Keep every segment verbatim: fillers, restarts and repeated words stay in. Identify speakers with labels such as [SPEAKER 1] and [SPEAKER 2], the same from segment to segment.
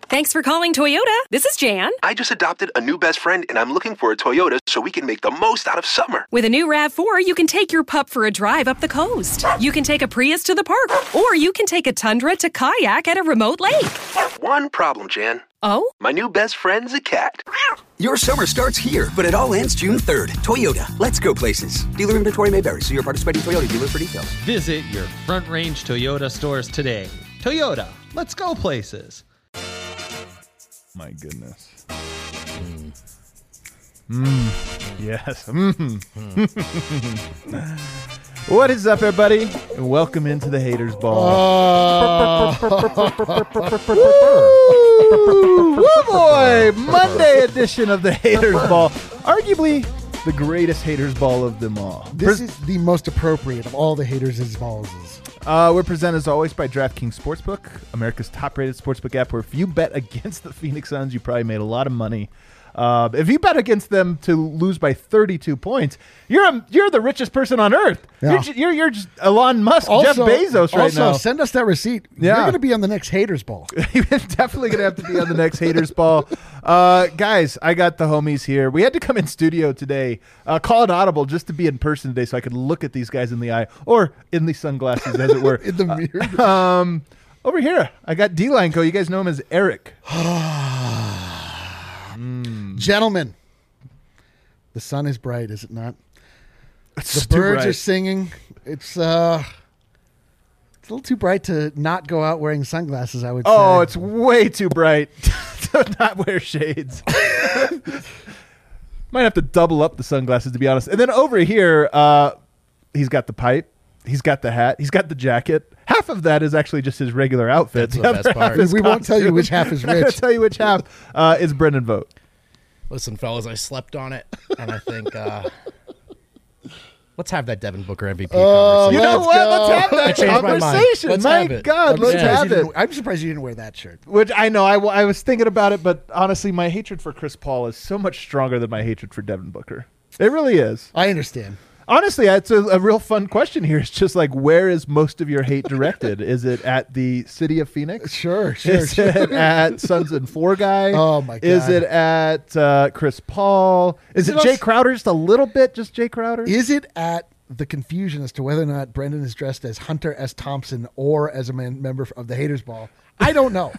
[SPEAKER 1] Thanks for calling Toyota. This is Jan.
[SPEAKER 2] I just adopted a new best friend, and I'm looking for a Toyota so we can make the most out of summer.
[SPEAKER 1] With a new RAV four, you can take your pup for a drive up the coast. You can take a Prius to the park, or you can take a Tundra to kayak at a remote lake.
[SPEAKER 2] One problem, Jan.
[SPEAKER 1] Oh?
[SPEAKER 2] My new best friend's a cat.
[SPEAKER 3] Your summer starts here, but it all ends June third. Toyota, let's go places. Dealer inventory may vary. See your participating Toyota dealer for details.
[SPEAKER 4] Visit your Front Range Toyota stores today. Toyota, let's go places.
[SPEAKER 5] My goodness. Mm. Mm. Yes. Mm. Mm. What is up, everybody? And welcome into the Haters Ball. Uh, woo, woo boy! Monday edition of the Haters Ball. Arguably the greatest Haters Ball of them all.
[SPEAKER 6] This Pres- is the most appropriate of all the Haters' balls.
[SPEAKER 5] Uh, we're presented as always by DraftKings Sportsbook, America's top-rated sportsbook app, where if you bet against the Phoenix Suns, you probably made a lot of money. Uh, if you bet against them to lose by thirty-two points, you're a, you're the richest person on earth. Yeah. You're, just, you're you're just Elon Musk,
[SPEAKER 6] also,
[SPEAKER 5] Jeff Bezos right
[SPEAKER 6] also,
[SPEAKER 5] now.
[SPEAKER 6] Also, send us that receipt. Yeah. You're going to be on the next Haters Ball.
[SPEAKER 5] You're definitely going to have to be on the next Haters Ball. Uh, guys, I got the homies here. We had to come in studio today, uh, call an audible just to be in person today so I could look at these guys in the eye, or in the sunglasses, as it were.
[SPEAKER 6] In the mirror.
[SPEAKER 5] Uh, um, over here, I got D-Line Co. You guys know him as Eric.
[SPEAKER 6] mm. Gentlemen, the sun is bright, is it not?
[SPEAKER 5] It's
[SPEAKER 6] the birds
[SPEAKER 5] bright.
[SPEAKER 6] are singing. It's uh, it's a little too bright to not go out wearing sunglasses, I would
[SPEAKER 5] oh,
[SPEAKER 6] say.
[SPEAKER 5] Oh, it's way too bright to not wear shades. Might have to double up the sunglasses, to be honest. And then over here, uh, he's got the pipe. He's got the hat. He's got the jacket. Half of that is actually just his regular outfit.
[SPEAKER 7] That's the, the best part.
[SPEAKER 6] We costume. Won't tell you which half is rich.
[SPEAKER 5] I'm going to tell you which half uh, is Brendan Vogt.
[SPEAKER 7] Listen, fellas, I slept on it, and I think uh, let's have that Devin Booker M V P
[SPEAKER 6] oh,
[SPEAKER 7] conversation.
[SPEAKER 5] You know what?
[SPEAKER 6] Go.
[SPEAKER 5] Let's have that
[SPEAKER 7] I changed my mind.
[SPEAKER 5] conversation.
[SPEAKER 7] Let's
[SPEAKER 5] My
[SPEAKER 7] have it.
[SPEAKER 5] God,
[SPEAKER 6] I'm
[SPEAKER 5] let's
[SPEAKER 6] surprised
[SPEAKER 5] have it.
[SPEAKER 6] I'm surprised you didn't wear that shirt.
[SPEAKER 5] Which I know, I, w- I was thinking about it, but honestly, my hatred for Chris Paul is so much stronger than my hatred for Devin Booker. It really is.
[SPEAKER 6] I understand.
[SPEAKER 5] Honestly, it's a, a real fun question here. It's just like, where is most of your hate directed? Is it at the city of Phoenix?
[SPEAKER 6] Sure, sure.
[SPEAKER 5] Is
[SPEAKER 6] sure.
[SPEAKER 5] it at Sons and Four guy?
[SPEAKER 6] Oh, my God.
[SPEAKER 5] Is it at uh, Chris Paul? Is, is it, it Jay also, Crowder? Just a little bit, just Jay Crowder?
[SPEAKER 6] Is it at the confusion as to whether or not Brendan is dressed as Hunter S. Thompson or as a man, member of the Haters Ball? I don't know.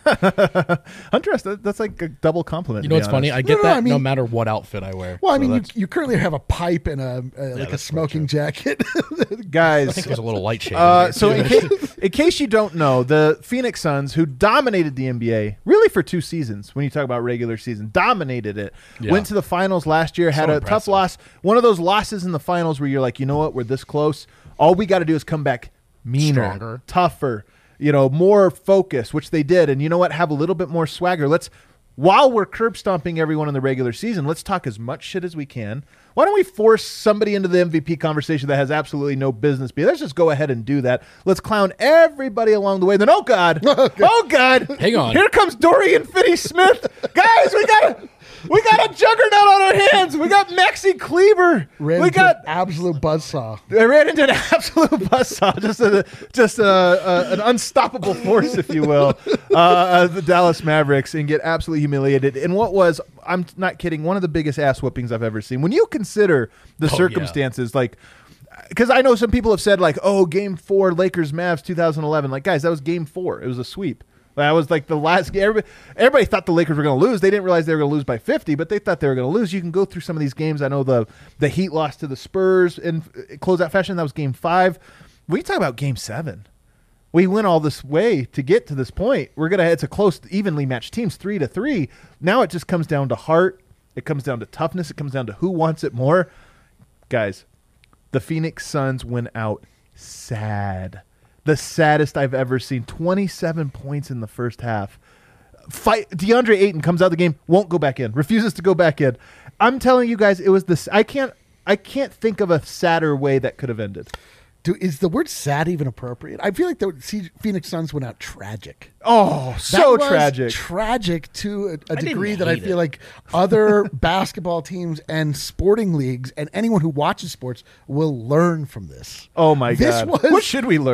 [SPEAKER 5] Hunter S. That, that's like a double compliment.
[SPEAKER 7] You know what's
[SPEAKER 5] honest.
[SPEAKER 7] funny? I get
[SPEAKER 6] no, no,
[SPEAKER 7] that
[SPEAKER 6] I mean,
[SPEAKER 7] no matter what outfit I wear.
[SPEAKER 6] Well,
[SPEAKER 7] so
[SPEAKER 6] I mean, you,
[SPEAKER 7] that's...
[SPEAKER 6] you currently have a pipe and a, a yeah, like a smoking jacket.
[SPEAKER 5] Guys.
[SPEAKER 7] I think there's a little light shade.
[SPEAKER 5] Uh, so in case, in case you don't know, the Phoenix Suns, who dominated the N B A really for two seasons, when you talk about regular season, dominated it, yeah. went to the finals last year, had so a impressive. tough loss. One of those losses in the finals where you're like, you know what, we're this close. All we got to do is come back meaner,
[SPEAKER 7] stronger,
[SPEAKER 5] tougher, you know, more focused, which they did. And you know what? Have a little bit more swagger. Let's, while we're curb stomping everyone in the regular season, let's talk as much shit as we can. Why don't we force somebody into the M V P conversation that has absolutely no business being? Let's just go ahead and do that. Let's clown everybody along the way. Then, oh God, oh God,
[SPEAKER 7] hang on.
[SPEAKER 5] Here comes Dorian Finney-Smith. Guys, we got we got a juggernaut on our hands. We got Maxi Kleber.
[SPEAKER 6] Ran
[SPEAKER 5] we got
[SPEAKER 6] an absolute buzzsaw.
[SPEAKER 5] I ran into an absolute buzzsaw. Just a just a, a, an unstoppable force, if you will, uh, the Dallas Mavericks, and get absolutely humiliated in what was, I'm not kidding, one of the biggest ass whoopings I've ever seen. When you consider the
[SPEAKER 7] oh,
[SPEAKER 5] circumstances, yeah. like, because I know some people have said, like, oh, game four, Lakers Mavs two thousand eleven. Like, guys, that was game four. It was a sweep. That was like the last game. Everybody, everybody thought the Lakers were going to lose. They didn't realize they were going to lose by fifty, but they thought they were going to lose. You can go through some of these games. I know the the Heat lost to the Spurs in closeout fashion. That was game five. We talk about game seven. We went all this way to get to this point. We're going to, it's a close, evenly matched teams, three to three. Now it just comes down to heart. It comes down to toughness. It comes down to who wants it more. Guys, the Phoenix Suns went out sad. The saddest I've ever seen. twenty-seven points in the first half. Fight. DeAndre Ayton comes out of the game, won't go back in, refuses to go back in. I'm telling you guys, it was this. I can't. I can't think of a sadder way that could have ended.
[SPEAKER 6] Do, is the word sad even appropriate? I feel like the see, Phoenix Suns went out tragic.
[SPEAKER 5] Oh, so
[SPEAKER 6] that was
[SPEAKER 5] tragic.
[SPEAKER 6] Tragic to a, a
[SPEAKER 7] I
[SPEAKER 6] degree that I feel
[SPEAKER 7] it.
[SPEAKER 6] like other basketball teams and sporting leagues and anyone who watches sports will learn from this.
[SPEAKER 5] Oh, my
[SPEAKER 6] this
[SPEAKER 5] God.
[SPEAKER 6] Was,
[SPEAKER 5] what should we learn?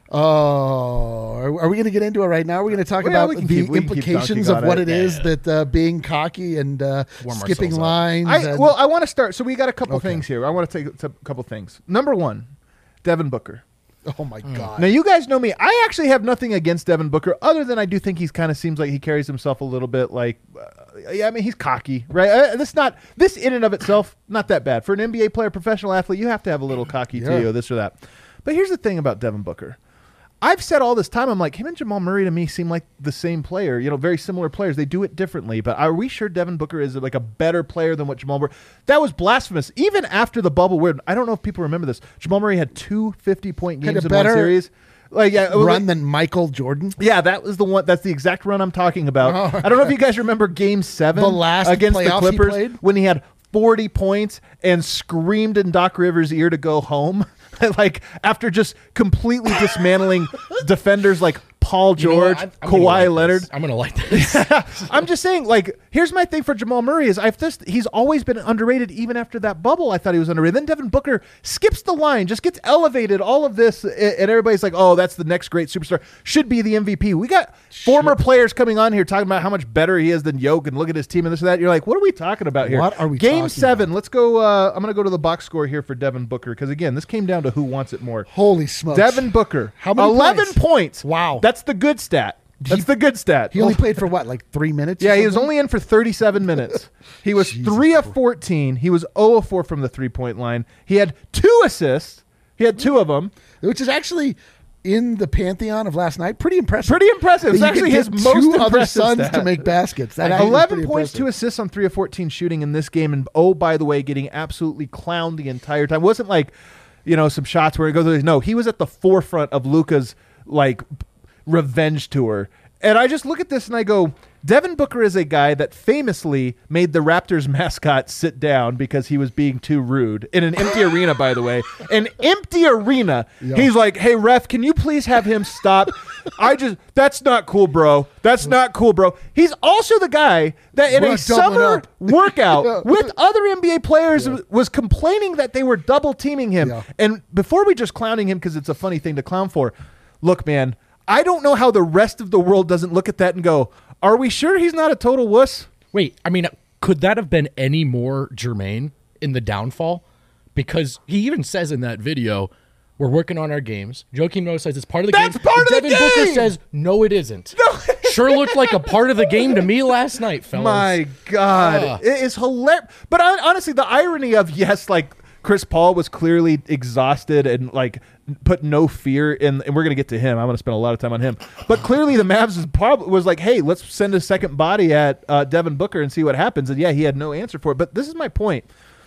[SPEAKER 6] Oh, are, are we going to get into it right now? Are we going to talk
[SPEAKER 5] Well, yeah,
[SPEAKER 6] about
[SPEAKER 5] we can
[SPEAKER 6] the
[SPEAKER 5] keep- we can keep
[SPEAKER 6] implications
[SPEAKER 5] dunking
[SPEAKER 6] of
[SPEAKER 5] on
[SPEAKER 6] what
[SPEAKER 5] it.
[SPEAKER 6] it
[SPEAKER 5] Yeah,
[SPEAKER 6] is
[SPEAKER 5] yeah.
[SPEAKER 6] that uh, being cocky and uh,
[SPEAKER 7] Warm
[SPEAKER 6] skipping
[SPEAKER 7] ourselves up.
[SPEAKER 6] lines?
[SPEAKER 5] I,
[SPEAKER 6] and,
[SPEAKER 5] well, I want to start. So we got a couple
[SPEAKER 6] Okay.
[SPEAKER 5] things here. I want to take a couple things. Number one, Devin Booker.
[SPEAKER 6] oh my God.
[SPEAKER 5] Now, you guys know me. I actually have nothing against Devin Booker, other than I do think he's kind of seems like he carries himself a little bit like, uh, yeah, I mean, he's cocky, right? Uh, this not this in and of itself, not that bad for an N B A player, professional athlete. You have to have a little cocky
[SPEAKER 6] Yeah.
[SPEAKER 5] to you, this or that. But here's the thing about Devin Booker. I've said all this time, I'm like, him and Jamal Murray to me seem like the same player, you know, very similar players. They do it differently. But are we sure Devin Booker is like a better player than what Jamal Murray? That was blasphemous. Even after the bubble, where I don't know if people remember this, Jamal Murray had two fifty-point
[SPEAKER 6] Had
[SPEAKER 5] games
[SPEAKER 6] a
[SPEAKER 5] in one
[SPEAKER 6] better
[SPEAKER 5] series. Like, yeah,
[SPEAKER 6] Run
[SPEAKER 5] like-
[SPEAKER 6] than Michael Jordan.
[SPEAKER 5] yeah, that was the one. That's the exact run I'm talking about.
[SPEAKER 6] Oh,
[SPEAKER 5] I don't know if you guys remember Game Seven,
[SPEAKER 6] The last
[SPEAKER 5] against the
[SPEAKER 6] playoffs he
[SPEAKER 5] Clippers,
[SPEAKER 6] played?
[SPEAKER 5] when he had forty points and screamed in Doc Rivers' ear to go home, like after just completely dismantling defenders like Paul
[SPEAKER 7] You know what?
[SPEAKER 5] George,
[SPEAKER 7] I'm- I'm gonna
[SPEAKER 5] Kawhi
[SPEAKER 7] like
[SPEAKER 5] Leonard.
[SPEAKER 7] this. I'm gonna like this.
[SPEAKER 5] I'm just saying, like, here's my thing for Jamal Murray is I've just he's always been underrated even after that bubble. I thought he was underrated. Then Devin Booker skips the line, just gets elevated, all of this, a- and everybody's like, oh, that's the next great superstar. Should be the M V P. We got former players coming on here talking about how much better he is than Jokic and look at his team and this and that. You're like, what are we talking about here?
[SPEAKER 6] What are we
[SPEAKER 5] Game
[SPEAKER 6] talking
[SPEAKER 5] seven. Let's go. Uh, I'm going to go to the box score here for Devin Booker because, again, this came down to who wants it more.
[SPEAKER 6] Holy smokes.
[SPEAKER 5] Devin Booker.
[SPEAKER 6] How many
[SPEAKER 5] eleven
[SPEAKER 6] points?
[SPEAKER 5] points.
[SPEAKER 6] Wow.
[SPEAKER 5] That's the good stat. That's the good stat.
[SPEAKER 6] He only played for what, like three minutes? or
[SPEAKER 5] Yeah, he was
[SPEAKER 6] something?
[SPEAKER 5] only in for thirty-seven minutes. He was three of fourteen. He was zero of four from the three-point line. He had two assists. He had two of them.
[SPEAKER 6] Which is actually in the pantheon of last night. Pretty impressive.
[SPEAKER 5] Pretty impressive. It's
[SPEAKER 6] That you
[SPEAKER 5] actually
[SPEAKER 6] could
[SPEAKER 5] his
[SPEAKER 6] get
[SPEAKER 5] most
[SPEAKER 6] two other
[SPEAKER 5] impressive
[SPEAKER 6] sons
[SPEAKER 5] stat.
[SPEAKER 6] to make baskets. That actually is
[SPEAKER 5] eleven
[SPEAKER 6] pretty
[SPEAKER 5] points,
[SPEAKER 6] impressive.
[SPEAKER 5] two assists on three of fourteen shooting in this game. And, oh, by the way, getting absolutely clowned the entire time. It wasn't like, you know, some shots where it goes. No, he was at the forefront of Luka's, like, revenge tour. And I just look at this and I go, Devin Booker is a guy that famously made the Raptors mascot sit down because he was being too rude in an empty arena, by the way. An empty arena.
[SPEAKER 6] Yeah.
[SPEAKER 5] He's like, hey, ref, can you please have him stop? I just, that's not cool, bro. That's not cool, bro. He's also the guy that in
[SPEAKER 6] We're
[SPEAKER 5] a
[SPEAKER 6] not doubling
[SPEAKER 5] summer
[SPEAKER 6] up.
[SPEAKER 5] workout
[SPEAKER 6] Yeah.
[SPEAKER 5] with other N B A players was complaining that they were double teaming him.
[SPEAKER 6] Yeah.
[SPEAKER 5] And before we just clowning him because it's a funny thing to clown for, look, man, I don't know how the rest of the world doesn't look at that and go, are we sure he's not a total wuss?
[SPEAKER 7] Wait, I mean, could that have been any more germane in the downfall? Because he even says in that video, we're working on our games. Joakim Noah says it's part of the
[SPEAKER 5] That's
[SPEAKER 7] game.
[SPEAKER 5] part of the
[SPEAKER 7] Devin Booker
[SPEAKER 5] game!
[SPEAKER 7] says, no, it isn't. Sure looked like a part of the game to me last night, fellas.
[SPEAKER 5] My God.
[SPEAKER 7] Ugh.
[SPEAKER 5] It is hilarious. But hon- honestly, the irony of, yes, like, Chris Paul was clearly exhausted and like put no fear in, and we're gonna get to him. I'm gonna spend a lot of time on him. But clearly, the Mavs is prob- was like, "Hey, let's send a second body at uh, Devin Booker and see what happens." And yeah, he had no answer for it. But this is my point.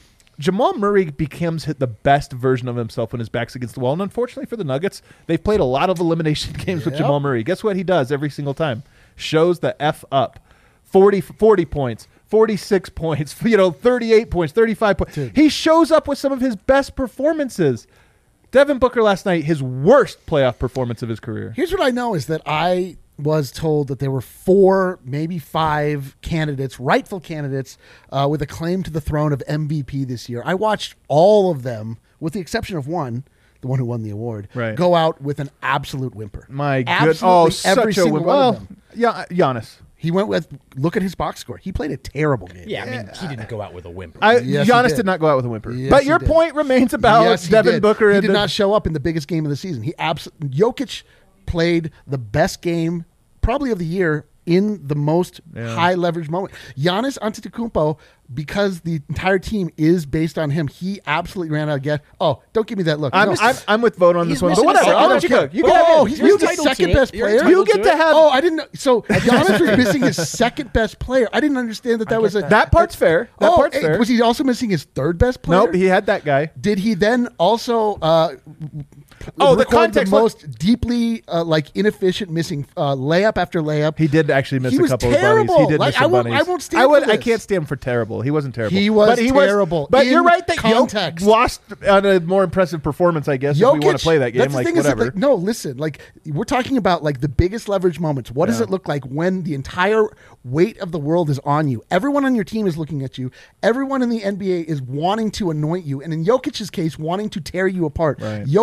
[SPEAKER 5] Jamal Murray becomes the best version of himself when his back's against the wall. And unfortunately for the Nuggets, they've played a lot of elimination games with
[SPEAKER 6] Yep.
[SPEAKER 5] Jamal Murray. Guess what he does every single time? Shows the F up. forty, forty points, forty-six points, you know, thirty-eight points, thirty-five points.
[SPEAKER 6] Dude.
[SPEAKER 5] He shows up with some of his best performances. Devin Booker last night, his worst playoff performance of his career.
[SPEAKER 6] Here's what I know is that I was told that there were four, maybe five candidates, rightful candidates, uh, with a claim to the throne of M V P this year. I watched all of them, with the exception of one, the one who won the award,
[SPEAKER 5] Right.
[SPEAKER 6] go out with an absolute whimper.
[SPEAKER 5] My good,
[SPEAKER 6] Absolutely
[SPEAKER 5] oh,
[SPEAKER 6] every
[SPEAKER 5] such a
[SPEAKER 6] single
[SPEAKER 5] win.
[SPEAKER 6] one
[SPEAKER 5] Well,
[SPEAKER 6] of them.
[SPEAKER 5] yeah, Giannis.
[SPEAKER 6] He went with, look at his box score. He played a terrible game.
[SPEAKER 7] Yeah, I mean, he didn't go out with a whimper.
[SPEAKER 5] I,
[SPEAKER 6] Yes, he
[SPEAKER 5] Giannis
[SPEAKER 6] did.
[SPEAKER 5] did. not go out with a whimper.
[SPEAKER 6] Yes,
[SPEAKER 5] but
[SPEAKER 6] he
[SPEAKER 5] your
[SPEAKER 6] did.
[SPEAKER 5] point remains about
[SPEAKER 6] Yes, he
[SPEAKER 5] Devin
[SPEAKER 6] did.
[SPEAKER 5] Booker.
[SPEAKER 6] He
[SPEAKER 5] and
[SPEAKER 6] did
[SPEAKER 5] the-
[SPEAKER 6] not show up in the biggest game of the season. He abs- Jokic played the best game, probably of the year, in the most high leverage moment. Giannis Antetokounmpo, because the entire team is based on him, he absolutely ran out of gas. Oh, don't give me that look.
[SPEAKER 5] I'm,
[SPEAKER 6] No.
[SPEAKER 5] I'm, I'm with vote on this
[SPEAKER 7] He's
[SPEAKER 5] one, but
[SPEAKER 7] missing
[SPEAKER 5] whatever.
[SPEAKER 7] a
[SPEAKER 5] I'll let
[SPEAKER 7] second-
[SPEAKER 5] you go. You can
[SPEAKER 6] oh,
[SPEAKER 5] have
[SPEAKER 6] he's
[SPEAKER 5] it.
[SPEAKER 6] he's the
[SPEAKER 7] entitled to
[SPEAKER 6] second
[SPEAKER 7] it.
[SPEAKER 6] best
[SPEAKER 7] You're
[SPEAKER 6] player.
[SPEAKER 7] entitled
[SPEAKER 5] You get to have
[SPEAKER 6] Oh, I didn't know. So Giannis was missing his second best player. I didn't understand that that was a.
[SPEAKER 5] that part's fair. That
[SPEAKER 6] oh,
[SPEAKER 5] part's
[SPEAKER 6] eh,
[SPEAKER 5] fair.
[SPEAKER 6] was he also missing his third best player?
[SPEAKER 5] Nope, he had that guy.
[SPEAKER 6] Did he then also uh,
[SPEAKER 5] Oh, the
[SPEAKER 6] record
[SPEAKER 5] context-
[SPEAKER 6] the most deeply uh, like inefficient missing uh, layup after layup?
[SPEAKER 5] He did actually miss
[SPEAKER 6] He
[SPEAKER 5] a
[SPEAKER 6] was
[SPEAKER 5] couple
[SPEAKER 6] terrible.
[SPEAKER 5] of bunnies. He did
[SPEAKER 6] Like,
[SPEAKER 5] miss some
[SPEAKER 6] I won't-
[SPEAKER 5] bunnies.
[SPEAKER 6] I won't stand
[SPEAKER 5] I would.
[SPEAKER 6] for
[SPEAKER 5] I
[SPEAKER 6] this.
[SPEAKER 5] can't stand for terrible. He wasn't terrible.
[SPEAKER 6] He was
[SPEAKER 5] but he
[SPEAKER 6] terrible
[SPEAKER 5] Was, but
[SPEAKER 6] in
[SPEAKER 5] you're right that
[SPEAKER 6] context.
[SPEAKER 5] Jokic lost on a more impressive performance. I guess if we want to play that game,
[SPEAKER 6] that's the
[SPEAKER 5] like
[SPEAKER 6] thing is that,
[SPEAKER 5] whatever.
[SPEAKER 6] like, no, listen. Like we're talking about like the biggest leverage moments. What does
[SPEAKER 5] Yeah.
[SPEAKER 6] it look like when the entire weight of the world is on you? Everyone on your team is looking at you. Everyone in the N B A is wanting to anoint you, and in Jokic's case, wanting to tear you apart.
[SPEAKER 5] Right.
[SPEAKER 6] Jokic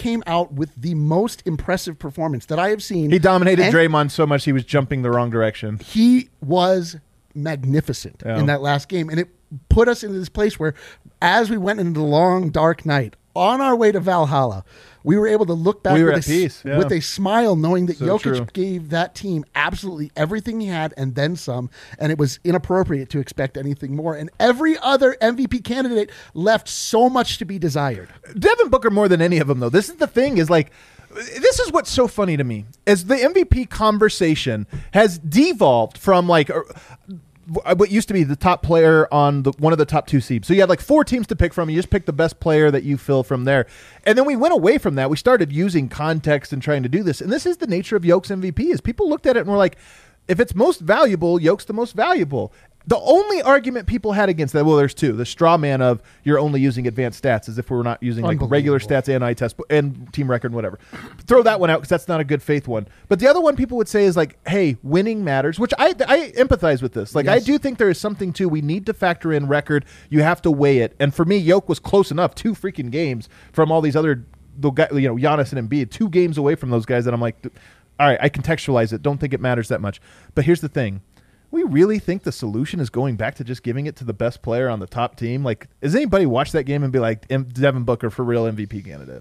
[SPEAKER 6] came out with the most impressive performance that I have seen.
[SPEAKER 5] He dominated
[SPEAKER 6] And
[SPEAKER 5] Draymond so much he was jumping the wrong direction.
[SPEAKER 6] He was magnificent
[SPEAKER 5] Yeah.
[SPEAKER 6] in that last game, and it put us into this place where, as we went into the long, dark night, on our way to Valhalla, we were able to look back
[SPEAKER 5] We were
[SPEAKER 6] with,
[SPEAKER 5] at
[SPEAKER 6] a,
[SPEAKER 5] peace, yeah.
[SPEAKER 6] with a smile, knowing that
[SPEAKER 5] So
[SPEAKER 6] Jokic
[SPEAKER 5] true.
[SPEAKER 6] gave that team absolutely everything he had and then some, and it was inappropriate to expect anything more. And every other M V P candidate left so much to be desired.
[SPEAKER 5] Devin Booker more than any of them, though. This is the thing is like, this is what's so funny to me is the M V P conversation has devolved from like uh, what used to be the top player on the one of the top two seeds. So you had like four teams to pick from. You just pick the best player that you feel from there. And then we went away from that. We started using context and trying to do this. And this is the nature of Yoke's M V P is people looked at it and were like, if it's most valuable, Yoke's the most valuable. The only argument people had against that, well, there's two. The straw man of you're only using advanced stats as if we're not using like regular stats and eye test and team record and whatever. Throw that one out because that's not a good faith one. But the other one people would say is like, hey, winning matters, which I I empathize with this. Like
[SPEAKER 6] Yes.
[SPEAKER 5] I do think there is something to we need to factor in record. You have to weigh it. And for me, Yoke was close enough, two freaking games from all these other, the guy, you know, Giannis and Embiid, two games away from those guys that I'm like, all right, I contextualize it. Don't think it matters that much. But here's the thing. We really think the solution is going back to just giving it to the best player on the top team? Like, does anybody watch that game and be like, M- Devin Booker for real M V P candidate?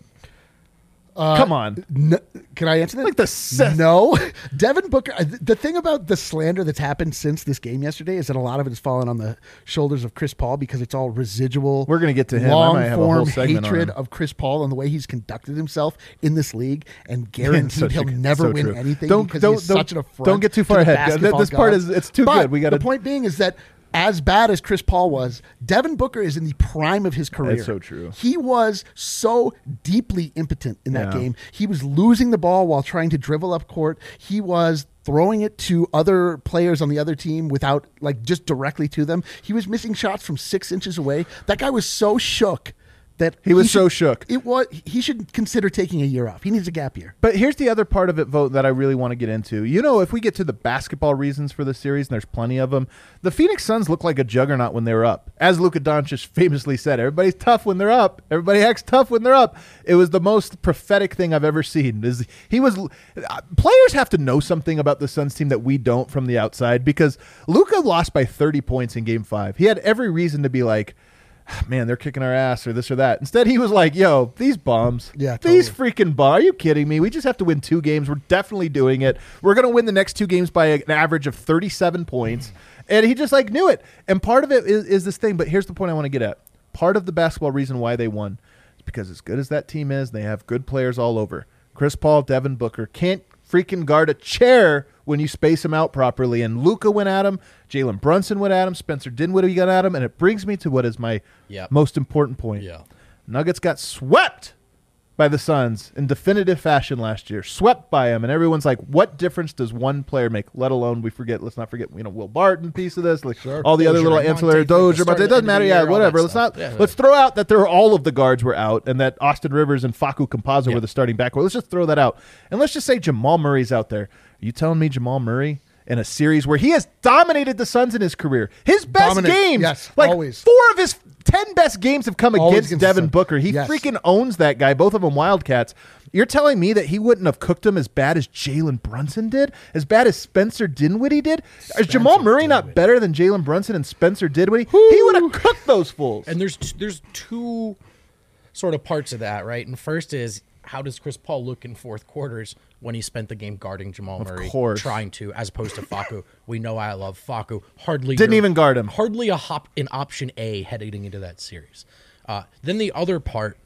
[SPEAKER 6] Uh,
[SPEAKER 5] Come on.
[SPEAKER 6] N- can I answer that?
[SPEAKER 5] Like the se-
[SPEAKER 6] no, Devin Booker. uh, th- The thing about the slander that's happened since this game yesterday is that a lot of it has fallen on the shoulders of Chris Paul because it's all residual.
[SPEAKER 5] We're gonna get to him. I
[SPEAKER 6] Long
[SPEAKER 5] might have a whole
[SPEAKER 6] form
[SPEAKER 5] segment on
[SPEAKER 6] hatred
[SPEAKER 5] him.
[SPEAKER 6] of Chris Paul and the way he's conducted himself in this league, and guaranteed
[SPEAKER 5] so
[SPEAKER 6] he'll
[SPEAKER 5] true.
[SPEAKER 6] never
[SPEAKER 5] So
[SPEAKER 6] win
[SPEAKER 5] true.
[SPEAKER 6] anything
[SPEAKER 5] Don't-
[SPEAKER 6] because
[SPEAKER 5] don't-
[SPEAKER 6] he's
[SPEAKER 5] don't-
[SPEAKER 6] such an affront.
[SPEAKER 5] don't get too far
[SPEAKER 6] to the
[SPEAKER 5] ahead. Th-
[SPEAKER 6] basketball
[SPEAKER 5] this part
[SPEAKER 6] gods.
[SPEAKER 5] is- it's too
[SPEAKER 6] But
[SPEAKER 5] good. We gotta-
[SPEAKER 6] The point being is that, as bad as Chris Paul was, Devin Booker is in the prime of his career.
[SPEAKER 5] That's so true.
[SPEAKER 6] He was so deeply impotent in that
[SPEAKER 5] Yeah.
[SPEAKER 6] game. He was losing the ball while trying to dribble up court. He was throwing it to other players on the other team without, like, just directly to them. He was missing shots from six inches away. That guy was so shook that
[SPEAKER 5] He was so
[SPEAKER 6] should-
[SPEAKER 5] shook.
[SPEAKER 6] It was. He should consider taking a year off. He needs a gap year.
[SPEAKER 5] But here's the other part of it, Vote, that I really want to get into. You know, if we get to the basketball reasons for the series, and there's plenty of them, the Phoenix Suns look like a juggernaut when they were up. As Luka Doncic famously said, everybody's tough when they're up. Everybody acts tough when they're up. It was the most prophetic thing I've ever seen. Is he was uh, players have to know something about the Suns team that we don't from the outside, because Luka lost by thirty points in game five. He had every reason to be like, man, they're kicking our ass or this or that. Instead, he was like, yo, these bums.
[SPEAKER 6] Yeah,
[SPEAKER 5] These
[SPEAKER 6] totally.
[SPEAKER 5] freaking bums. Are you kidding me? We just have to win two games. We're definitely doing it. We're going to win the next two games by an average of thirty-seven points. And he just like knew it. And part of it is, is this thing. But here's the point I want to get at. Part of the basketball reason why they won is because as good as that team is, they have good players all over. Chris Paul, Devin Booker can't freaking guard a chair when you space him out properly. And Luka went at him. Jalen Brunson went at him. Spencer Dinwiddie got at him. And it brings me to what is my
[SPEAKER 7] Yep.
[SPEAKER 5] most important point.
[SPEAKER 7] Yeah.
[SPEAKER 5] Nuggets got swept by the Suns in definitive fashion last year. Swept by them. And everyone's like, what difference does one player make? Let alone, we forget, let's not forget, you know, Will Barton piece of this. Like all the other
[SPEAKER 7] Dozier,
[SPEAKER 5] little
[SPEAKER 7] Monte
[SPEAKER 5] ancillary
[SPEAKER 7] for the
[SPEAKER 5] Dozier,
[SPEAKER 7] start
[SPEAKER 5] but it
[SPEAKER 7] of the
[SPEAKER 5] doesn't
[SPEAKER 7] end of
[SPEAKER 5] matter.
[SPEAKER 7] the
[SPEAKER 5] Yeah,
[SPEAKER 7] year, all
[SPEAKER 5] whatever.
[SPEAKER 7] that
[SPEAKER 5] Let's
[SPEAKER 7] stuff.
[SPEAKER 5] not,
[SPEAKER 7] Yeah.
[SPEAKER 5] let's throw out that there were all of the guards were out and that Austin Rivers and Facu Campazzo
[SPEAKER 7] Yeah.
[SPEAKER 5] were the starting backcourt. Let's just throw that out. And let's just say Jamal Murray's out there. Are you telling me Jamal Murray in a series where he has dominated the Suns in his career, his best
[SPEAKER 6] Dominant,
[SPEAKER 5] games,
[SPEAKER 6] yes,
[SPEAKER 5] like
[SPEAKER 6] always.
[SPEAKER 5] four of his ten best games have come
[SPEAKER 6] Always
[SPEAKER 5] against
[SPEAKER 6] against the
[SPEAKER 5] Devin
[SPEAKER 6] Suns.
[SPEAKER 5] Booker. He
[SPEAKER 6] Yes.
[SPEAKER 5] freaking owns that guy, both of them Wildcats. You're telling me that he wouldn't have cooked him as bad as Jalen Brunson did? As bad as Spencer Dinwiddie did? Is Jamal Murray not better than Jalen Brunson and Spencer Dinwiddie? He would have cooked those fools.
[SPEAKER 7] And there's there's two sort of parts of that, right? And first is, how does Chris Paul look in fourth quarters when he spent the game guarding Jamal Murray,
[SPEAKER 5] course.
[SPEAKER 7] trying to, as opposed to Facu? We know I love Facu. Hardly
[SPEAKER 5] Didn't
[SPEAKER 7] your-
[SPEAKER 5] even guard him.
[SPEAKER 7] Hardly a hop in option A heading into that series. Uh, then the other part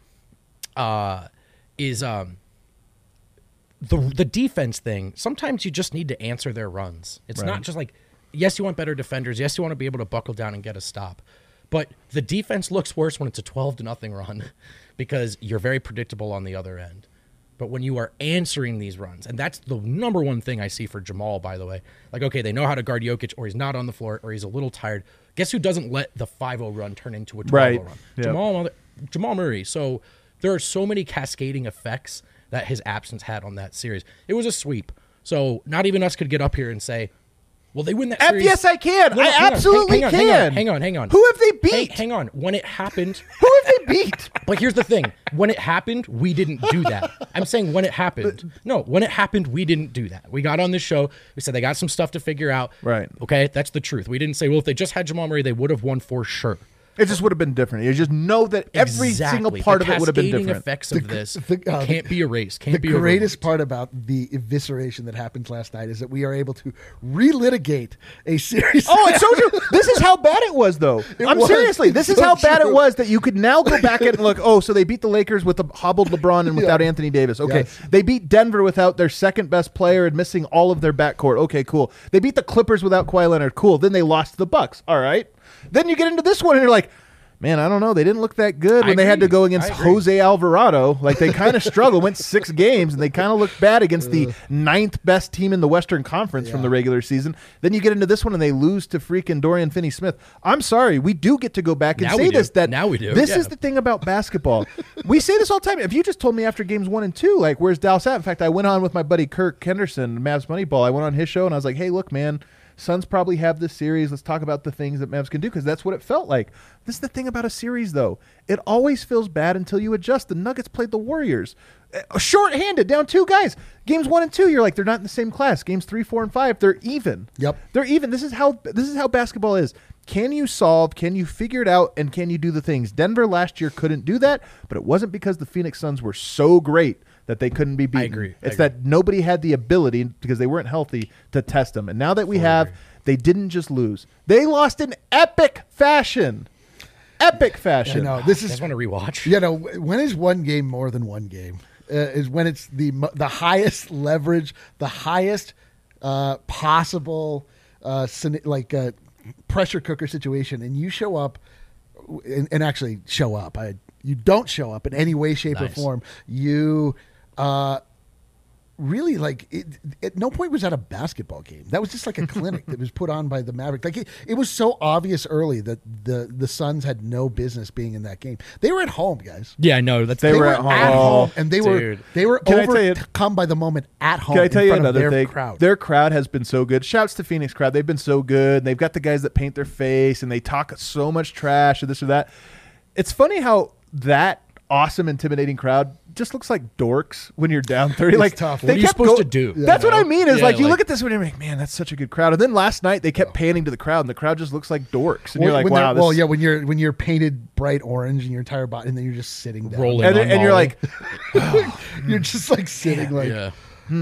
[SPEAKER 7] uh, is um, the the defense thing. Sometimes you just need to answer their runs. It's not just like, yes, you want better defenders. Yes, you want to be able to buckle down and get a stop. But the defense looks worse when it's a twelve to nothing run because you're very predictable on the other end. But when you are answering these runs, and that's the number one thing I see for Jamal, by the way. Like, okay, they know how to guard Jokic, or he's not on the floor, or he's a little tired. Guess who doesn't let the five oh run turn into a twelve oh
[SPEAKER 5] Right.
[SPEAKER 7] run?
[SPEAKER 5] Yep.
[SPEAKER 7] Jamal, Jamal Murray. So there are so many cascading effects that his absence had on that series. It was a sweep. So not even us could get up here and say, Will they win that
[SPEAKER 5] F
[SPEAKER 7] series?
[SPEAKER 5] yes, I can.
[SPEAKER 7] No, no,
[SPEAKER 5] I
[SPEAKER 7] hang on,
[SPEAKER 5] absolutely
[SPEAKER 7] hang on,
[SPEAKER 5] can.
[SPEAKER 7] Hang on, hang on, hang on.
[SPEAKER 5] Who have they
[SPEAKER 7] Hey,
[SPEAKER 5] beat?
[SPEAKER 7] hang on. When it happened,
[SPEAKER 5] Who have they beat?
[SPEAKER 7] but here's the thing: when it happened, we didn't do that. I'm saying when it happened. No, when it happened, we didn't do that. We got on this show. We said they got some stuff to figure out.
[SPEAKER 5] Right.
[SPEAKER 7] Okay, that's the truth. We didn't say, well, if they just had Jamal Murray, they would have won for sure.
[SPEAKER 5] It just would have been different. You just know that every
[SPEAKER 7] Exactly.
[SPEAKER 5] single part
[SPEAKER 7] the
[SPEAKER 5] of it would have been
[SPEAKER 7] cascading
[SPEAKER 5] different.
[SPEAKER 7] effects of this
[SPEAKER 6] the- uh,
[SPEAKER 7] can't be erased. Can't
[SPEAKER 6] the
[SPEAKER 7] be
[SPEAKER 6] greatest
[SPEAKER 7] overlooked.
[SPEAKER 6] part about the evisceration that happened last night is that we are able to relitigate a series.
[SPEAKER 5] Oh, it's so true. This is how bad it was, though.
[SPEAKER 6] It
[SPEAKER 5] I'm
[SPEAKER 6] was.
[SPEAKER 5] seriously. This is
[SPEAKER 6] So
[SPEAKER 5] how bad
[SPEAKER 6] true.
[SPEAKER 5] it was that you could now go back and look. Oh, so they beat the Lakers with a hobbled LeBron and without
[SPEAKER 6] Yeah.
[SPEAKER 5] Anthony Davis. Okay,
[SPEAKER 6] Yes.
[SPEAKER 5] they beat Denver without their second best player and missing all of their backcourt. Okay, cool. They beat the Clippers without Kawhi Leonard. Cool. Then they lost to the Bucks. All right. Then you get into this one and you're like, man, I don't know. They didn't look that good
[SPEAKER 7] I
[SPEAKER 5] when they had to
[SPEAKER 7] agree.
[SPEAKER 5] go against
[SPEAKER 7] I agree.
[SPEAKER 5] Jose Alvarado. Like they kind of struggled, went six games, and they kind of looked bad against the ninth best team in the Western Conference from the regular season. Then you get into this one and they lose to freaking Dorian Finney-Smith. I'm sorry, we do get to go back and
[SPEAKER 7] Now
[SPEAKER 5] say
[SPEAKER 7] we do.
[SPEAKER 5] this. That
[SPEAKER 7] Now we do,
[SPEAKER 5] This
[SPEAKER 7] yeah.
[SPEAKER 5] is the thing about basketball. We say this all the time. If you just told me after games one and two, like where's Dallas at? In fact, I went on with my buddy Kirk Henderson, Mavs Moneyball. I went on his show and I was like, hey, look, man. Suns probably have this series. Let's talk about the things that Mavs can do because that's what it felt like. This is the thing about a series, though. It always feels bad until you adjust. The Nuggets played the Warriors. Uh, short-handed, down two guys. Games one and two, you're like, they're not in the same class. Games three, four, and five, they're even.
[SPEAKER 6] Yep.
[SPEAKER 5] They're even. This is how this is how basketball is. Can you solve? Can you figure it out? And can you do the things? Denver last year couldn't do that, but it wasn't because the Phoenix Suns were so great that they couldn't be beaten.
[SPEAKER 7] agree. I
[SPEAKER 5] It's
[SPEAKER 7] agree.
[SPEAKER 5] that nobody had the ability because they weren't healthy to test them. And now that we have, they didn't just lose. They lost in epic fashion. Epic fashion.
[SPEAKER 6] You know, this
[SPEAKER 7] You
[SPEAKER 6] is
[SPEAKER 7] guys want to rewatch?
[SPEAKER 6] You know, when is one game more than one game? Uh, is when it's the mo- the highest leverage, the highest uh, possible uh, scena- like uh, pressure cooker situation, and you show up and, and actually show up. I, you don't show up in any way, shape,
[SPEAKER 7] Nice.
[SPEAKER 6] or form. You. Uh, Really, like it, at no point was that a basketball game. That was just like a clinic that was put on by the Mavericks. Like it, it was so obvious early that the the Suns had no business being in that game. They were at home, guys.
[SPEAKER 7] Yeah, I know. That's
[SPEAKER 5] They
[SPEAKER 6] They
[SPEAKER 5] were
[SPEAKER 6] were
[SPEAKER 5] at
[SPEAKER 6] at
[SPEAKER 5] home.
[SPEAKER 6] home, and they were
[SPEAKER 7] Dude.
[SPEAKER 6] they were
[SPEAKER 5] Can I tell you-
[SPEAKER 6] overcome by the moment at home.
[SPEAKER 5] Can I tell
[SPEAKER 6] in
[SPEAKER 5] you
[SPEAKER 6] front of
[SPEAKER 5] another
[SPEAKER 6] their
[SPEAKER 5] thing?
[SPEAKER 6] Crowd.
[SPEAKER 5] Their crowd has been so good. Shouts to Phoenix crowd. They've been so good. They've got the guys that paint their face and they talk so much trash or this or that. It's funny how that awesome, intimidating crowd just looks like dorks when you're down thirty.
[SPEAKER 6] It's
[SPEAKER 5] like
[SPEAKER 6] tough.
[SPEAKER 5] they
[SPEAKER 7] What are you
[SPEAKER 5] kept
[SPEAKER 7] supposed
[SPEAKER 5] go-
[SPEAKER 7] to do?
[SPEAKER 5] That's
[SPEAKER 7] You
[SPEAKER 5] what I
[SPEAKER 7] know?
[SPEAKER 5] mean. Is
[SPEAKER 7] Yeah,
[SPEAKER 5] like you
[SPEAKER 7] like-
[SPEAKER 5] look at this one and you're like, man, that's such a good crowd. And then last night they kept panning to the crowd, and the crowd just looks like dorks. And
[SPEAKER 6] When-
[SPEAKER 5] you're like,
[SPEAKER 6] when
[SPEAKER 5] wow.
[SPEAKER 6] they're- well,
[SPEAKER 5] this-
[SPEAKER 6] yeah, when you're when you're painted bright orange in your entire body, and then you're just sitting down,
[SPEAKER 7] Rolling
[SPEAKER 5] And,
[SPEAKER 7] on
[SPEAKER 5] then- and you're
[SPEAKER 7] Molly.
[SPEAKER 5] like,
[SPEAKER 6] you're just like sitting like.
[SPEAKER 7] yeah.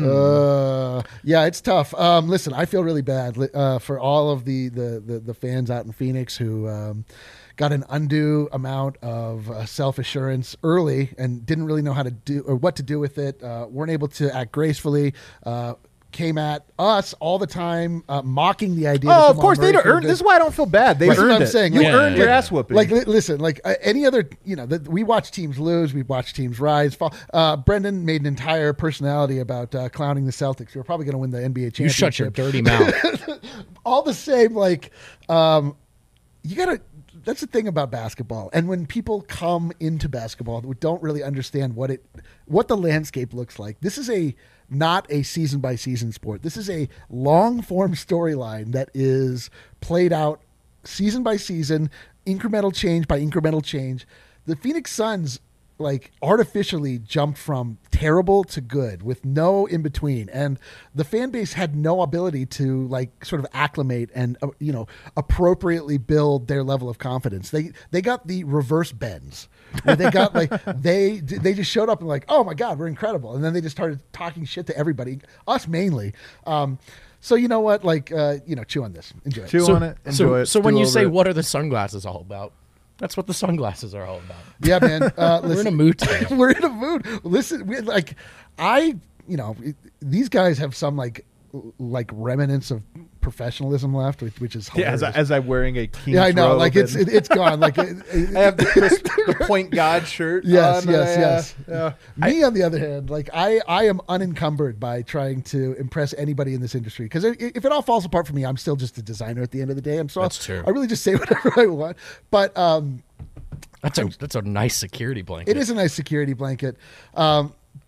[SPEAKER 6] Uh, yeah, it's tough. Um, listen, I feel really bad li- uh, for all of the, the, the, the fans out in Phoenix who um, got an undue amount of uh, self assurance early and didn't really know how to do or what to do with it. Uh, weren't able to act gracefully. Uh, came at us all the time, uh, mocking the idea. that
[SPEAKER 5] oh, of
[SPEAKER 6] Jamal
[SPEAKER 5] course
[SPEAKER 6] Murray
[SPEAKER 5] they
[SPEAKER 6] could have
[SPEAKER 5] earned.
[SPEAKER 6] been-
[SPEAKER 5] This is why I don't feel bad. They
[SPEAKER 6] Right. That's what
[SPEAKER 5] earned
[SPEAKER 6] I'm
[SPEAKER 5] it.
[SPEAKER 6] saying.
[SPEAKER 5] You
[SPEAKER 6] Like,
[SPEAKER 5] earned your
[SPEAKER 7] yeah.
[SPEAKER 5] ass whooping.
[SPEAKER 6] Like, li- listen, like uh, any other, you know, the, we watch teams lose, we watch teams rise, fall. Uh, Brendan made an entire personality about uh, clowning the Celtics. We're probably going to win the N B A
[SPEAKER 7] You
[SPEAKER 6] championship.
[SPEAKER 7] shut your dirty mouth.
[SPEAKER 6] All the same, like, um, you got to. That's the thing about basketball, and when people come into basketball who don't really understand what it, what the landscape looks like. This is a not a season by season sport. This is a long form storyline that is played out season by season, incremental change by incremental change. The Phoenix Suns like artificially jumped from terrible to good with no in between, and the fan base had no ability to like sort of acclimate and uh, you know appropriately build their level of confidence. They they got the reverse bends. Where they got like they they just showed up and like, oh my god, we're incredible, and then they just started talking shit to everybody, us mainly. Um, so you know what, like uh, you know, chew on this, enjoy it.
[SPEAKER 5] Chew
[SPEAKER 7] so,
[SPEAKER 5] on it. Enjoy
[SPEAKER 7] so,
[SPEAKER 5] it.
[SPEAKER 7] so when
[SPEAKER 5] stew
[SPEAKER 7] you
[SPEAKER 5] over
[SPEAKER 7] say,
[SPEAKER 5] it.
[SPEAKER 7] what are the sunglasses all about? That's what the sunglasses are all about.
[SPEAKER 6] Yeah, man. Uh,
[SPEAKER 7] We're in a
[SPEAKER 6] listen,
[SPEAKER 7] mood today.
[SPEAKER 6] we're in a mood. Listen, we, like I, you know, it, these guys have some like like remnants of professionalism left, which, which is
[SPEAKER 5] Yeah,
[SPEAKER 6] hilarious.
[SPEAKER 5] as, I, as I'm wearing a Kings
[SPEAKER 6] yeah, I know.
[SPEAKER 5] robe
[SPEAKER 6] Like it's
[SPEAKER 5] and-
[SPEAKER 6] it, it's gone. Like it, it-
[SPEAKER 5] I have the, Chris, the point guard shirt.
[SPEAKER 6] Yes,
[SPEAKER 5] on,
[SPEAKER 6] yes,
[SPEAKER 5] uh,
[SPEAKER 6] yes.
[SPEAKER 5] yeah,
[SPEAKER 6] Me, on the other hand, like I, I am unencumbered by trying to impress anybody in this industry because if it all falls apart for me, I'm still just a designer at the end of the day. I'm so
[SPEAKER 7] That's true.
[SPEAKER 6] I really just say whatever I want. But um,
[SPEAKER 7] That's a that's a nice security blanket.
[SPEAKER 6] it is a nice security blanket. Um, but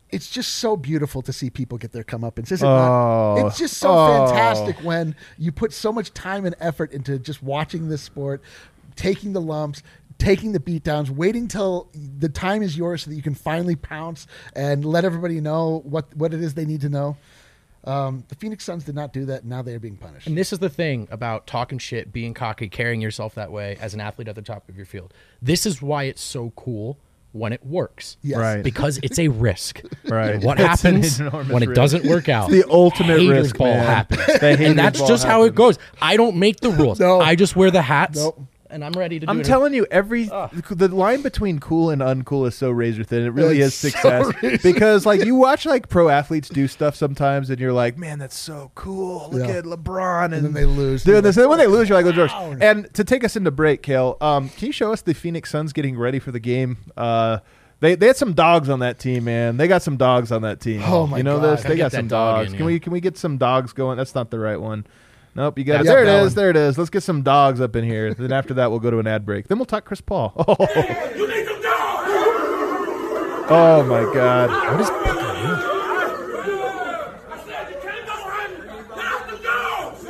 [SPEAKER 6] it's just so beautiful to see people get their comeuppance, is it
[SPEAKER 5] Oh.
[SPEAKER 6] not? It's just so
[SPEAKER 5] Oh.
[SPEAKER 6] fantastic when you put so much time and effort into just watching this sport, taking the lumps, taking the beatdowns, waiting till the time is yours so that you can finally pounce and let everybody know what, what it is they need to know. Um, the Phoenix Suns did not do that. And now they are being punished.
[SPEAKER 7] And this is the thing about talking shit, being cocky, carrying yourself that way as an athlete at the top of your field. This is why it's so cool when it works.
[SPEAKER 6] Yes.
[SPEAKER 5] Right.
[SPEAKER 7] Because it's a risk.
[SPEAKER 5] Right.
[SPEAKER 7] And what
[SPEAKER 5] It's an
[SPEAKER 7] happens
[SPEAKER 5] enormous
[SPEAKER 7] when it
[SPEAKER 5] risk.
[SPEAKER 7] doesn't work out?
[SPEAKER 5] It's the ultimate
[SPEAKER 7] Haters
[SPEAKER 5] risk,
[SPEAKER 7] ball
[SPEAKER 5] man.
[SPEAKER 7] happens.
[SPEAKER 5] The haters
[SPEAKER 7] And that's
[SPEAKER 5] ball
[SPEAKER 7] just how it
[SPEAKER 5] happens.
[SPEAKER 7] goes. I don't make the rules.
[SPEAKER 6] No.
[SPEAKER 7] I just wear the hats.
[SPEAKER 6] Nope.
[SPEAKER 7] And I'm ready to do
[SPEAKER 5] I'm
[SPEAKER 7] it.
[SPEAKER 5] telling you, every the line between cool and uncool is so razor thin. It really
[SPEAKER 6] It's
[SPEAKER 5] is
[SPEAKER 6] so
[SPEAKER 5] success
[SPEAKER 6] razor
[SPEAKER 5] because, like, you watch like pro athletes do stuff sometimes, and you're like, man, that's so cool. Look
[SPEAKER 6] Yeah.
[SPEAKER 5] at LeBron, and,
[SPEAKER 6] then they lose.
[SPEAKER 5] doing this. And when they lose, you're like, oh, George.
[SPEAKER 6] Wow.
[SPEAKER 5] And to take us into break, Kale, um, can you show us the Phoenix Suns getting ready for the game? Uh, They, they had some dogs on that team, man. They got some dogs on that team.
[SPEAKER 6] Oh, my
[SPEAKER 5] You know
[SPEAKER 6] God.
[SPEAKER 5] this?
[SPEAKER 7] Gotta
[SPEAKER 5] They
[SPEAKER 7] get
[SPEAKER 5] got
[SPEAKER 7] that
[SPEAKER 5] some
[SPEAKER 7] dog
[SPEAKER 5] dogs.
[SPEAKER 7] in,
[SPEAKER 5] Can
[SPEAKER 7] yeah.
[SPEAKER 5] we can we get some dogs going? That's not the right one. Nope, you got it.
[SPEAKER 7] That's
[SPEAKER 5] There it
[SPEAKER 7] that
[SPEAKER 5] is.
[SPEAKER 7] one.
[SPEAKER 5] There it is. Let's get some dogs up in here. Then after that, we'll go to an ad break. Then we'll talk Chris Paul. Oh,
[SPEAKER 8] You need some dogs!
[SPEAKER 5] oh my God.
[SPEAKER 7] What is Booker doing?
[SPEAKER 8] I said you can't go hungry. Now some dogs!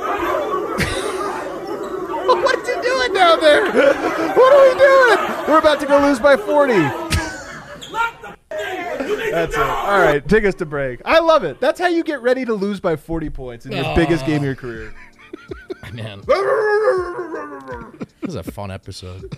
[SPEAKER 5] What is he doing down there? What are we doing? We're about to go lose by forty.
[SPEAKER 8] Lock the game! You need
[SPEAKER 5] That's it.
[SPEAKER 8] some dogs!
[SPEAKER 5] All right, take us to break. I love it. That's how you get ready to lose by forty points in your biggest game of your career.
[SPEAKER 7] Man. This is a fun episode.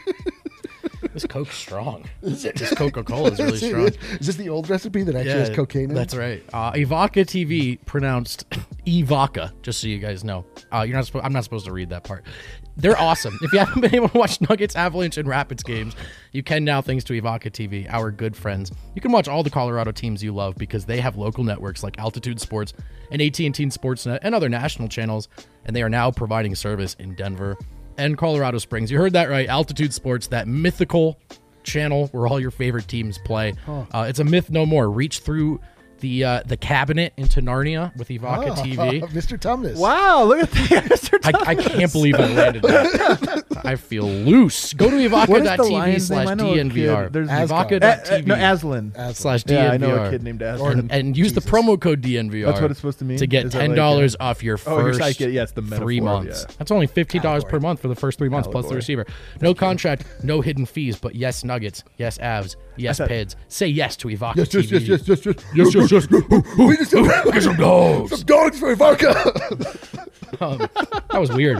[SPEAKER 7] This Coke's strong. This Coca-Cola is really strong.
[SPEAKER 6] Is this the old recipe that actually has cocaine in it?
[SPEAKER 7] That's right. Uh, Ivaca T V, pronounced Ivaca, just so you guys know. Uh, you're not. Suppo- I'm not supposed to read that part. They're awesome. If you haven't been able to watch Nuggets, Avalanche, and Rapids games, you can now thanks to Ivaca T V, our good friends. You can watch all the Colorado teams you love because they have local networks like Altitude Sports and A T and T Sportsnet and other national channels, and they are now providing service in Denver and Colorado Springs. You heard that right. Altitude Sports, that mythical channel where all your favorite teams play. Uh, it's a myth no more. Reach through the uh, the cabinet into Narnia with Ivaca T V.
[SPEAKER 6] Mister Tumnus.
[SPEAKER 5] Wow, look at that. Mister
[SPEAKER 7] I, I can't believe I landed that. I feel loose. Go to
[SPEAKER 5] What is the
[SPEAKER 7] Ivaca.tv
[SPEAKER 5] lion's name? I
[SPEAKER 7] slash
[SPEAKER 5] know a
[SPEAKER 7] DNVR.
[SPEAKER 5] kid. There's
[SPEAKER 6] Asgard.
[SPEAKER 5] Uh, uh,
[SPEAKER 7] Ivaca.tv
[SPEAKER 5] no, Aslan.
[SPEAKER 7] slash DNVR.
[SPEAKER 5] Yeah, I know a kid named Aslan.
[SPEAKER 7] And, and use the promo code D N V R.
[SPEAKER 5] That's what it's supposed to mean?
[SPEAKER 7] To get
[SPEAKER 5] Is that
[SPEAKER 7] ten
[SPEAKER 5] like,
[SPEAKER 7] dollars
[SPEAKER 5] uh,
[SPEAKER 7] off your
[SPEAKER 5] Oh, you're
[SPEAKER 7] first
[SPEAKER 5] psychic. Yeah, it's the metaphor,
[SPEAKER 7] three months.
[SPEAKER 5] yeah.
[SPEAKER 7] That's only fifteen dollars per month for the first three months plus the
[SPEAKER 5] Allegory.
[SPEAKER 7] receiver. No contract, no hidden fees, but yes Nuggets, yes Avs, yes
[SPEAKER 5] thought-
[SPEAKER 7] Pids. Say yes to Ivaca
[SPEAKER 6] Yes, yes,
[SPEAKER 7] T V.
[SPEAKER 6] yes, yes, yes, yes.
[SPEAKER 7] Yes, yes, yes.
[SPEAKER 6] We just
[SPEAKER 7] Get some dogs.
[SPEAKER 6] Some dogs for Ivanka.
[SPEAKER 7] Um, that was weird.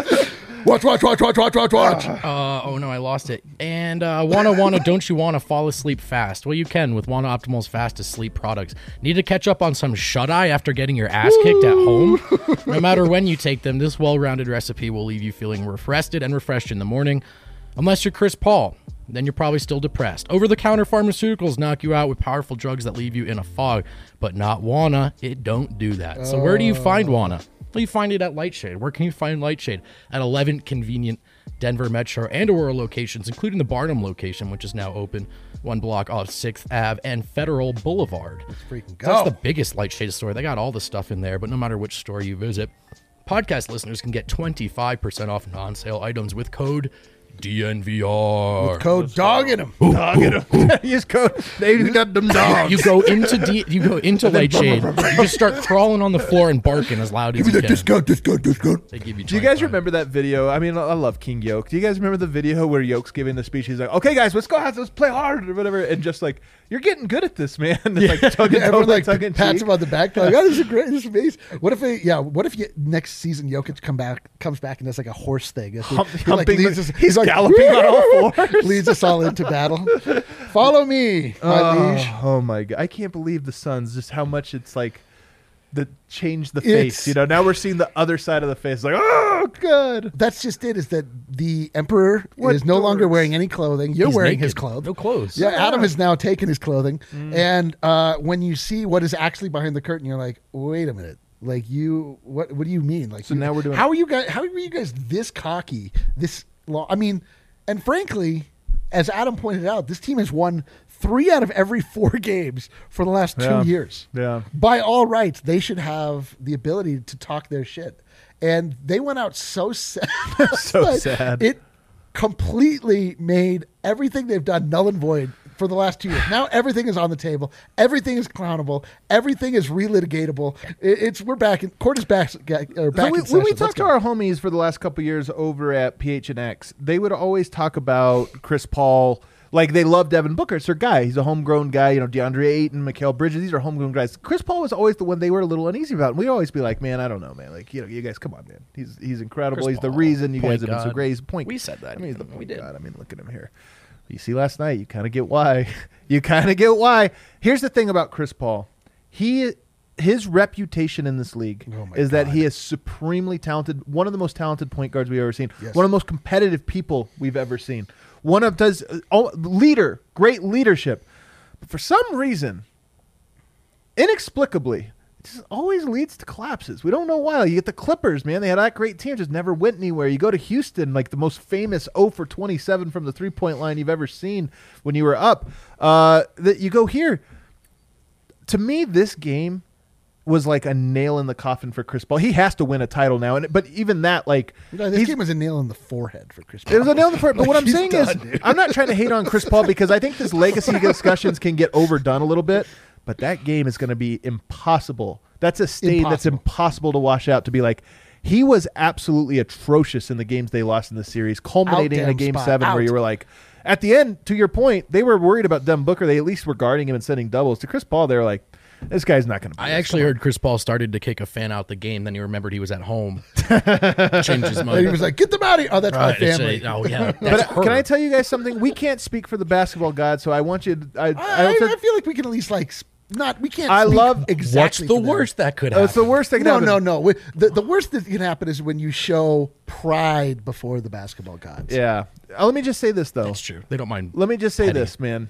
[SPEAKER 6] Watch, watch, watch, watch, watch, watch, watch.
[SPEAKER 7] Uh, oh no, I lost it. And uh, wanna wanna don't you wanna fall asleep fast? Well, you can with Wanna Optimal's fastest sleep products. Need to catch up on some shut eye after getting your ass kicked at home? No matter when you take them, this well-rounded recipe will leave you feeling refreshed and refreshed in the morning. Unless you're Chris Paul, then you're probably still depressed. Over-the-counter pharmaceuticals knock you out with powerful drugs that leave you in a fog, but not Wanna. It don't do that. So where do you find Wanna? Well, you find it at Lightshade. Where can you find Lightshade? At eleven convenient Denver Metro and Aurora locations, including the Barnum location, which is now open, one block off sixth Avenue and Federal Boulevard.
[SPEAKER 6] Freaking go.
[SPEAKER 7] That's the biggest Lightshade store. They got all the stuff in there, but no matter which store you visit, podcast listeners can get twenty-five percent off non-sale items with code D N V R.
[SPEAKER 6] Code dog in him.
[SPEAKER 5] Use code. They got them dogs.
[SPEAKER 7] You go into D, you go into Lightshade. You just start crawling on the floor and barking as loud as you can.
[SPEAKER 6] Discount, discount, discount.
[SPEAKER 7] They give you.
[SPEAKER 5] Do you guys
[SPEAKER 7] twenty-five.
[SPEAKER 5] remember that video? I mean, I love King Yoke. Do you guys remember the video where Yoke's giving the speech? He's like, "Okay, guys, let's go out, let's play hard," or whatever, and just like, "You're getting good at this, man." It's like tugging,
[SPEAKER 6] Everyone like
[SPEAKER 5] tugging
[SPEAKER 6] pats
[SPEAKER 5] cheek.
[SPEAKER 6] him on the back. Like, oh, this is great. This is amazing. What if they, yeah? What if you, next season Jokic come back, comes back and does like a horse thing? It's
[SPEAKER 5] Hump-
[SPEAKER 6] he, like,
[SPEAKER 5] humping
[SPEAKER 6] leads
[SPEAKER 5] the-
[SPEAKER 6] us-
[SPEAKER 5] he's
[SPEAKER 6] like,
[SPEAKER 5] galloping on all fours.
[SPEAKER 6] leads us all into battle. Follow me, my
[SPEAKER 5] Oh,
[SPEAKER 6] liege.
[SPEAKER 5] oh my god! I can't believe the Suns. Just how much it's like the change the
[SPEAKER 6] It's-
[SPEAKER 5] face. You know, now we're seeing the other side of the face. Like, oh, good.
[SPEAKER 6] That's just it. Is that the emperor
[SPEAKER 5] What
[SPEAKER 6] is no longer
[SPEAKER 5] dorks.
[SPEAKER 6] wearing any clothing? You're
[SPEAKER 7] He's
[SPEAKER 6] wearing
[SPEAKER 7] naked.
[SPEAKER 6] his clothes.
[SPEAKER 7] No clothes.
[SPEAKER 6] Yeah, Adam has now taken his clothing,
[SPEAKER 5] Mm.
[SPEAKER 6] and uh, when you see what is actually behind the curtain, you're like, wait a minute. Like you, what? What do you mean? Like,
[SPEAKER 5] So
[SPEAKER 6] you-
[SPEAKER 5] now we're doing-
[SPEAKER 6] How are you guys? How are you guys this cocky? This long? I mean, and frankly, as Adam pointed out, this team has won three out of every four games for the last
[SPEAKER 5] Yeah.
[SPEAKER 6] two years.
[SPEAKER 5] Yeah.
[SPEAKER 6] By all rights, they should have the ability to talk their shit, and they went out so sad.
[SPEAKER 5] So
[SPEAKER 6] Like,
[SPEAKER 5] sad.
[SPEAKER 6] It completely made everything they've done null and void for the last two years. Now everything is on the table. Everything is clownable. Everything is relitigatable. It, it's we're back in court is back. Or back
[SPEAKER 5] So we,
[SPEAKER 6] in
[SPEAKER 5] when we
[SPEAKER 6] session. Let's
[SPEAKER 5] talked to
[SPEAKER 6] go.
[SPEAKER 5] our homies for the last couple years over at P H N X, they would always talk about Chris Paul. Like, they love Devin Booker. It's their guy. He's a homegrown guy. You know, DeAndre Ayton, Mikal Bridges, these are homegrown guys. Chris Paul was always the one they were a little uneasy about. And we'd always be like, man, I don't know, man. Like, you know, you guys, come on, man. He's he's incredible.
[SPEAKER 7] Chris
[SPEAKER 5] he's the
[SPEAKER 7] Paul,
[SPEAKER 5] reason you
[SPEAKER 7] point
[SPEAKER 5] guys have been so
[SPEAKER 7] guard.
[SPEAKER 5] great. He's a point.
[SPEAKER 7] We said that
[SPEAKER 5] I mean, he's the
[SPEAKER 7] even.
[SPEAKER 5] point
[SPEAKER 7] We did.
[SPEAKER 5] guard. I mean, look at him here. You see last night, you kind of get why. you kind of get why. Here's the thing about Chris Paul. He... His reputation in this league
[SPEAKER 6] Oh my
[SPEAKER 5] is that
[SPEAKER 6] God.
[SPEAKER 5] he is supremely talented, one of the most talented point guards we've ever seen,
[SPEAKER 6] Yes.
[SPEAKER 5] one of the most competitive people we've ever seen, one of does uh, oh, leader, great leadership. But for some reason, inexplicably, it just always leads to collapses. We don't know why. You get the Clippers, man. They had that great team, just never went anywhere. You go to Houston, like the most famous oh for twenty-seven from the three-point line you've ever seen when you were up. Uh, that you go here. To me, this game was like a nail in the coffin for Chris Paul. He has to win a title now, and but even that, like,
[SPEAKER 6] No, this
[SPEAKER 5] he's-
[SPEAKER 6] game was a nail in the forehead for Chris Paul.
[SPEAKER 5] it was a nail in the forehead. But
[SPEAKER 6] Like,
[SPEAKER 5] what I'm
[SPEAKER 6] he's
[SPEAKER 5] saying
[SPEAKER 6] done,
[SPEAKER 5] is,
[SPEAKER 6] dude.
[SPEAKER 5] I'm not trying to hate on Chris Paul because I think this legacy discussions can get overdone a little bit. But that game is going to be impossible. That's a stain that's
[SPEAKER 6] Impossible.
[SPEAKER 5] impossible to wash out. To be like, he was absolutely atrocious in the games they lost in the series, culminating in a
[SPEAKER 6] damn
[SPEAKER 5] game
[SPEAKER 6] spot.
[SPEAKER 5] seven where
[SPEAKER 6] Out.
[SPEAKER 5] you were like, at the end, to your point, they were worried about Devin Booker. They at least were guarding him and sending doubles. To Chris Paul, they were like, this guy's not going to.
[SPEAKER 7] I actually heard Chris Paul started to kick a fan out the game. Then he remembered he was at home. Changed his
[SPEAKER 6] And
[SPEAKER 7] mind.
[SPEAKER 6] he was like, "Get them out of here!" Oh, that's my
[SPEAKER 7] Right, it's
[SPEAKER 6] family.
[SPEAKER 7] a- oh yeah,
[SPEAKER 5] But
[SPEAKER 7] that's
[SPEAKER 5] uh, can
[SPEAKER 7] her.
[SPEAKER 5] I tell you guys something? We can't speak for the basketball god, so I want you to. I, I,
[SPEAKER 6] I,
[SPEAKER 5] don't
[SPEAKER 6] I,
[SPEAKER 5] think-
[SPEAKER 6] feel like we can at least like s- not. We can't.
[SPEAKER 5] I
[SPEAKER 6] speak
[SPEAKER 5] love-
[SPEAKER 6] exactly.
[SPEAKER 7] What's the
[SPEAKER 6] for them.
[SPEAKER 7] worst that could
[SPEAKER 5] Oh,
[SPEAKER 7] happen?
[SPEAKER 5] it's the worst thing.
[SPEAKER 6] No,
[SPEAKER 5] that
[SPEAKER 6] no,
[SPEAKER 5] happened.
[SPEAKER 6] no. We- The, the worst that can happen is when you show pride before the basketball gods.
[SPEAKER 5] Yeah. Uh, let me just say this though.
[SPEAKER 7] That's true. They don't mind.
[SPEAKER 5] Let me just say
[SPEAKER 7] petty.
[SPEAKER 5] this, man.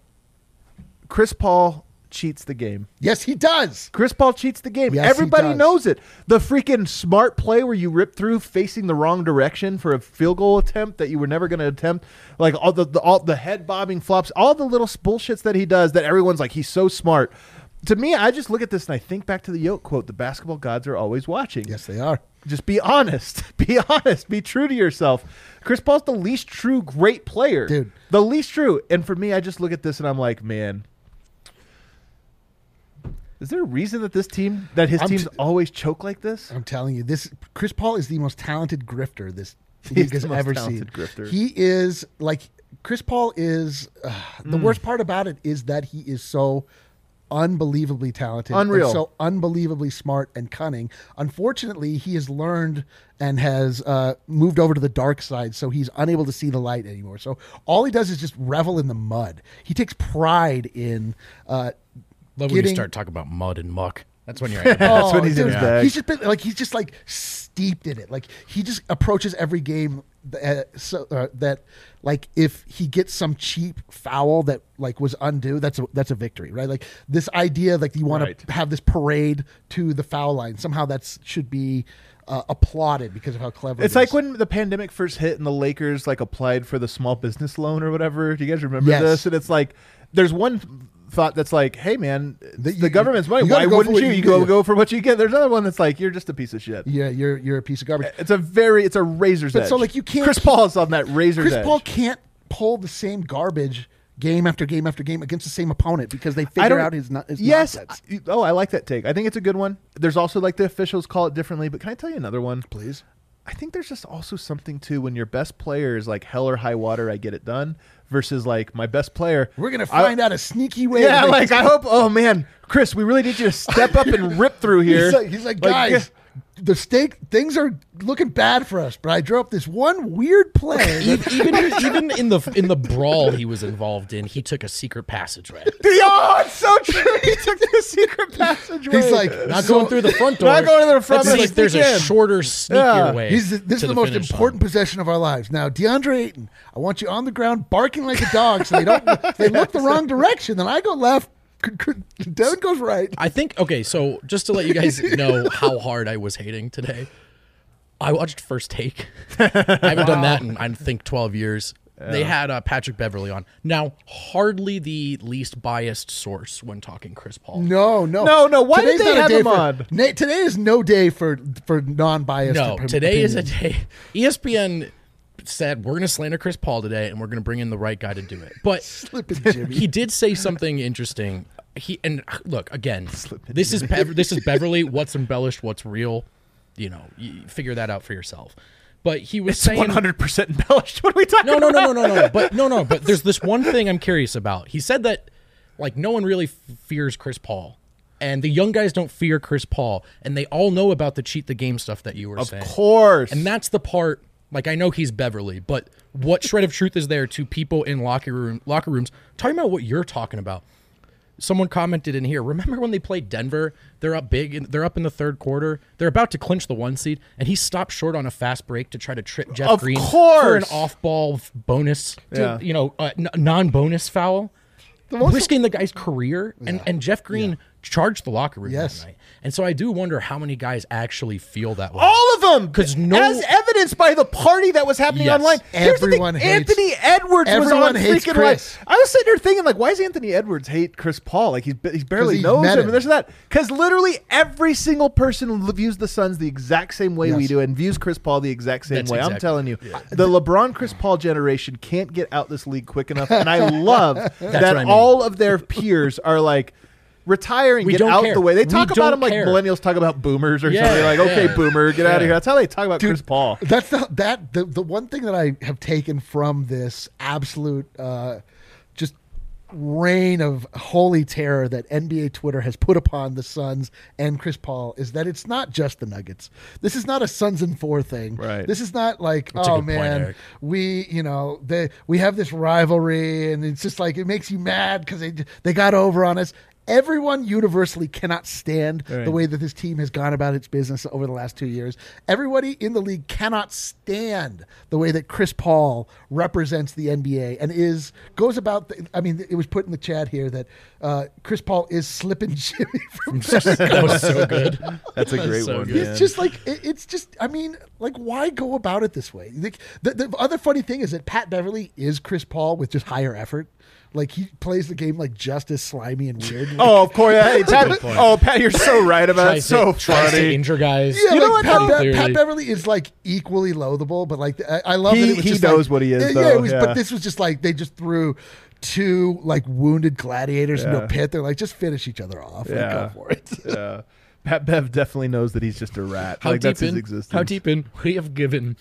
[SPEAKER 5] Chris Paul cheats the game.
[SPEAKER 6] Yes, he does.
[SPEAKER 5] Chris Paul cheats the game.
[SPEAKER 6] Yes, he
[SPEAKER 5] Everybody
[SPEAKER 6] does.
[SPEAKER 5] knows it. The freaking smart play where you rip through facing the wrong direction for a field goal attempt that you were never going to attempt, like all the, the all the head bobbing flops, all the little bullshits that he does that everyone's like, he's so smart. To me, I just look at this and I think back to the Yoke quote, the basketball gods are always watching.
[SPEAKER 6] Yes, they are.
[SPEAKER 5] Just be honest. Be honest. Be true to yourself. Chris Paul's the least true great player.
[SPEAKER 6] Dude.
[SPEAKER 5] The least true. And for me, I just look at this and I'm like, man, is there a reason that this team, that his
[SPEAKER 6] I'm
[SPEAKER 5] teams
[SPEAKER 6] t-
[SPEAKER 5] always choke like this?
[SPEAKER 6] I'm telling you, this Chris Paul is the most talented grifter this
[SPEAKER 5] He's
[SPEAKER 6] league
[SPEAKER 5] the
[SPEAKER 6] has
[SPEAKER 5] most
[SPEAKER 6] ever
[SPEAKER 5] talented
[SPEAKER 6] seen.
[SPEAKER 5] grifter.
[SPEAKER 6] He is like Chris Paul is. Uh, the
[SPEAKER 5] Mm.
[SPEAKER 6] worst part about it is that he is so unbelievably talented,
[SPEAKER 5] Unreal.
[SPEAKER 6] and so unbelievably smart and cunning. Unfortunately, he has learned and has uh, moved over to the dark side, so he's unable to see the light anymore. So all he does is just revel in the mud. He takes pride in. Uh,
[SPEAKER 7] Love when you
[SPEAKER 6] getting-
[SPEAKER 7] start talking about mud and muck. That's when you're. At the
[SPEAKER 5] That's when he's in
[SPEAKER 6] dude,
[SPEAKER 5] his bag.
[SPEAKER 6] He's just been like he's just like steeped in it. Like he just approaches every game uh, so uh, that like if he gets some cheap foul that like was undue, that's a, that's a victory, right? Like this idea like you want
[SPEAKER 5] Right.
[SPEAKER 6] to have this parade to the foul line somehow that's should be uh, applauded because of how clever.
[SPEAKER 5] It's
[SPEAKER 6] it
[SPEAKER 5] like
[SPEAKER 6] is.
[SPEAKER 5] when the pandemic first hit and the Lakers like applied for the small business loan or whatever. Do you guys remember
[SPEAKER 6] Yes.
[SPEAKER 5] this? And it's like, there's one thought that's like, hey man,
[SPEAKER 6] The-
[SPEAKER 5] the
[SPEAKER 6] you-
[SPEAKER 5] government's money.
[SPEAKER 6] you gotta
[SPEAKER 5] Why
[SPEAKER 6] go for
[SPEAKER 5] wouldn't
[SPEAKER 6] what
[SPEAKER 5] you?
[SPEAKER 6] you
[SPEAKER 5] You
[SPEAKER 6] can
[SPEAKER 5] go
[SPEAKER 6] get.
[SPEAKER 5] go for what you get. There's another one that's like, you're just a piece of shit.
[SPEAKER 6] yeah, you're you're a piece of garbage.
[SPEAKER 5] It's a very, it's a razor's
[SPEAKER 6] But
[SPEAKER 5] edge.
[SPEAKER 6] so, like, you can't
[SPEAKER 5] Chris
[SPEAKER 6] keep-
[SPEAKER 5] Paul's on that razor's
[SPEAKER 6] Chris
[SPEAKER 5] edge.
[SPEAKER 6] Paul can't pull the same garbage game after game after game against the same opponent because they
[SPEAKER 5] I
[SPEAKER 6] figure
[SPEAKER 5] don't-
[SPEAKER 6] out his, no- his
[SPEAKER 5] yes.
[SPEAKER 6] nonsense.
[SPEAKER 5] I- oh, I like that take. I think it's a good one. There's also like the officials call it differently, but can I tell you another one?
[SPEAKER 6] Please.
[SPEAKER 5] I think there's just also something too when your best player is like hell or high water, I get it done, versus like my best player.
[SPEAKER 6] We're gonna
[SPEAKER 5] I-
[SPEAKER 6] find out a sneaky way.
[SPEAKER 5] Yeah,
[SPEAKER 6] to make
[SPEAKER 5] like I hope. Oh man, Chris, we really need you to step up and rip through here.
[SPEAKER 6] He's like, he's like, guys, the stake things are looking bad for us, but I drew up this one weird play.
[SPEAKER 7] E-
[SPEAKER 6] that-
[SPEAKER 7] even even in the in the brawl he was involved in, he took a secret passageway.
[SPEAKER 5] oh, it's so true. He took the secret passageway.
[SPEAKER 6] He's like,
[SPEAKER 7] Not
[SPEAKER 6] so-
[SPEAKER 7] going through the front door.
[SPEAKER 5] Not going to the front,
[SPEAKER 7] Let's
[SPEAKER 5] but
[SPEAKER 7] see
[SPEAKER 5] like,
[SPEAKER 7] if there's
[SPEAKER 5] sneak
[SPEAKER 7] a
[SPEAKER 5] in.
[SPEAKER 7] shorter, sneakier
[SPEAKER 5] Yeah.
[SPEAKER 7] way.
[SPEAKER 6] He's the, this
[SPEAKER 7] to
[SPEAKER 6] is the, most
[SPEAKER 7] finish
[SPEAKER 6] important
[SPEAKER 7] line.
[SPEAKER 6] possession of our lives. Now, DeAndre Ayton, I want you on the ground barking like a dog, so they don't if they look the wrong direction. Then I go left. Devin goes right.
[SPEAKER 7] I think okay. So just to let you guys know how hard I was hating today, I watched First Take. I haven't done that in I think twelve years. They had uh, Patrick Beverly on. Now, hardly the least biased source when talking Chris Paul.
[SPEAKER 6] No, no,
[SPEAKER 5] No, no, why did
[SPEAKER 6] Today's
[SPEAKER 5] they
[SPEAKER 6] not a
[SPEAKER 5] have
[SPEAKER 6] day
[SPEAKER 5] him
[SPEAKER 6] for-
[SPEAKER 5] on?
[SPEAKER 6] Na- today is no day for for non-biased.
[SPEAKER 7] No,
[SPEAKER 6] op-
[SPEAKER 7] today is a
[SPEAKER 6] opinions.
[SPEAKER 7] day. E S P N said, we're going to slander Chris Paul today, and we're going to bring in the right guy to do it. But
[SPEAKER 6] Slipping Jimmy.
[SPEAKER 7] he did say something interesting. He and look again. This is Bev- this is Beverly. What's embellished? What's real? You know, you figure that out for yourself. But he was
[SPEAKER 5] It's
[SPEAKER 7] saying
[SPEAKER 5] one hundred percent embellished. What are we talking
[SPEAKER 7] no, no,
[SPEAKER 5] about?
[SPEAKER 7] no, no, no, no. But no, no. But there's this one thing I'm curious about. He said that like no one really f- fears Chris Paul, and the young guys don't fear Chris Paul, and they all know about the cheat the game stuff that you were
[SPEAKER 5] Of
[SPEAKER 7] saying.
[SPEAKER 5] course.
[SPEAKER 7] And that's the part. Like I know he's Beverly, but what shred of truth is there to people in locker room locker rooms talking about what you're talking about? Someone commented in here. Remember when they played Denver? They're up big. In, they're up in the third quarter. They're about to clinch the one seed, and he stopped short on a fast break to try to trip Jeff
[SPEAKER 5] Of
[SPEAKER 7] Green
[SPEAKER 5] course.
[SPEAKER 7] for an off-ball bonus, to,
[SPEAKER 5] Yeah.
[SPEAKER 7] you know, uh, n- non-bonus foul,
[SPEAKER 6] most-
[SPEAKER 7] risking the guy's career. And, and Jeff Green charged the locker room
[SPEAKER 6] Yes.
[SPEAKER 7] that night. And so I do wonder how many guys actually feel that way.
[SPEAKER 5] All of them,
[SPEAKER 7] 'Cause no-
[SPEAKER 5] as evidenced by the party that was happening
[SPEAKER 7] Yes.
[SPEAKER 5] online. Here's the thing,
[SPEAKER 6] Everyone hates-
[SPEAKER 5] Anthony Edwards was
[SPEAKER 6] everyone
[SPEAKER 5] on
[SPEAKER 6] hates
[SPEAKER 5] freaking
[SPEAKER 6] Chris.
[SPEAKER 5] like. I was sitting there thinking like, why does Anthony Edwards hate Chris Paul? Like he's he barely
[SPEAKER 6] he
[SPEAKER 5] knows
[SPEAKER 6] met
[SPEAKER 5] him,
[SPEAKER 6] him.
[SPEAKER 5] and there's that because literally every single person views the Suns the exact same way we
[SPEAKER 6] Yes.
[SPEAKER 5] do, and views Chris Paul the exact same
[SPEAKER 7] That's
[SPEAKER 5] way. I'm
[SPEAKER 7] exactly-
[SPEAKER 5] telling you, the LeBron Chris Paul generation can't get out this league quick enough, and I love that
[SPEAKER 7] what I mean.
[SPEAKER 5] all of their peers are like. Retire and
[SPEAKER 7] We
[SPEAKER 5] get
[SPEAKER 7] don't
[SPEAKER 5] out
[SPEAKER 7] care.
[SPEAKER 5] the way. They
[SPEAKER 7] We
[SPEAKER 5] talk about
[SPEAKER 7] don't
[SPEAKER 5] him like
[SPEAKER 7] care.
[SPEAKER 5] millennials talk about boomers or
[SPEAKER 7] Yeah,
[SPEAKER 5] something. Like, okay,
[SPEAKER 7] yeah.
[SPEAKER 5] boomer, get out of
[SPEAKER 7] Yeah.
[SPEAKER 5] here. That's how they talk about
[SPEAKER 6] Dude,
[SPEAKER 5] Chris Paul.
[SPEAKER 6] That's the that the, the one thing that I have taken from this absolute uh, just reign of holy terror that N B A Twitter has put upon the Suns and Chris Paul is that it's not just the Nuggets. This is not a Suns and four thing.
[SPEAKER 5] Right.
[SPEAKER 6] This is not like,
[SPEAKER 7] That's a
[SPEAKER 6] oh
[SPEAKER 7] good point,
[SPEAKER 6] man,
[SPEAKER 7] Eric.
[SPEAKER 6] we you know they we have this rivalry and it's just like it makes you mad because they they got over on us. Everyone universally cannot stand
[SPEAKER 5] Right.
[SPEAKER 6] the way that this team has gone about its business over the last two years. Everybody in the league cannot stand the way that Chris Paul represents the N B A and is goes about. The, I mean, it was put in the chat here that uh, Chris Paul is slipping Jimmy from.
[SPEAKER 7] That was so good.
[SPEAKER 5] That's a great
[SPEAKER 7] so
[SPEAKER 5] one.
[SPEAKER 7] good.
[SPEAKER 5] man.
[SPEAKER 6] It's just like it, it's just. I mean, like, why go about it this way? Like, the, the other funny thing is that Pat Beverly is Chris Paul with just higher effort. Like he plays the game like just as slimy and weird.
[SPEAKER 5] Oh, of course. Yeah, hey, Pat,
[SPEAKER 7] point.
[SPEAKER 5] oh, Pat, you're so right about it.
[SPEAKER 7] Tries
[SPEAKER 5] It's so
[SPEAKER 7] to, tries to
[SPEAKER 5] funny.
[SPEAKER 7] injure guys.
[SPEAKER 6] Yeah,
[SPEAKER 5] You know
[SPEAKER 6] like
[SPEAKER 5] what,
[SPEAKER 6] Pat,
[SPEAKER 5] though?
[SPEAKER 6] Be-
[SPEAKER 7] Clearly.
[SPEAKER 6] Pat Beverly is like equally loathable, but like I, I love
[SPEAKER 5] He-
[SPEAKER 6] that it was
[SPEAKER 5] he
[SPEAKER 6] just
[SPEAKER 5] knows
[SPEAKER 6] like-
[SPEAKER 5] what he is,
[SPEAKER 6] Yeah,
[SPEAKER 5] though,
[SPEAKER 6] yeah, it was,
[SPEAKER 5] yeah.
[SPEAKER 6] but this was just like they just threw two like wounded gladiators into
[SPEAKER 5] Yeah.
[SPEAKER 6] a pit. They're like, just finish each other off. Like,
[SPEAKER 5] Yeah.
[SPEAKER 6] go for it.
[SPEAKER 5] Yeah. Pat Bev definitely knows that he's just a rat.
[SPEAKER 7] How
[SPEAKER 5] like
[SPEAKER 7] deep
[SPEAKER 5] that's his
[SPEAKER 7] in?
[SPEAKER 5] existence.
[SPEAKER 7] How deep in? We have given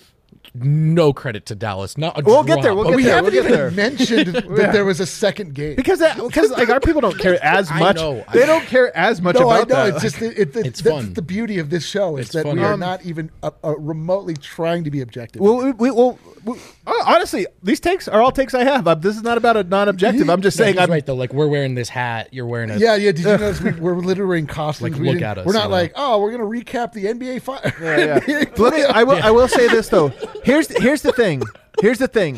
[SPEAKER 7] no credit to Dallas. Not a
[SPEAKER 5] We'll get
[SPEAKER 7] drop.
[SPEAKER 5] there, we'll
[SPEAKER 7] But
[SPEAKER 5] get
[SPEAKER 6] we
[SPEAKER 5] there,
[SPEAKER 6] haven't
[SPEAKER 5] we'll get
[SPEAKER 6] even
[SPEAKER 5] there.
[SPEAKER 6] mentioned that
[SPEAKER 5] Yeah.
[SPEAKER 6] there was a second game.
[SPEAKER 5] Because that, because like our people don't care as
[SPEAKER 7] I
[SPEAKER 5] much.
[SPEAKER 7] know.
[SPEAKER 5] They don't care as much
[SPEAKER 6] no, I know.
[SPEAKER 5] about that.
[SPEAKER 6] It's just it, it,
[SPEAKER 7] It's
[SPEAKER 6] that's
[SPEAKER 7] fun.
[SPEAKER 6] the beauty of this show is
[SPEAKER 7] It's
[SPEAKER 6] that
[SPEAKER 7] fun.
[SPEAKER 6] we are
[SPEAKER 5] Um,
[SPEAKER 6] not even uh, uh, remotely trying to be objective.
[SPEAKER 5] Well, we, we, well, we, uh, honestly, these takes are all takes I have. Uh, this is not about a non-objective. I'm just
[SPEAKER 7] No,
[SPEAKER 5] saying.
[SPEAKER 7] he's
[SPEAKER 5] I'm
[SPEAKER 7] right though. Like we're wearing this hat. You're wearing a
[SPEAKER 6] yeah, yeah. Did you notice we, we're literally wearing costumes?
[SPEAKER 7] Like,
[SPEAKER 6] we
[SPEAKER 7] look
[SPEAKER 6] didn't-
[SPEAKER 7] at us,
[SPEAKER 6] We're not
[SPEAKER 7] you know.
[SPEAKER 6] like, oh, we're gonna recap the N B A fi-
[SPEAKER 5] Yeah,
[SPEAKER 6] N B A
[SPEAKER 5] yeah. Let me. I will. I will say this though. Here's here's the thing. Here's the thing.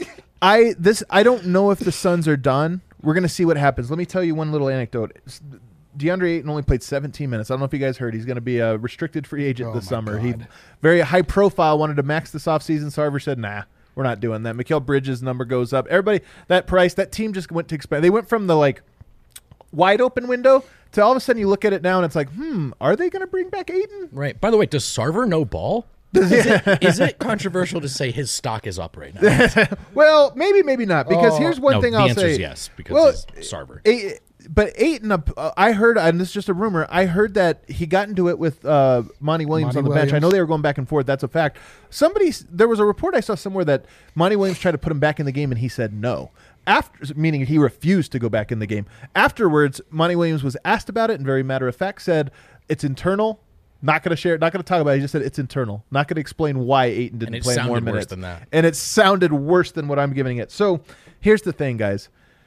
[SPEAKER 5] I this I don't know if the Suns are done. We're gonna see what happens. Let me tell you one little anecdote. DeAndre Ayton only played seventeen minutes. I don't know if you guys heard. He's going to be a restricted free agent
[SPEAKER 6] Oh,
[SPEAKER 5] this
[SPEAKER 6] my
[SPEAKER 5] summer. He
[SPEAKER 6] God.
[SPEAKER 5] very high profile. Wanted to max this offseason. Sarver said, "Nah, we're not doing that." Mikal Bridges' number goes up. Everybody, that price, that team just went to expand. They went from the like wide open window to all of a sudden you look at it now and it's like, hmm, are they going to bring back Ayton?
[SPEAKER 7] right. By the way, does Sarver know ball? Is it, is it controversial to say his stock is up right now?
[SPEAKER 5] Well, maybe, maybe not. Because
[SPEAKER 6] Oh.
[SPEAKER 5] here's one
[SPEAKER 7] No,
[SPEAKER 5] thing
[SPEAKER 7] the
[SPEAKER 5] I'll
[SPEAKER 7] answer
[SPEAKER 5] say.
[SPEAKER 7] is yes, because
[SPEAKER 5] well,
[SPEAKER 7] he's Sarver.
[SPEAKER 5] A- but Ayton, uh, I heard, and this is just a rumor, I heard that he got into it with uh, Monty Williams
[SPEAKER 6] Monty
[SPEAKER 5] on the bench. I know
[SPEAKER 6] Williams.
[SPEAKER 5] they were going back and forth. That's a fact. Somebody, there was a report I saw somewhere that Monty Williams tried to put him back in the game, and he said no. After, meaning he refused to go back in the game. Afterwards, Monty Williams was asked about it, and very matter of fact said it's internal. Not going to share it. Not going to talk about it. He just said it's internal. Not going to explain why Ayton didn't
[SPEAKER 7] And it
[SPEAKER 5] play more
[SPEAKER 7] sounded worse
[SPEAKER 5] minutes.
[SPEAKER 7] than that.
[SPEAKER 5] And it sounded worse than what I'm giving it. So here's the thing, guys.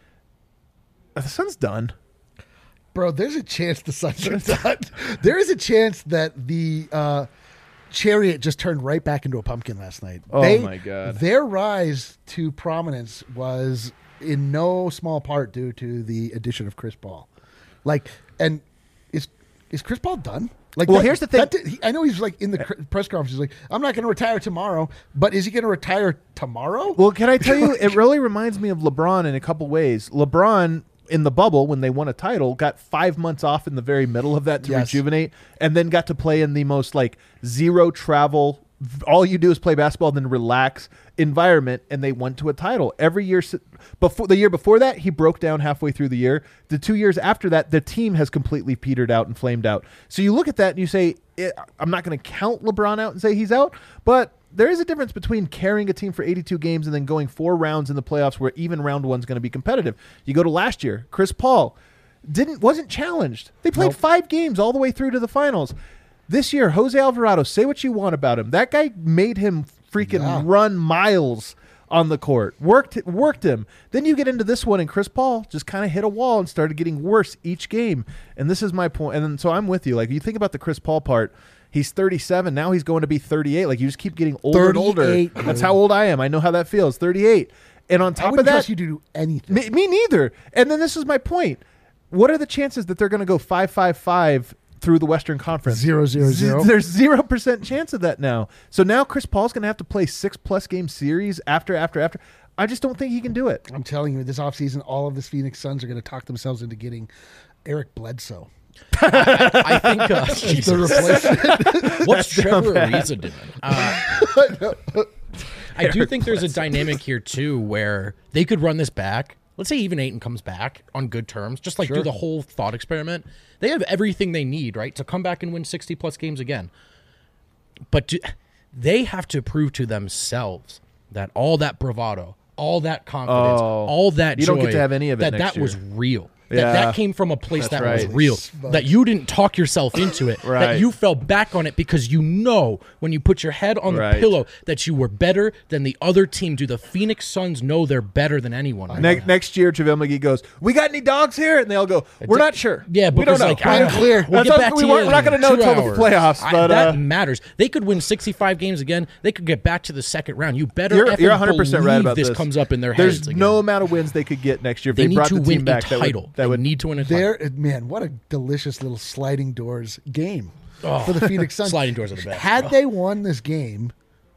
[SPEAKER 5] Are the Suns done?
[SPEAKER 6] Bro, there's a chance the Suns are done. There is a chance that the uh, Chariot just turned right back into a pumpkin last night.
[SPEAKER 5] Oh,
[SPEAKER 6] They-
[SPEAKER 5] my God.
[SPEAKER 6] Their rise to prominence was in no small part due to the addition of Chris Paul. Like, and is is Chris Paul done? Like,
[SPEAKER 5] Well,
[SPEAKER 6] that-
[SPEAKER 5] here's the thing.
[SPEAKER 6] that did- he- I know he's like in the cr- press conference. He's like, "I'm not going to retire tomorrow," but is he going to retire tomorrow?
[SPEAKER 5] Well, can I tell you, it really reminds me of LeBron in a couple ways. LeBron, in the bubble, when they won a title, got five months off in the very middle of that to
[SPEAKER 6] Yes.
[SPEAKER 5] rejuvenate, and then got to play in the most like zero travel all you do is play basketball, then relax environment, and they went to a title every year. Before the year before that, he broke down halfway through the year. The two years after that, the team has completely petered out and flamed out. So you look at that and you say, I'm not going to count LeBron out and say he's out, but there is a difference between carrying a team for eighty-two games and then going four rounds in the playoffs where even round one's going to be competitive. You go to last year, Chris Paul didn't wasn't challenged. They played nope. five games all the way through to the finals. This year, Jose Alvarado, say what you want about him. That guy made him freaking yeah. run miles on the court, worked worked him. Then you get into this one, and Chris Paul just kind of hit a wall and started getting worse each game. And this is my point. And then, so I'm with you. Like, you think about the Chris Paul part. He's thirty-seven. Now he's going to be thirty-eight. Like, you just keep getting older and older. That's how old I am. I know how that feels. thirty-eight. And on top
[SPEAKER 6] I wouldn't
[SPEAKER 5] of that,
[SPEAKER 6] trust you to do anything.
[SPEAKER 5] Me, me neither. And then this is my point. What are the chances that they're going to go five five five through the Western Conference?
[SPEAKER 6] Zero, zero, zero.
[SPEAKER 5] Z- there's zero percent chance of that now. So now Chris Paul's going to have to play six plus game series after, after, after. I just don't think he can do it.
[SPEAKER 6] I'm telling you, this offseason, all of the Phoenix Suns are going to talk themselves into getting Eric Bledsoe.
[SPEAKER 7] I, I think uh,
[SPEAKER 6] the replacement.
[SPEAKER 7] What's Trevor Ariza doing? Uh, I do think there's a dynamic here too where they could run this back. Let's say even Ayton comes back on good terms, just like sure. do the whole thought experiment. They have everything they need, right, to come back and win sixty plus games again. But do, they have to prove to themselves that all that bravado, all that confidence,
[SPEAKER 5] oh,
[SPEAKER 7] all that
[SPEAKER 5] you
[SPEAKER 7] joy,
[SPEAKER 5] don't get to have any of it
[SPEAKER 7] that
[SPEAKER 5] next
[SPEAKER 7] that
[SPEAKER 5] year.
[SPEAKER 7] was real. That,
[SPEAKER 5] Yeah.
[SPEAKER 7] that came from a place
[SPEAKER 5] That's
[SPEAKER 7] that
[SPEAKER 5] right.
[SPEAKER 7] was real. That you didn't talk yourself into it.
[SPEAKER 5] Right.
[SPEAKER 7] That you fell back on it because you know when you put your head on
[SPEAKER 5] Right.
[SPEAKER 7] the pillow that you were better than the other team. Do the Phoenix Suns know they're better than anyone?
[SPEAKER 5] Ne- next year, JaVale McGee goes, we got any dogs here? And they all go, we're not sure.
[SPEAKER 7] Yeah,
[SPEAKER 5] we don't
[SPEAKER 7] Booker's
[SPEAKER 5] know.
[SPEAKER 7] like,
[SPEAKER 5] We're
[SPEAKER 7] I-
[SPEAKER 5] unclear.
[SPEAKER 7] We'll
[SPEAKER 5] That's
[SPEAKER 7] get
[SPEAKER 5] all-
[SPEAKER 7] back
[SPEAKER 5] we
[SPEAKER 7] to
[SPEAKER 5] weren't-
[SPEAKER 7] you
[SPEAKER 5] we're not going to know
[SPEAKER 7] in two
[SPEAKER 5] until the
[SPEAKER 7] hours.
[SPEAKER 5] playoffs.
[SPEAKER 7] I-
[SPEAKER 5] But
[SPEAKER 7] that
[SPEAKER 5] uh,
[SPEAKER 7] matters. They could win sixty-five games again. They could get back to the second round. You better
[SPEAKER 5] you're,
[SPEAKER 7] effing
[SPEAKER 5] you're one hundred percent right
[SPEAKER 7] believe
[SPEAKER 5] about
[SPEAKER 7] this
[SPEAKER 5] this.
[SPEAKER 7] comes up in their
[SPEAKER 5] There's
[SPEAKER 7] heads again.
[SPEAKER 5] no amount of wins they could get next year if
[SPEAKER 7] They
[SPEAKER 5] they,
[SPEAKER 7] need
[SPEAKER 5] brought
[SPEAKER 7] to
[SPEAKER 5] the
[SPEAKER 7] win
[SPEAKER 5] team back.
[SPEAKER 7] a
[SPEAKER 5] That
[SPEAKER 7] title.
[SPEAKER 5] would, that
[SPEAKER 7] They
[SPEAKER 5] would
[SPEAKER 7] need to win a title.
[SPEAKER 6] There, man, what a delicious little sliding doors game
[SPEAKER 7] Oh,
[SPEAKER 6] for the Phoenix Suns.
[SPEAKER 7] sliding doors are the best.
[SPEAKER 6] Had
[SPEAKER 7] Oh.
[SPEAKER 6] they won this game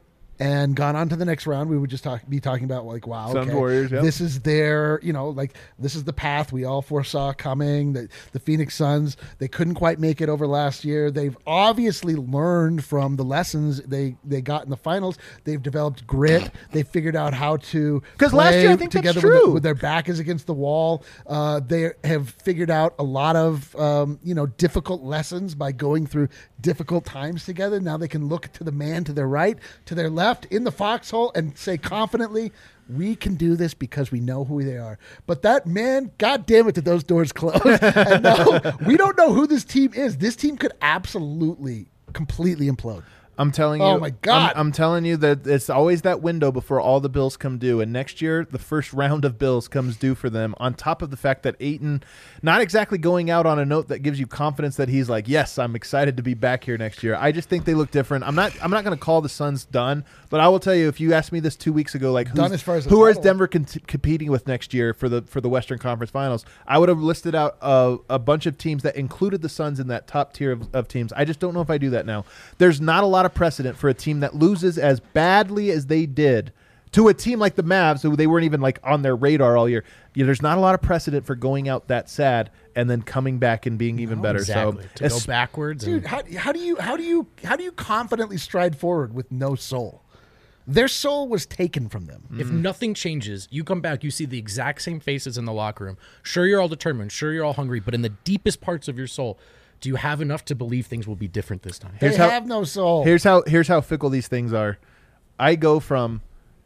[SPEAKER 6] and gone on to the next round, we would just talk, be talking about like, wow,
[SPEAKER 5] Suns
[SPEAKER 6] okay,
[SPEAKER 5] Warriors, yep.
[SPEAKER 6] this is their, you know, like this is the path we all foresaw coming. The, the Phoenix Suns, they couldn't quite make it over last year. They've obviously learned from the lessons they, they got in the finals. They've developed grit. They figured out how to
[SPEAKER 5] 'Cause last
[SPEAKER 6] play
[SPEAKER 5] year, I think that's
[SPEAKER 6] together with, the-
[SPEAKER 5] true.
[SPEAKER 6] with their back is against the wall. Uh, they have figured out a lot of um, you know difficult lessons by going through difficult times together. Now they can look to the man to their right, to their left, in the foxhole, and say confidently, we can do this because we know who they are. But that man, God damn it, did those doors close? And no, we don't know who this team is. This team could absolutely, completely implode.
[SPEAKER 5] I'm telling you.
[SPEAKER 6] Oh, my God.
[SPEAKER 5] I'm, I'm telling you that it's always that window before all the bills come due. And next year, the first round of bills comes due for them. On top of the fact that Ayton, not exactly going out on a note that gives you confidence that he's like, yes, I'm excited to be back here next year. I just think they look different. I'm not. I'm not going to call the Suns done, but I will tell you, if you asked me this two weeks ago, like who's,
[SPEAKER 6] Done as far as the
[SPEAKER 5] who is
[SPEAKER 6] title.
[SPEAKER 5] Denver con- competing with next year for the for the Western Conference Finals, I would have listed out a, a bunch of teams that included the Suns in that top tier of, of teams. I just don't know if I do that now. There's not a lot of precedent for a team that loses as badly as they did to a team like the Mavs, who they weren't even like on their radar all year. You know, there's not a lot of precedent for going out that sad and then coming back and being even better.
[SPEAKER 7] Exactly.
[SPEAKER 5] So
[SPEAKER 7] to
[SPEAKER 5] es-
[SPEAKER 7] go backwards.
[SPEAKER 6] Dude,
[SPEAKER 7] and,
[SPEAKER 6] how, how do you how do you how do you confidently stride forward with no soul? Their soul was taken from them.
[SPEAKER 7] if nothing changes, you come back, you see the exact same faces in the locker room. Sure, you're all determined. Sure, you're all hungry. But in the deepest parts of your soul, do you have enough to believe things will be different this time?
[SPEAKER 6] They
[SPEAKER 5] Here's how-
[SPEAKER 6] have no soul.
[SPEAKER 5] Here's how here's how fickle these things are. I go from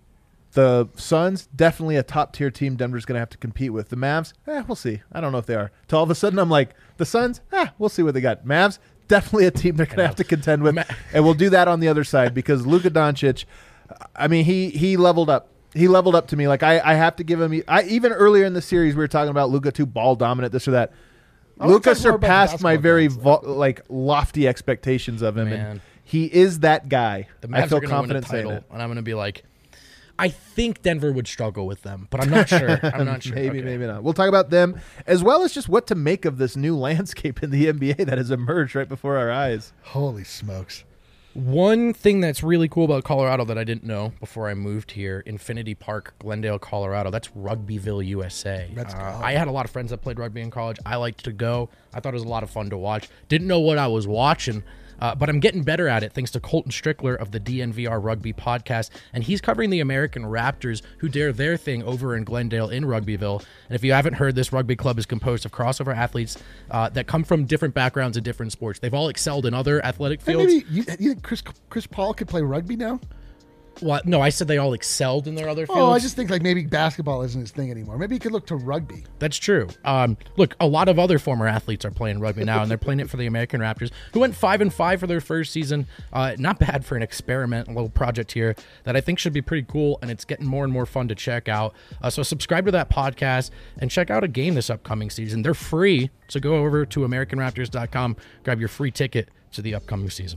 [SPEAKER 5] the Suns, definitely a top tier team Denver's going to have to compete with. The Mavs, eh, we'll see. I don't know if they are. To all of a sudden, I'm like, the Suns, ah, we'll see what they got. Mavs, definitely a team they're going to have to contend with.
[SPEAKER 7] Ma-
[SPEAKER 5] And we'll do that on the other side because Luka Doncic, I mean, he he leveled up. He leveled up to me. Like, I, I have to give him, I, even earlier in the series, we were talking about Luka too ball dominant, this or that.
[SPEAKER 6] I wanna
[SPEAKER 5] Luka
[SPEAKER 6] talk more about
[SPEAKER 5] surpassed my
[SPEAKER 6] basketball
[SPEAKER 5] very
[SPEAKER 6] games,
[SPEAKER 5] vo- like lofty expectations of him,
[SPEAKER 7] Man.
[SPEAKER 5] and he is that guy.
[SPEAKER 7] The Mavs
[SPEAKER 5] I feel
[SPEAKER 7] are going to win a
[SPEAKER 5] confident saying
[SPEAKER 7] title,
[SPEAKER 5] it.
[SPEAKER 7] and I'm going to be like, I think Denver would struggle with them, but I'm not sure. I'm not sure.
[SPEAKER 5] Maybe,
[SPEAKER 7] Okay.
[SPEAKER 5] maybe not. We'll talk about them as well as just what to make of this new landscape in the N B A that has emerged right before our eyes.
[SPEAKER 6] Holy smokes.
[SPEAKER 7] One thing that's really cool about Colorado that I didn't know before I moved here, Infinity Park, Glendale, Colorado, that's Rugbyville, U S A.
[SPEAKER 6] Let's
[SPEAKER 7] Uh,
[SPEAKER 6] go.
[SPEAKER 7] I had a lot of friends that played rugby in college. I liked to go. I thought it was a lot of fun to watch. Didn't know what I was watching, Uh, but I'm getting better at it thanks to Colton Strickler of the D N V R Rugby podcast. And he's covering the American Raptors, who dare their thing over in Glendale in Rugbyville. And if you haven't heard, this rugby club is composed of crossover athletes uh, that come from different backgrounds in different sports. They've all excelled in other athletic
[SPEAKER 6] Hey,
[SPEAKER 7] fields.
[SPEAKER 6] maybe you, you think Chris Chris Paul could play rugby now?
[SPEAKER 7] Well, no, I said they all excelled in their other fields.
[SPEAKER 6] Oh, I just think like maybe basketball isn't his thing anymore. Maybe he could look to rugby.
[SPEAKER 7] That's true. Um, look, a lot of other former athletes are playing rugby now, and they're playing it for the American Raptors, who went five and five for their first season. Uh, not bad for an experiment, a little project here that I think should be pretty cool, and it's getting more and more fun to check out. Uh, so subscribe to that podcast and check out a game this upcoming season. They're free, so go over to American Raptors dot com, grab your free ticket to the upcoming season.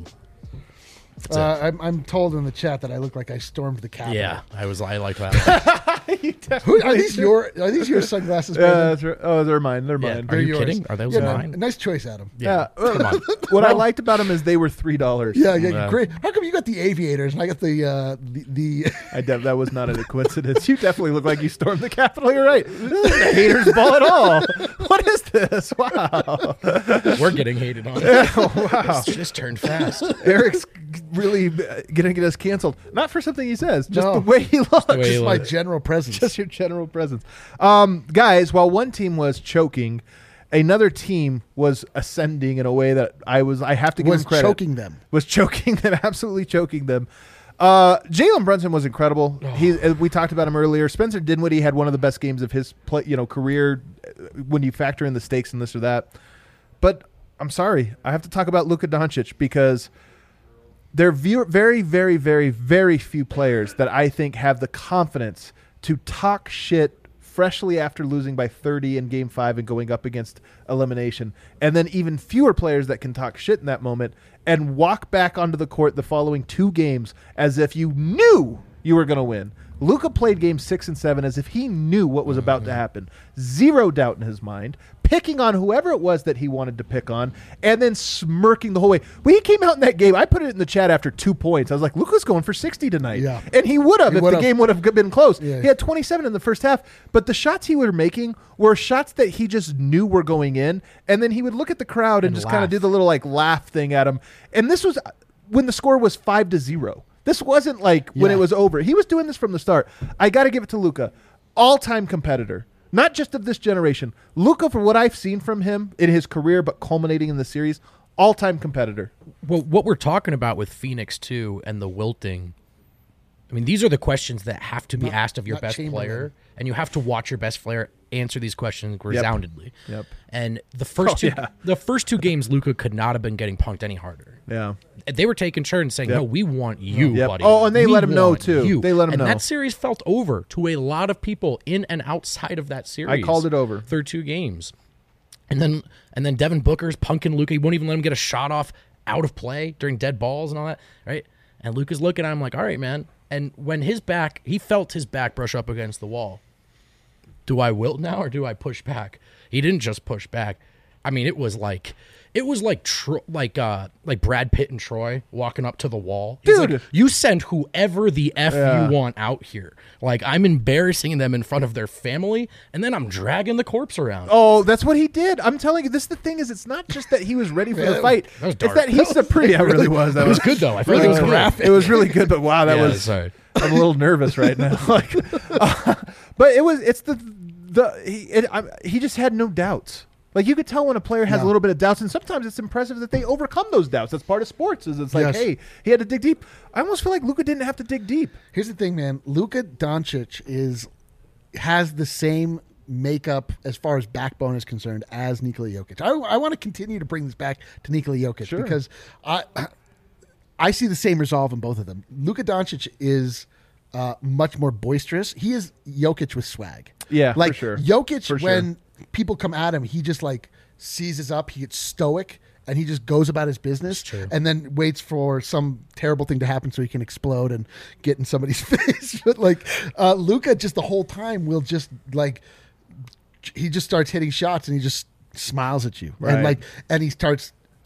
[SPEAKER 6] Uh, I'm, I'm told in the chat that I look like I stormed the Capitol.
[SPEAKER 7] Yeah, I was. I like that.
[SPEAKER 6] Who, are these your Are these your sunglasses?
[SPEAKER 5] Yeah,
[SPEAKER 6] Brandon?
[SPEAKER 5] that's right. Oh, they're mine. They're
[SPEAKER 7] Yeah,
[SPEAKER 5] mine.
[SPEAKER 7] are
[SPEAKER 6] They're
[SPEAKER 7] you
[SPEAKER 6] yours.
[SPEAKER 7] kidding? Are those
[SPEAKER 6] yeah,
[SPEAKER 7] mine?
[SPEAKER 6] Nice choice, Adam.
[SPEAKER 7] Yeah,
[SPEAKER 5] Yeah.
[SPEAKER 7] come on.
[SPEAKER 5] What I liked about them is they were three dollars.
[SPEAKER 6] Yeah, yeah,
[SPEAKER 7] Yeah.
[SPEAKER 6] great. How come you got the aviators and I got the uh, the, the
[SPEAKER 5] I de- that was not a coincidence. You definitely look like you stormed the Capitol. You're right. This isn't a hater's ball at all. What is this? Wow.
[SPEAKER 7] We're getting hated on.
[SPEAKER 5] Oh, wow.
[SPEAKER 7] This just turned fast.
[SPEAKER 5] Eric's really gonna get us canceled. Not for something he says, just
[SPEAKER 6] No.
[SPEAKER 5] the way he looks.
[SPEAKER 7] way he
[SPEAKER 6] just my
[SPEAKER 7] looks.
[SPEAKER 6] general presence.
[SPEAKER 5] Just your general presence. Um, guys, while one team was choking, another team was ascending in a way that I was. I have to give
[SPEAKER 6] was
[SPEAKER 5] him credit.
[SPEAKER 6] choking them.
[SPEAKER 5] Was choking them, absolutely choking them. Uh, Jalen Brunson was incredible. He, uh, we talked about him earlier. Spencer Dinwiddie had one of the best games of his play, you know, career uh, when you factor in the stakes and this or that. But I'm sorry, I have to talk about Luka Doncic because there are ve- very, very, very, very few players that I think have the confidence to talk shit freshly after losing by thirty in game five and going up against elimination. And then even fewer players that can talk shit in that moment and walk back onto the court the following two games as if you knew you were going to win. Luka played game six and seven as if he knew what was about to happen. Zero doubt in his mind, picking on whoever it was that he wanted to pick on, and then smirking the whole way. When he came out in that game, I put it in the chat after two points. I was like, Luka's going for sixty tonight.
[SPEAKER 6] Yeah.
[SPEAKER 5] And he would have
[SPEAKER 6] He
[SPEAKER 5] if
[SPEAKER 6] would've.
[SPEAKER 5] the game would have been close.
[SPEAKER 6] Yeah.
[SPEAKER 5] He had twenty-seven in the first half, but the shots he was making were shots that he just knew were going in, and then he would look at the crowd and,
[SPEAKER 7] And
[SPEAKER 5] just kind of
[SPEAKER 7] laugh.
[SPEAKER 5] do the little like laugh thing at him. And this was when the score was five to zero. This wasn't like when
[SPEAKER 6] Yeah.
[SPEAKER 5] it was over. He was doing this from the start. I got to give it to Luka. All-time competitor. Not just of this generation. Luka, for what I've seen from him in his career, but culminating in the series, all-time competitor.
[SPEAKER 7] Well, what we're talking about with Phoenix too and the wilting, I mean, these are the questions that have to be
[SPEAKER 6] Not-
[SPEAKER 7] asked of your
[SPEAKER 6] not
[SPEAKER 7] best
[SPEAKER 6] Chamberlain.
[SPEAKER 7] player, and you have to watch your best player answer these questions resoundingly.
[SPEAKER 5] Yep.
[SPEAKER 7] And the first
[SPEAKER 5] Oh,
[SPEAKER 7] two,
[SPEAKER 5] yeah.
[SPEAKER 7] the first two games, Luka could not have been getting punked any harder.
[SPEAKER 5] Yeah.
[SPEAKER 7] They were taking turns saying,
[SPEAKER 5] Yep.
[SPEAKER 7] "No, we want you,
[SPEAKER 5] Yep.
[SPEAKER 7] buddy."
[SPEAKER 5] Oh, and they
[SPEAKER 7] We
[SPEAKER 5] let him know,
[SPEAKER 7] want
[SPEAKER 5] too.
[SPEAKER 7] you."
[SPEAKER 5] They let him
[SPEAKER 7] and
[SPEAKER 5] know.
[SPEAKER 7] that series felt over to a lot of people in and outside of that series.
[SPEAKER 5] I called it over.
[SPEAKER 7] through two games. And then and then Devin Booker's punking Luka. He won't even let him get a shot off out of play during dead balls and all that, right? And Luka's looking at him like, all right, man. And when his back, he felt his back brush up against the wall. Do I wilt now or do I push back? He didn't just push back. I mean, it was like it was like Tro- like uh like Brad Pitt and Troy walking up to the wall. He's
[SPEAKER 5] Dude.
[SPEAKER 7] like, you send whoever the F
[SPEAKER 5] Yeah.
[SPEAKER 7] you want out here. Like, I'm embarrassing them in front of their family, and then I'm dragging the corpse around.
[SPEAKER 5] Oh, that's what he did. I'm telling you, this the thing is, it's not just that he was ready for the fight.
[SPEAKER 7] that was
[SPEAKER 5] It's
[SPEAKER 7] dark.
[SPEAKER 5] that he's the pretty. Yeah, it really was. That
[SPEAKER 7] It was good, though. I feel
[SPEAKER 5] really
[SPEAKER 7] like it was
[SPEAKER 5] graphic.
[SPEAKER 7] good.
[SPEAKER 5] It was really good, but wow, that
[SPEAKER 7] Yeah,
[SPEAKER 5] was.
[SPEAKER 7] sorry.
[SPEAKER 5] I'm a little nervous right now. like, uh, but it was. It's the the he. It, I, he just had no doubts. Like, you could tell when a player has
[SPEAKER 6] No.
[SPEAKER 5] a little bit of doubts, and sometimes it's impressive that they overcome those doubts. That's part of sports. Is it's like,
[SPEAKER 6] Yes.
[SPEAKER 5] hey, he had to dig deep. I almost feel like Luka didn't have to dig deep.
[SPEAKER 6] Here's the thing, man. Luka Doncic is has the same makeup as far as backbone is concerned as Nikola Jokic. I, I want to continue to bring this back to Nikola Jokic
[SPEAKER 5] Sure.
[SPEAKER 6] because I I see the same resolve in both of them. Luka Doncic is uh, much more boisterous. He is Jokic with swag.
[SPEAKER 5] Yeah, for
[SPEAKER 6] like
[SPEAKER 5] sure.
[SPEAKER 6] Jokic
[SPEAKER 5] For sure.
[SPEAKER 6] when people come at him, he just like seizes up. He gets stoic. And he just goes about his business
[SPEAKER 7] true.
[SPEAKER 6] and then waits for some terrible thing to happen so he can explode and get in somebody's face. But like uh, Luka, just the whole time will just like he just starts hitting shots and he just smiles at you
[SPEAKER 5] Right.
[SPEAKER 6] and like and he starts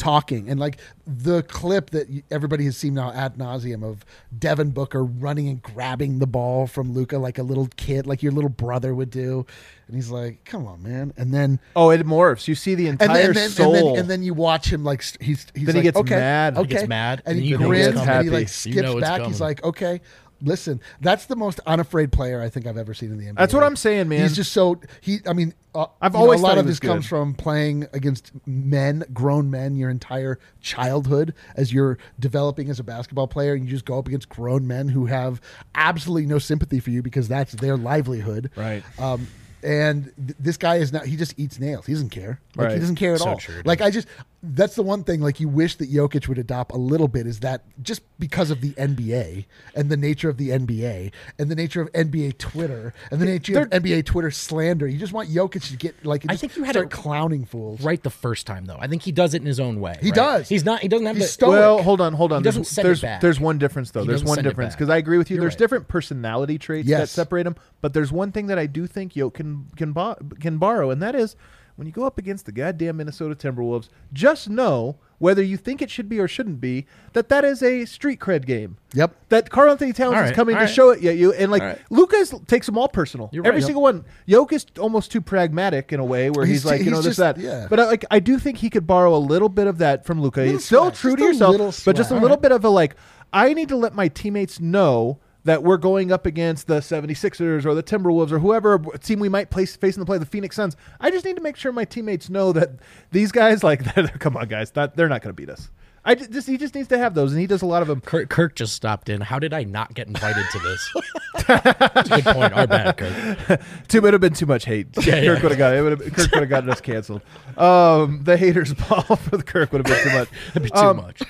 [SPEAKER 6] talking. And like the clip that y- everybody has seen now ad nauseum of Devin Booker running and grabbing the ball from Luka like a little kid, like your little brother would do. And he's like, come on, man. And then,
[SPEAKER 5] Oh, it morphs. You see the
[SPEAKER 6] and
[SPEAKER 5] entire
[SPEAKER 6] then, and then,
[SPEAKER 5] soul.
[SPEAKER 6] and then, and then you watch him like st- he's, he's
[SPEAKER 5] Then he
[SPEAKER 6] like,
[SPEAKER 5] gets
[SPEAKER 6] okay,
[SPEAKER 5] mad. He
[SPEAKER 6] okay.
[SPEAKER 7] gets mad,
[SPEAKER 6] and
[SPEAKER 7] and
[SPEAKER 6] he
[SPEAKER 7] you know
[SPEAKER 6] grins
[SPEAKER 5] it's
[SPEAKER 6] and he
[SPEAKER 5] happy.
[SPEAKER 6] like
[SPEAKER 7] You
[SPEAKER 6] skips
[SPEAKER 7] know it's
[SPEAKER 6] back. He's
[SPEAKER 7] coming.
[SPEAKER 6] like, okay. Listen, that's the most unafraid player I think I've ever seen in the N B A.
[SPEAKER 5] That's what I'm saying, man.
[SPEAKER 6] He's just so he. I mean, uh,
[SPEAKER 5] I've
[SPEAKER 6] you know,
[SPEAKER 5] always
[SPEAKER 6] a lot
[SPEAKER 5] thought he
[SPEAKER 6] of
[SPEAKER 5] was
[SPEAKER 6] this comes
[SPEAKER 5] good.
[SPEAKER 6] from playing against men, grown men, your entire childhood as you're developing as a basketball player. And you just go up against grown men who have absolutely no sympathy for you because that's their livelihood.
[SPEAKER 5] Right.
[SPEAKER 6] Um, and th- this guy is not. He just eats nails. He doesn't care. Like
[SPEAKER 5] Right.
[SPEAKER 6] he doesn't care at
[SPEAKER 7] So
[SPEAKER 6] all.
[SPEAKER 7] true, dude.
[SPEAKER 6] Like I just. That's the one thing. Like you wish that Jokic would adopt a little bit is that just because of the N B A and the nature of the N B A and the nature of N B A Twitter and the nature of N B A Twitter slander. You just want Jokic to get like.
[SPEAKER 7] I
[SPEAKER 6] just
[SPEAKER 7] think you had
[SPEAKER 6] start
[SPEAKER 7] it
[SPEAKER 6] clowning fools.
[SPEAKER 7] right the first time though. I think he does it in his own way.
[SPEAKER 6] He
[SPEAKER 7] right?
[SPEAKER 6] does.
[SPEAKER 7] He's not. He doesn't have
[SPEAKER 6] He's
[SPEAKER 7] the.
[SPEAKER 6] stoic.
[SPEAKER 5] Well, hold on, hold on.
[SPEAKER 7] He
[SPEAKER 5] There's,
[SPEAKER 7] doesn't send it
[SPEAKER 5] there's,
[SPEAKER 7] back.
[SPEAKER 5] there's one difference, though.
[SPEAKER 7] He
[SPEAKER 5] there's
[SPEAKER 7] doesn't
[SPEAKER 5] one
[SPEAKER 7] send it
[SPEAKER 5] difference
[SPEAKER 7] back.
[SPEAKER 5] because I agree with you.
[SPEAKER 7] You're
[SPEAKER 5] there's
[SPEAKER 7] right.
[SPEAKER 5] different personality traits that
[SPEAKER 6] Yes.
[SPEAKER 5] separate them, but there's one thing that I do think Yoke can can bo- can borrow, and that is when you go up against the goddamn Minnesota Timberwolves, just know whether you think it should be or shouldn't be that that is a street cred game.
[SPEAKER 6] Yep.
[SPEAKER 5] That Karl Anthony Towns
[SPEAKER 7] All
[SPEAKER 5] is
[SPEAKER 7] right,
[SPEAKER 5] coming
[SPEAKER 7] all
[SPEAKER 5] to
[SPEAKER 7] right.
[SPEAKER 5] show it at you, and like
[SPEAKER 7] All right.
[SPEAKER 5] Lucas takes them all personal.
[SPEAKER 7] You're
[SPEAKER 5] Every
[SPEAKER 7] right.
[SPEAKER 5] single one. Yoke is almost too pragmatic in a way where he's,
[SPEAKER 6] He's
[SPEAKER 5] like,
[SPEAKER 6] ju-
[SPEAKER 5] you know,
[SPEAKER 6] he's
[SPEAKER 5] this
[SPEAKER 6] just-
[SPEAKER 5] that.
[SPEAKER 6] yeah.
[SPEAKER 5] But I, like, I do think he could borrow a little bit of that from Luka.
[SPEAKER 6] Little
[SPEAKER 5] He's still
[SPEAKER 6] swag,
[SPEAKER 5] true
[SPEAKER 6] just
[SPEAKER 5] to
[SPEAKER 6] a
[SPEAKER 5] yourself,
[SPEAKER 6] little
[SPEAKER 5] but just a
[SPEAKER 6] swag.
[SPEAKER 5] little bit of a like. I need to let my teammates know that we're going up against the seventy-sixers or the Timberwolves or whoever team we might place facing the play, the Phoenix Suns. I just need to make sure my teammates know that these guys, like, come on, guys, not, they're not going to beat us. I ju- just he just needs to have those, and he does a lot of them.
[SPEAKER 7] Kirk, Kirk just stopped in. How did I not get invited to this? That's a good point. Our bad, Kirk.
[SPEAKER 5] Too would have been too much hate.
[SPEAKER 7] Yeah,
[SPEAKER 5] Kirk
[SPEAKER 7] yeah.
[SPEAKER 5] would have got it. Would have, Kirk would have gotten us canceled. Um, the haters ball for the Kirk would have been too much.
[SPEAKER 7] That'd be too
[SPEAKER 5] Um,
[SPEAKER 7] much.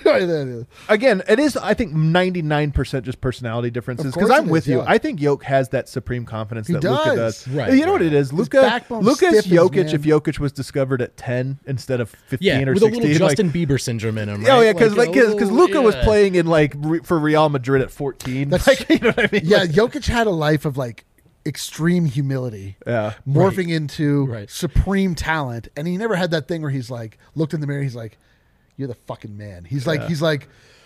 [SPEAKER 5] Again, it is, I think, ninety-nine percent just personality differences.
[SPEAKER 6] Of
[SPEAKER 5] Because
[SPEAKER 6] course
[SPEAKER 5] I'm
[SPEAKER 6] it
[SPEAKER 5] with
[SPEAKER 6] is,
[SPEAKER 5] you.
[SPEAKER 6] yeah.
[SPEAKER 5] I think Yoke has that supreme confidence
[SPEAKER 6] He
[SPEAKER 5] that Luka
[SPEAKER 6] does.
[SPEAKER 5] does.
[SPEAKER 7] Right,
[SPEAKER 5] You know
[SPEAKER 7] right.
[SPEAKER 5] what it is?
[SPEAKER 6] His
[SPEAKER 5] Luka,
[SPEAKER 6] backbone
[SPEAKER 5] Luka's
[SPEAKER 6] stiffens,
[SPEAKER 5] Jokic
[SPEAKER 6] man.
[SPEAKER 5] if Jokic was discovered at ten instead of fifteen
[SPEAKER 7] Yeah,
[SPEAKER 5] or
[SPEAKER 7] with a
[SPEAKER 5] sixteen.
[SPEAKER 7] little
[SPEAKER 5] like-
[SPEAKER 7] Justin Bieber syndrome in him.
[SPEAKER 5] Oh
[SPEAKER 7] right?
[SPEAKER 5] yeah, because like
[SPEAKER 7] a
[SPEAKER 5] because
[SPEAKER 7] little-
[SPEAKER 5] Luka was
[SPEAKER 7] yeah.
[SPEAKER 5] playing in like re, for Real Madrid at fourteen.
[SPEAKER 6] That's-
[SPEAKER 5] Like, you know what I mean?
[SPEAKER 6] Yeah,
[SPEAKER 5] Like,
[SPEAKER 6] Jokic had a life of like extreme humility,
[SPEAKER 5] Yeah.
[SPEAKER 6] morphing into
[SPEAKER 7] Right.
[SPEAKER 6] supreme talent, and he never had that thing where he's like looked in the mirror, he's like, "You're the fucking man." He's like,
[SPEAKER 5] Yeah.
[SPEAKER 6] he's like,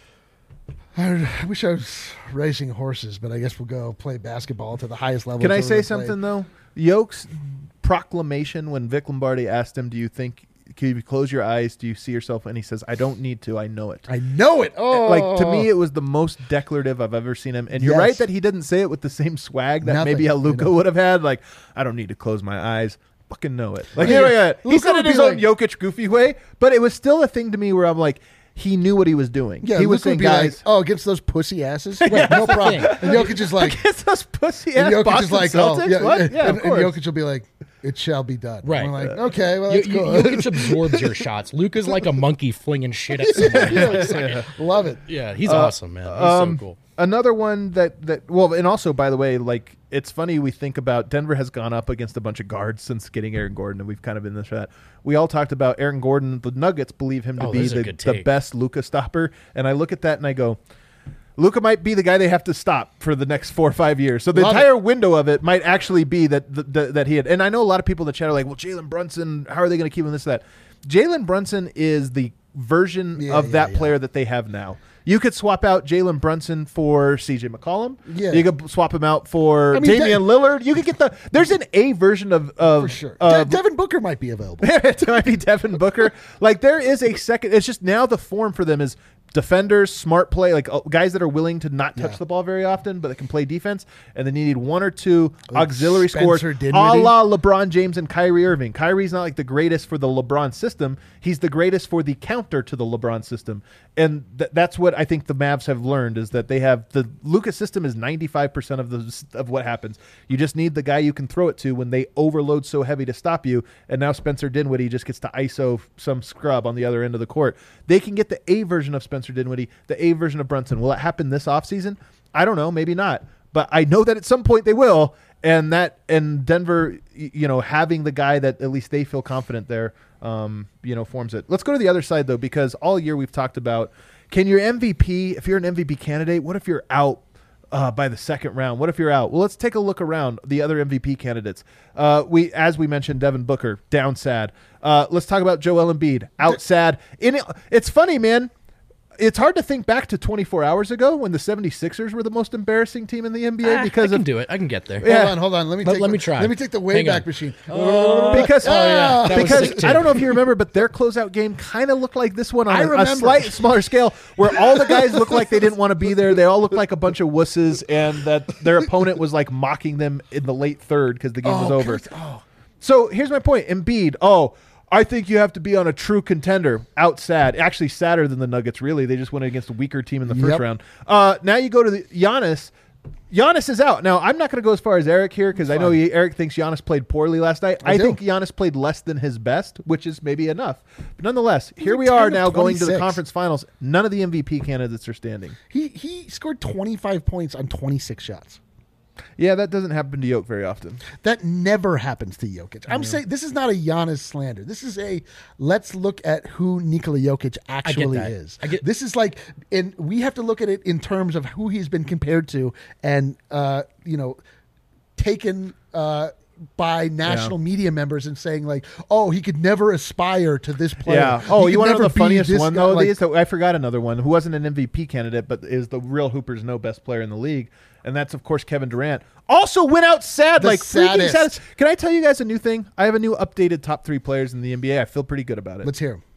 [SPEAKER 6] I I wish I was racing horses, but I guess we'll go play basketball to the highest level.
[SPEAKER 5] Can I
[SPEAKER 6] I've
[SPEAKER 5] say
[SPEAKER 6] ever
[SPEAKER 5] something
[SPEAKER 6] played.
[SPEAKER 5] though? Yoke's proclamation when Vic Lombardi asked him, "Do you think? Can you close your eyes? Do you see yourself?" And he says, "I don't need to. I know it."
[SPEAKER 6] I know it. Oh,
[SPEAKER 5] Like to me, it was the most declarative I've ever seen him. And you're
[SPEAKER 6] Yes.
[SPEAKER 5] right that he didn't say it with the same swag that
[SPEAKER 6] Nothing,
[SPEAKER 5] maybe a
[SPEAKER 6] you
[SPEAKER 5] Luka
[SPEAKER 6] know.
[SPEAKER 5] would have had. Like, I don't need to close my eyes. Fucking know it. Like,
[SPEAKER 6] Yeah,
[SPEAKER 5] yeah,
[SPEAKER 6] yeah.
[SPEAKER 5] yeah. He
[SPEAKER 6] Luka
[SPEAKER 5] said it
[SPEAKER 6] would
[SPEAKER 5] in his
[SPEAKER 6] be
[SPEAKER 5] own
[SPEAKER 6] like-
[SPEAKER 5] Jokic goofy way, but it was still a thing to me where I'm like, he knew what he was doing.
[SPEAKER 6] yeah,
[SPEAKER 5] he was
[SPEAKER 6] Luka
[SPEAKER 5] saying,
[SPEAKER 6] would be
[SPEAKER 5] guys,
[SPEAKER 6] like, "Oh, against those pussy asses, Wait, no problem."
[SPEAKER 7] thing.
[SPEAKER 6] And Jokic is like,
[SPEAKER 5] against those pussy
[SPEAKER 6] and
[SPEAKER 5] ass
[SPEAKER 6] Jokic
[SPEAKER 5] Boston
[SPEAKER 6] is like,
[SPEAKER 5] Celtics.
[SPEAKER 6] "Oh, yeah,
[SPEAKER 5] what?
[SPEAKER 6] yeah."
[SPEAKER 5] Yeah,
[SPEAKER 6] and,
[SPEAKER 5] of
[SPEAKER 6] and
[SPEAKER 5] course.
[SPEAKER 6] Jokic will be like, "It shall be done."
[SPEAKER 7] Right.
[SPEAKER 6] And we're like, okay, well,
[SPEAKER 7] You,
[SPEAKER 6] that's
[SPEAKER 7] you,
[SPEAKER 6] cool.
[SPEAKER 7] Jokic absorbs your shots. Luka's like a monkey flinging shit at somebody. It's like-
[SPEAKER 6] Love it.
[SPEAKER 7] yeah, he's awesome, man. He's
[SPEAKER 5] Um,
[SPEAKER 7] so cool.
[SPEAKER 5] Another one that that well, and also by the way, like it's funny we think about Denver has gone up against a bunch of guards since getting Aaron Gordon, and we've kind of been this that. We all talked about Aaron Gordon. The Nuggets believe him to
[SPEAKER 7] Oh,
[SPEAKER 5] be
[SPEAKER 7] this is a
[SPEAKER 5] the,
[SPEAKER 7] good
[SPEAKER 5] the
[SPEAKER 7] take.
[SPEAKER 5] best Luka stopper, and I look at that and I go, Luka might be the guy they have to stop for the next four or five years. So the
[SPEAKER 6] Love
[SPEAKER 5] entire window of it might actually be that the, the, that he had. And I know a lot of people in the chat are like, well, Jalen Brunson, how are they going to keep him this that? Jalen Brunson is the version
[SPEAKER 6] Yeah,
[SPEAKER 5] of
[SPEAKER 6] yeah,
[SPEAKER 5] that
[SPEAKER 6] yeah.
[SPEAKER 5] player that they have now. You could swap out Jalen Brunson for C J McCollum.
[SPEAKER 6] Yeah.
[SPEAKER 5] You could swap him out for
[SPEAKER 6] I mean,
[SPEAKER 5] Damian
[SPEAKER 6] De-
[SPEAKER 5] Lillard. You could get the. There's an A version of of
[SPEAKER 6] For sure.
[SPEAKER 5] of-
[SPEAKER 6] De- Devin Booker might be available.
[SPEAKER 5] it might be Devin Booker. Like there is a second. It's just now the form for them is defenders, smart play, like uh, guys that are willing to not touch
[SPEAKER 6] Yeah.
[SPEAKER 5] the ball very often, but that can play defense. And then you need one or two
[SPEAKER 6] Like
[SPEAKER 5] auxiliary
[SPEAKER 6] Spencer
[SPEAKER 5] scores, a
[SPEAKER 6] Dinwiddie.
[SPEAKER 5] la LeBron James and Kyrie Irving. Kyrie's not like the greatest for the LeBron system. He's the greatest for the counter to the LeBron system. And th- that's what I think the Mavs have learned is that they have the Lucas system is ninety-five percent of the of what happens. You just need the guy you can throw it to when they overload so heavy to stop you. And now Spencer Dinwiddie just gets to I S O some scrub on the other end of the court. They can get the A version of Spencer Dinwiddie, the A version of Brunson. Will it happen this offseason? I don't know, maybe not. But I know that at some point they will. And that and Denver, y- you know, having the guy that at least they feel confident there, um, you know, forms it. Let's go to the other side though, because all year we've talked about can your M V P, if you're an M V P candidate, what if you're out uh, by the second round? What if you're out? Well, let's take a look around the other M V P candidates. Uh, we, as we mentioned, Devin Booker, down sad. Uh, let's talk about Joel Embiid, out sad. In, it's funny, man. It's hard to think back to twenty-four hours ago when the seventy-sixers were the most embarrassing team in the N B A
[SPEAKER 7] Ah,
[SPEAKER 5] because
[SPEAKER 7] I can
[SPEAKER 5] of
[SPEAKER 7] do it. I can get there.
[SPEAKER 5] Yeah.
[SPEAKER 6] Hold on, hold on. Let me
[SPEAKER 7] Let-
[SPEAKER 6] take
[SPEAKER 7] let
[SPEAKER 6] the,
[SPEAKER 7] me try.
[SPEAKER 6] Let me take the
[SPEAKER 7] Hang
[SPEAKER 6] Wayback
[SPEAKER 7] on.
[SPEAKER 6] Machine.
[SPEAKER 5] because
[SPEAKER 7] yeah. That was
[SPEAKER 5] because
[SPEAKER 7] sick, too.
[SPEAKER 5] I don't know if you remember, but their closeout game kind of looked like this one on
[SPEAKER 6] I
[SPEAKER 5] a, a
[SPEAKER 6] remember.
[SPEAKER 5] slight smaller scale, where all the guys looked like they didn't want to be there. They all looked like a bunch of wusses, and that their opponent was like mocking them in the late third because the game was
[SPEAKER 6] Oh,
[SPEAKER 5] over.
[SPEAKER 6] God. Oh.
[SPEAKER 5] So here's my point: Embiid. Oh. I think you have to be on a true contender. Out sad. Actually sadder than the Nuggets, really. They just went against a weaker team in the first
[SPEAKER 6] Yep.
[SPEAKER 5] round. Uh, now you go to the Giannis. Giannis is out. Now, I'm not going to go as far as Eric here because I know he, Eric thinks Giannis played poorly last night. I,
[SPEAKER 6] I do.
[SPEAKER 5] think Giannis played less than his best, which is maybe enough. But nonetheless, here
[SPEAKER 6] like
[SPEAKER 5] we are
[SPEAKER 6] ten of
[SPEAKER 5] now going to the
[SPEAKER 6] twenty-six.
[SPEAKER 5] conference finals. None of the M V P candidates are standing.
[SPEAKER 6] He he scored twenty-five points on twenty-six shots.
[SPEAKER 5] Yeah, that doesn't happen to Yoke very often.
[SPEAKER 6] That never happens to Jokic. I'm saying this is not a Giannis slander. This is a let's look at who Nikola Jokic actually
[SPEAKER 7] that.
[SPEAKER 6] is.
[SPEAKER 7] I get-
[SPEAKER 6] This is like, and we have to look at it in terms of who he's been compared to, and uh, you know, taken uh, by national
[SPEAKER 5] Yeah.
[SPEAKER 6] media members and saying like, oh, he could never aspire to this player.
[SPEAKER 5] Yeah. Oh,
[SPEAKER 6] He
[SPEAKER 5] you
[SPEAKER 6] could
[SPEAKER 5] want to know
[SPEAKER 6] never
[SPEAKER 5] the
[SPEAKER 6] be
[SPEAKER 5] funniest
[SPEAKER 6] this
[SPEAKER 5] one
[SPEAKER 6] guy.
[SPEAKER 5] though?
[SPEAKER 6] Like,
[SPEAKER 5] These, I forgot another one who wasn't an M V P candidate, but is the real Hoopers know best player in the league, and that's of course Kevin Durant. Also went out sad,
[SPEAKER 6] The
[SPEAKER 5] like freaking
[SPEAKER 6] saddest.
[SPEAKER 5] sad. Can I tell you guys a new thing? I have a new updated top three players in the N B A. I feel pretty good about it.
[SPEAKER 6] let's hear him.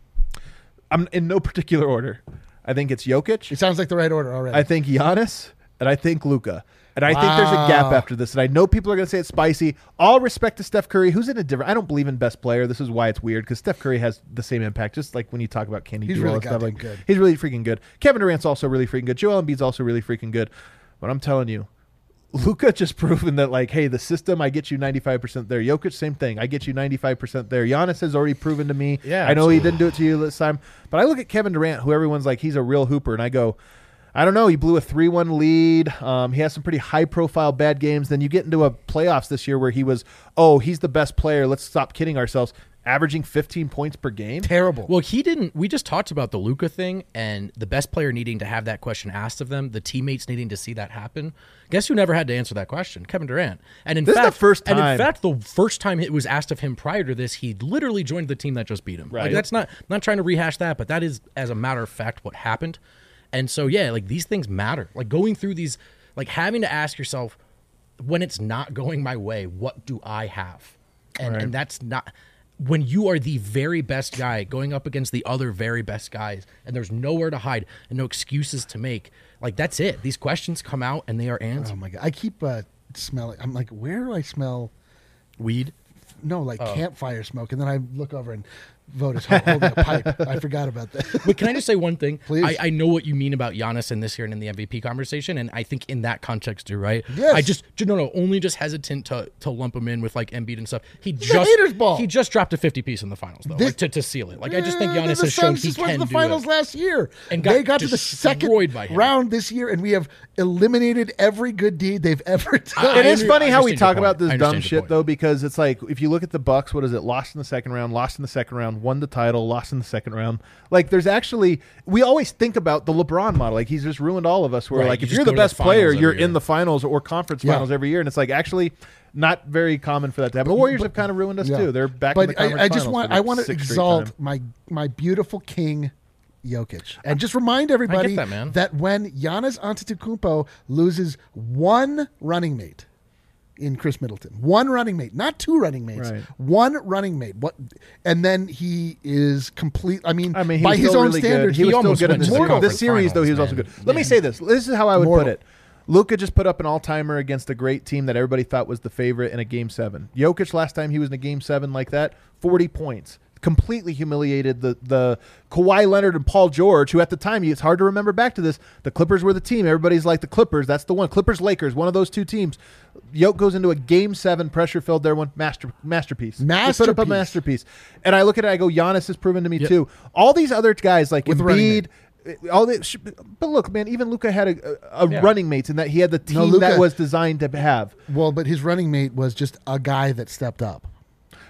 [SPEAKER 5] I'm in no particular order. I think it's Jokic.
[SPEAKER 6] It sounds like the right order already.
[SPEAKER 5] I think Giannis, and I think Luka. And I think there's a gap
[SPEAKER 6] Wow.
[SPEAKER 5] after this. And I know people are going to say it's spicy. All respect to Steph Curry, who's in a different. I don't believe in best player. This is why it's weird because Steph Curry has the same impact. Just like when you talk about can he
[SPEAKER 6] He's
[SPEAKER 5] do
[SPEAKER 6] really
[SPEAKER 5] all that stuff.
[SPEAKER 6] goddamn
[SPEAKER 5] Like,
[SPEAKER 6] good.
[SPEAKER 5] he's really freaking good. Kevin Durant's also really freaking good. Joel Embiid's also really freaking good. But I'm telling you, Luka just proven that, like, hey, the system, I get you ninety-five percent there. Jokic, same thing. I get you ninety-five percent there. Giannis has already proven to me.
[SPEAKER 7] Yeah,
[SPEAKER 5] I know he
[SPEAKER 7] absolutely.
[SPEAKER 5] didn't do it to you this time. But I look at Kevin Durant, who everyone's like, he's a real hooper. And I go, I don't know. He blew a three one lead. Um, he has some pretty high-profile bad games. Then you get into a playoffs this year where he was, oh, he's the best player. Let's stop kidding ourselves. Averaging fifteen points per game.
[SPEAKER 6] Terrible.
[SPEAKER 7] Well, he didn't. We just talked about the Luka thing and the best player needing to have that question asked of them, the teammates needing to see that happen. Guess who never had to answer that question? Kevin Durant. And in
[SPEAKER 5] This is
[SPEAKER 7] fact,
[SPEAKER 5] the first
[SPEAKER 7] And in
[SPEAKER 5] time.
[SPEAKER 7] fact, the first time it was asked of him prior to this, he literally joined the team that just beat him.
[SPEAKER 5] Right.
[SPEAKER 7] Like that's not. I'm not trying to rehash that, but that is, as a matter of fact, what happened. And so, yeah, like these things matter. Like going through these, like having to ask yourself, when it's not going my way, what do I have? And
[SPEAKER 5] Right.
[SPEAKER 7] and that's not. When you are the very best guy going up against the other very best guys and there's nowhere to hide and no excuses to make, like that's it. These questions come out and they are answered.
[SPEAKER 6] Oh my god! I keep uh, smelling. I'm like, where do I smell?
[SPEAKER 7] Weed.
[SPEAKER 6] No, like
[SPEAKER 7] Oh.
[SPEAKER 6] campfire smoke, and then I look over and Vogt is ho- holding a pipe. I forgot about that.
[SPEAKER 7] But can I just say one thing?
[SPEAKER 6] Please.
[SPEAKER 7] I, I know what you mean about Giannis in this year and in the M V P conversation, and I think in that context you're right.
[SPEAKER 6] Yes.
[SPEAKER 7] I just no no only just hesitant to to lump him in with like Embiid and stuff. He
[SPEAKER 6] a
[SPEAKER 7] just
[SPEAKER 6] hater's ball.
[SPEAKER 7] he just dropped a fifty piece in the finals though,
[SPEAKER 6] This-
[SPEAKER 7] like, to to seal it. Like I just think
[SPEAKER 6] Yeah,
[SPEAKER 7] Giannis
[SPEAKER 6] the
[SPEAKER 7] has shown
[SPEAKER 6] Suns
[SPEAKER 7] he
[SPEAKER 6] just went
[SPEAKER 7] can
[SPEAKER 6] to the
[SPEAKER 7] do
[SPEAKER 6] finals
[SPEAKER 7] it.
[SPEAKER 6] last year,
[SPEAKER 7] And
[SPEAKER 6] they
[SPEAKER 7] got
[SPEAKER 6] got to the second
[SPEAKER 7] destroyed by him.
[SPEAKER 6] round this year, and we have eliminated every good deed they've ever done.
[SPEAKER 5] It is
[SPEAKER 7] under-
[SPEAKER 5] funny
[SPEAKER 7] I
[SPEAKER 5] how we
[SPEAKER 7] understand your
[SPEAKER 5] talk
[SPEAKER 7] point.
[SPEAKER 5] about this
[SPEAKER 7] I
[SPEAKER 5] dumb
[SPEAKER 7] understand your
[SPEAKER 5] shit
[SPEAKER 7] point.
[SPEAKER 5] though, because it's like if you look at the Bucks, what is it? Lost in the second round, lost in the second round, won the title, lost in the second round. Like there's actually we always think about the LeBron model. Like he's just ruined all of us. Where
[SPEAKER 7] Right,
[SPEAKER 5] like
[SPEAKER 7] you
[SPEAKER 5] if
[SPEAKER 7] just
[SPEAKER 5] you're the
[SPEAKER 7] go to the
[SPEAKER 5] best player,
[SPEAKER 7] finals
[SPEAKER 5] you're
[SPEAKER 7] every
[SPEAKER 5] in
[SPEAKER 7] year.
[SPEAKER 5] the finals or conference
[SPEAKER 6] Yeah.
[SPEAKER 5] finals every year, and it's like actually not very common for that to happen. The Warriors have kind of ruined us
[SPEAKER 6] Yeah.
[SPEAKER 5] too. They're back.
[SPEAKER 6] But
[SPEAKER 5] in the conference
[SPEAKER 6] I, I just
[SPEAKER 5] finals
[SPEAKER 6] want
[SPEAKER 5] for
[SPEAKER 6] I
[SPEAKER 5] the
[SPEAKER 6] want to
[SPEAKER 5] sixth straight
[SPEAKER 6] exalt
[SPEAKER 5] time.
[SPEAKER 6] my my beautiful king. Jokic. And just remind everybody
[SPEAKER 7] that, man.
[SPEAKER 6] that when Giannis Antetokounmpo loses one running mate in Chris Middleton, one running mate, not two running mates,
[SPEAKER 5] Right.
[SPEAKER 6] one running mate, what, and then he is complete. I mean,
[SPEAKER 5] I mean, he
[SPEAKER 6] by
[SPEAKER 5] was
[SPEAKER 6] his
[SPEAKER 5] still
[SPEAKER 6] own
[SPEAKER 5] really
[SPEAKER 6] standards,
[SPEAKER 5] good. He was still
[SPEAKER 7] almost
[SPEAKER 5] good in
[SPEAKER 7] went
[SPEAKER 5] this,
[SPEAKER 7] to the
[SPEAKER 5] this
[SPEAKER 7] conference
[SPEAKER 5] series, though. He was also
[SPEAKER 7] finals,
[SPEAKER 5] good.
[SPEAKER 7] man.
[SPEAKER 5] Let me say this. This is how I would
[SPEAKER 6] Mortal.
[SPEAKER 5] put it. Luka just put up an all-timer against a great team that everybody thought was the favorite in a game seven. Jokic last time he was in a game seven like that, forty points. Completely humiliated the the Kawhi Leonard and Paul George, who at the time, it's hard to remember back to this, the Clippers were the team. Everybody's like the Clippers. That's the one. Clippers, Lakers, one of those two teams. Jokic goes into a game seven, pressure-filled there one, master, masterpiece. He put up a
[SPEAKER 6] Masterpiece.
[SPEAKER 5] masterpiece. And I look at it, I go, Giannis has proven to me
[SPEAKER 7] Yep.
[SPEAKER 5] too. All these other guys like
[SPEAKER 6] With running
[SPEAKER 5] Embiid, all the, but look, man, even Luka had a, a, a
[SPEAKER 7] Yeah.
[SPEAKER 5] running mates in that he had the team
[SPEAKER 6] No, Luka-
[SPEAKER 5] that was designed to have.
[SPEAKER 6] well, but his running mate was just a guy that stepped up.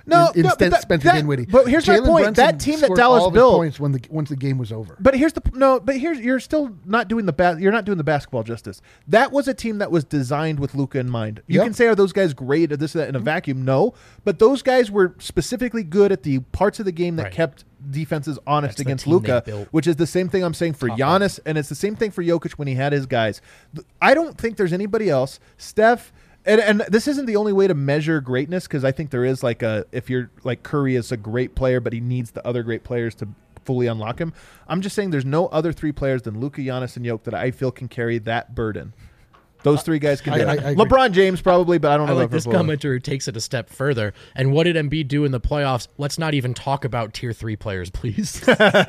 [SPEAKER 5] No,
[SPEAKER 6] in,
[SPEAKER 5] no,
[SPEAKER 6] instead
[SPEAKER 5] but that-
[SPEAKER 6] Spencer
[SPEAKER 5] that-
[SPEAKER 6] Dinwiddie.
[SPEAKER 5] but here's my
[SPEAKER 6] Jalen
[SPEAKER 5] point.
[SPEAKER 6] Brunson
[SPEAKER 5] That team that
[SPEAKER 6] scored
[SPEAKER 5] Dallas
[SPEAKER 6] all of his
[SPEAKER 5] built-
[SPEAKER 6] points when the once the game was over.
[SPEAKER 5] But here's the no. But here's you're still not doing the ba- you're not doing the basketball justice. That was a team that was designed with Luka in mind. You
[SPEAKER 6] Yep.
[SPEAKER 5] can say, are those guys great at this or that in a vacuum? No, but those guys were specifically good at the parts of the game that
[SPEAKER 7] Right.
[SPEAKER 5] kept defenses honest
[SPEAKER 7] That's the
[SPEAKER 5] against
[SPEAKER 7] team
[SPEAKER 5] Luka,
[SPEAKER 7] they built.
[SPEAKER 5] which is the same thing I'm saying for Giannis, and it's the same thing for Jokic when he had his guys. Th- I don't think there's anybody else. Steph. And, and this isn't the only way to measure greatness, because I think there is like a if you're like Curry is a great player, but he needs the other great players to fully unlock him. I'm just saying there's no other three players than Luka, Giannis, and Jokic that I feel can carry that burden. Those three guys can
[SPEAKER 6] I-
[SPEAKER 5] do
[SPEAKER 6] I-
[SPEAKER 5] it.
[SPEAKER 6] I agree.
[SPEAKER 5] LeBron James probably, but I don't
[SPEAKER 7] I
[SPEAKER 5] know
[SPEAKER 7] like
[SPEAKER 5] if
[SPEAKER 7] this
[SPEAKER 5] Liverpool.
[SPEAKER 7] commenter who takes it a step further. And what did Embiid do in the playoffs? Let's not even talk about tier three players, please.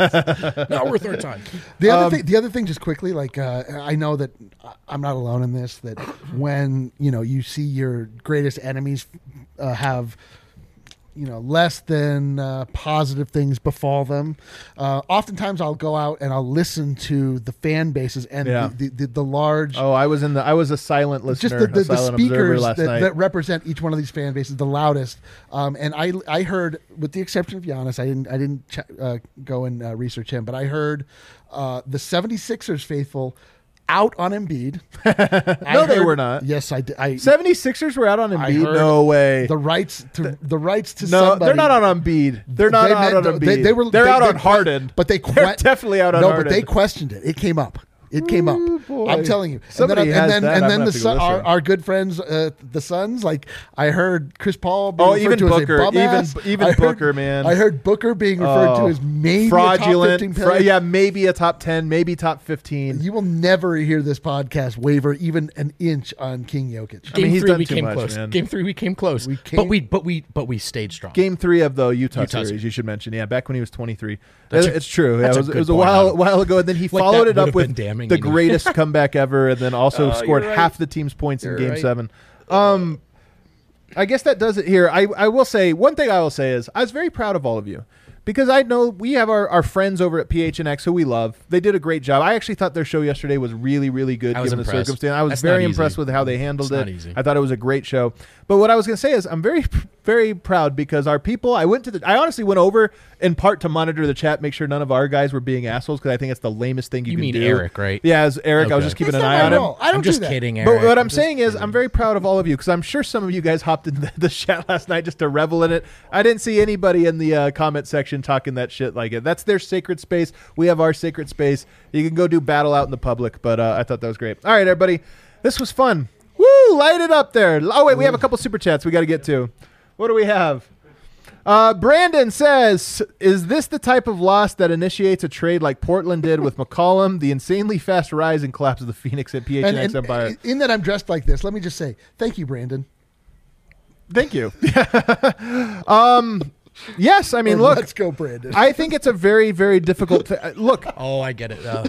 [SPEAKER 7] Not worth our time.
[SPEAKER 6] The
[SPEAKER 5] Um,
[SPEAKER 6] other thing, the other thing, just quickly, like uh, I know that I'm not alone in this. That when you know you see your greatest enemies uh, have you know less than uh, positive things befall them, uh, oftentimes I'll go out and I'll listen to the fan bases and
[SPEAKER 5] Yeah.
[SPEAKER 6] the, the, the the large.
[SPEAKER 5] Oh, I was in the I was a silent listener,
[SPEAKER 6] Just the, the,
[SPEAKER 5] a
[SPEAKER 6] the
[SPEAKER 5] silent observer
[SPEAKER 6] speakers
[SPEAKER 5] last
[SPEAKER 6] that,
[SPEAKER 5] night.
[SPEAKER 6] that represent each one of these fan bases the loudest, um, and I I heard, with the exception of Giannis, I didn't I didn't ch- uh, go and uh, research him, but I heard uh, the 76ers faithful out on Embiid.
[SPEAKER 5] No, they were not.
[SPEAKER 6] Yes, I did. I,
[SPEAKER 5] 76ers were out on
[SPEAKER 6] I
[SPEAKER 5] Embiid.
[SPEAKER 6] heard
[SPEAKER 5] No way.
[SPEAKER 6] The rights to the rights to
[SPEAKER 5] no,
[SPEAKER 6] somebody.
[SPEAKER 5] they're not out on Embiid. They're not
[SPEAKER 6] They
[SPEAKER 5] out
[SPEAKER 6] meant-
[SPEAKER 5] on Embiid.
[SPEAKER 6] They, they were.
[SPEAKER 5] They're
[SPEAKER 6] they-
[SPEAKER 5] out
[SPEAKER 6] they
[SPEAKER 5] on
[SPEAKER 6] que-
[SPEAKER 5] Harden.
[SPEAKER 6] but they
[SPEAKER 5] They're
[SPEAKER 6] que-
[SPEAKER 5] definitely out on
[SPEAKER 6] no,
[SPEAKER 5] Harden.
[SPEAKER 6] but they questioned it. It came up. It came up.
[SPEAKER 5] Ooh, boy.
[SPEAKER 6] I'm telling you.
[SPEAKER 5] Somebody
[SPEAKER 6] and then,
[SPEAKER 5] has
[SPEAKER 6] and
[SPEAKER 5] that.
[SPEAKER 6] then,
[SPEAKER 5] I'm
[SPEAKER 6] and then
[SPEAKER 5] gonna
[SPEAKER 6] the
[SPEAKER 5] have to go
[SPEAKER 6] Sun, our,
[SPEAKER 5] listen.
[SPEAKER 6] our good friends, uh, the Suns. Like I heard Chris Paul being
[SPEAKER 5] Oh,
[SPEAKER 6] referred
[SPEAKER 5] even
[SPEAKER 6] to
[SPEAKER 5] Booker.
[SPEAKER 6] as a bum
[SPEAKER 5] Even-
[SPEAKER 6] ass.
[SPEAKER 5] even
[SPEAKER 6] I heard-
[SPEAKER 5] Booker, man.
[SPEAKER 6] I heard Booker being referred
[SPEAKER 5] Oh,
[SPEAKER 6] to as maybe a
[SPEAKER 5] fraudulent.
[SPEAKER 6] top fifteen
[SPEAKER 5] fra-
[SPEAKER 6] player.
[SPEAKER 5] yeah, maybe a top ten, maybe top fifteen.
[SPEAKER 6] You will never hear this podcast waver even an inch on King Jokic.
[SPEAKER 7] Game
[SPEAKER 5] mean, he's
[SPEAKER 7] three,
[SPEAKER 5] done
[SPEAKER 7] we
[SPEAKER 5] too
[SPEAKER 7] came
[SPEAKER 5] much,
[SPEAKER 7] close.
[SPEAKER 5] man.
[SPEAKER 7] Game three, we came close.
[SPEAKER 6] We
[SPEAKER 7] but
[SPEAKER 6] came-
[SPEAKER 7] we, but we, but we stayed strong.
[SPEAKER 5] Game three of the Utah,
[SPEAKER 7] Utah
[SPEAKER 5] series,
[SPEAKER 7] series.
[SPEAKER 5] you should mention. Yeah, back when he was twenty-three.
[SPEAKER 7] That's
[SPEAKER 5] It-
[SPEAKER 7] a-
[SPEAKER 5] it's true. Yeah,
[SPEAKER 7] that's
[SPEAKER 5] it
[SPEAKER 7] a
[SPEAKER 5] was, it
[SPEAKER 7] good
[SPEAKER 5] was a
[SPEAKER 7] point,
[SPEAKER 5] while
[SPEAKER 7] Adam.
[SPEAKER 5] while ago, and then he
[SPEAKER 7] Like,
[SPEAKER 5] followed
[SPEAKER 7] that
[SPEAKER 5] it up
[SPEAKER 7] would've
[SPEAKER 5] with
[SPEAKER 7] been damning,
[SPEAKER 5] the
[SPEAKER 7] you know?
[SPEAKER 5] greatest comeback ever, and then also
[SPEAKER 7] Oh,
[SPEAKER 5] scored
[SPEAKER 7] you're right.
[SPEAKER 5] half the team's points in
[SPEAKER 7] You're
[SPEAKER 5] Game
[SPEAKER 7] right.
[SPEAKER 5] Seven. Um, I guess that does it here. I I will say one thing. I will say is I was very proud of all of you. Because I know we have our, our friends over at P H N X who we love. They did a great job. I actually thought their show yesterday was really, really good
[SPEAKER 7] I was
[SPEAKER 5] given the
[SPEAKER 7] impressed.
[SPEAKER 5] circumstance. I was
[SPEAKER 7] That's
[SPEAKER 5] very
[SPEAKER 7] not
[SPEAKER 5] impressed
[SPEAKER 7] easy.
[SPEAKER 5] with how they handled
[SPEAKER 7] It's
[SPEAKER 5] it.
[SPEAKER 7] not easy.
[SPEAKER 5] I thought it was a great show. But what I was going to say is I'm very, very proud because our people, I went to the, I honestly went over in part to monitor the chat, make sure none of our guys were being assholes because I think it's the lamest thing you,
[SPEAKER 7] You
[SPEAKER 5] can
[SPEAKER 7] mean
[SPEAKER 5] do.
[SPEAKER 7] Eric, right?
[SPEAKER 5] Yeah, as Eric. I was
[SPEAKER 7] Okay.
[SPEAKER 5] just keeping
[SPEAKER 6] That's
[SPEAKER 5] an
[SPEAKER 6] not
[SPEAKER 5] eye
[SPEAKER 6] my
[SPEAKER 5] on him.
[SPEAKER 6] role. I don't
[SPEAKER 7] I'm
[SPEAKER 6] do
[SPEAKER 7] just
[SPEAKER 6] that.
[SPEAKER 7] kidding, Eric.
[SPEAKER 5] But what I'm
[SPEAKER 7] just
[SPEAKER 5] saying is,
[SPEAKER 7] kidding.
[SPEAKER 5] I'm very proud of all of you because I'm sure some of you guys hopped into the, the chat last night just to revel in it. I didn't see anybody in the uh, comment section talking that shit like it. That's their sacred space. We have our sacred space. You can go do battle out in the public, but uh, I thought that was great. All right, everybody, this was fun. Woo! Light it up there. Oh wait, we have a couple super chats we got to get to. What do we have? Uh, Brandon says, is this the type of loss that initiates a trade like Portland did with McCollum, the insanely fast rise and collapse of the Phoenix at P H N X
[SPEAKER 6] And, and
[SPEAKER 5] Empire?
[SPEAKER 6] in that I'm dressed like this, let me just say thank you, Brandon.
[SPEAKER 5] Thank you. um, yes, I mean,
[SPEAKER 6] Or
[SPEAKER 5] look,
[SPEAKER 6] let's go, Brandon.
[SPEAKER 5] I think it's a very, very difficult thing. Look,
[SPEAKER 7] Oh, I get it. Uh,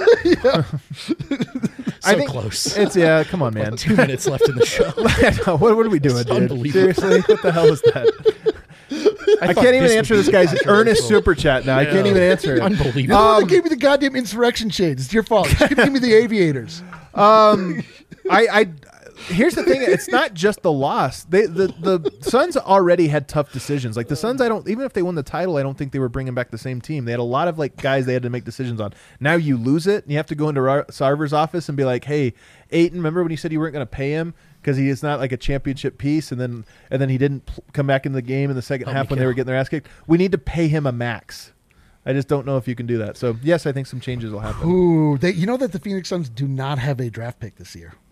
[SPEAKER 5] I
[SPEAKER 7] so
[SPEAKER 5] think
[SPEAKER 7] close.
[SPEAKER 5] It's, yeah, come on, man.
[SPEAKER 7] Two minutes left in the show.
[SPEAKER 5] what, what are we doing,
[SPEAKER 7] It's
[SPEAKER 5] dude?
[SPEAKER 7] unbelievable.
[SPEAKER 5] Seriously? What the hell is that? I,
[SPEAKER 7] thought
[SPEAKER 5] can't even
[SPEAKER 7] this
[SPEAKER 5] answer
[SPEAKER 7] would
[SPEAKER 5] this
[SPEAKER 7] be
[SPEAKER 5] guy's
[SPEAKER 7] controversial.
[SPEAKER 5] earnest super chat now. I can't even answer it.
[SPEAKER 7] Unbelievable.
[SPEAKER 6] You're the one
[SPEAKER 5] Um,
[SPEAKER 6] that gave me the goddamn insurrection shades. It's your fault. You should give me the aviators.
[SPEAKER 5] Um, I, I, here's the thing. It's not just the loss. They, the, the Suns already had tough decisions. Like the Suns, I don't, even if they won the title, I don't think they were bringing back the same team. They had a lot of like guys they had to make decisions on. Now you lose it and you have to go into Ra- Sarver's office and be like, hey, Ayton, remember when you said you weren't going to pay him? Because he is not like a championship piece, and then and then he didn't pl- come back in the game in the second
[SPEAKER 7] Oh,
[SPEAKER 5] half when they
[SPEAKER 7] Mikal.
[SPEAKER 5] were getting their ass kicked. We need to pay him a max. I just don't know if you can do that. So yes, I think some changes will happen.
[SPEAKER 6] Ooh, they, you know that the Phoenix Suns do not have a draft pick this year.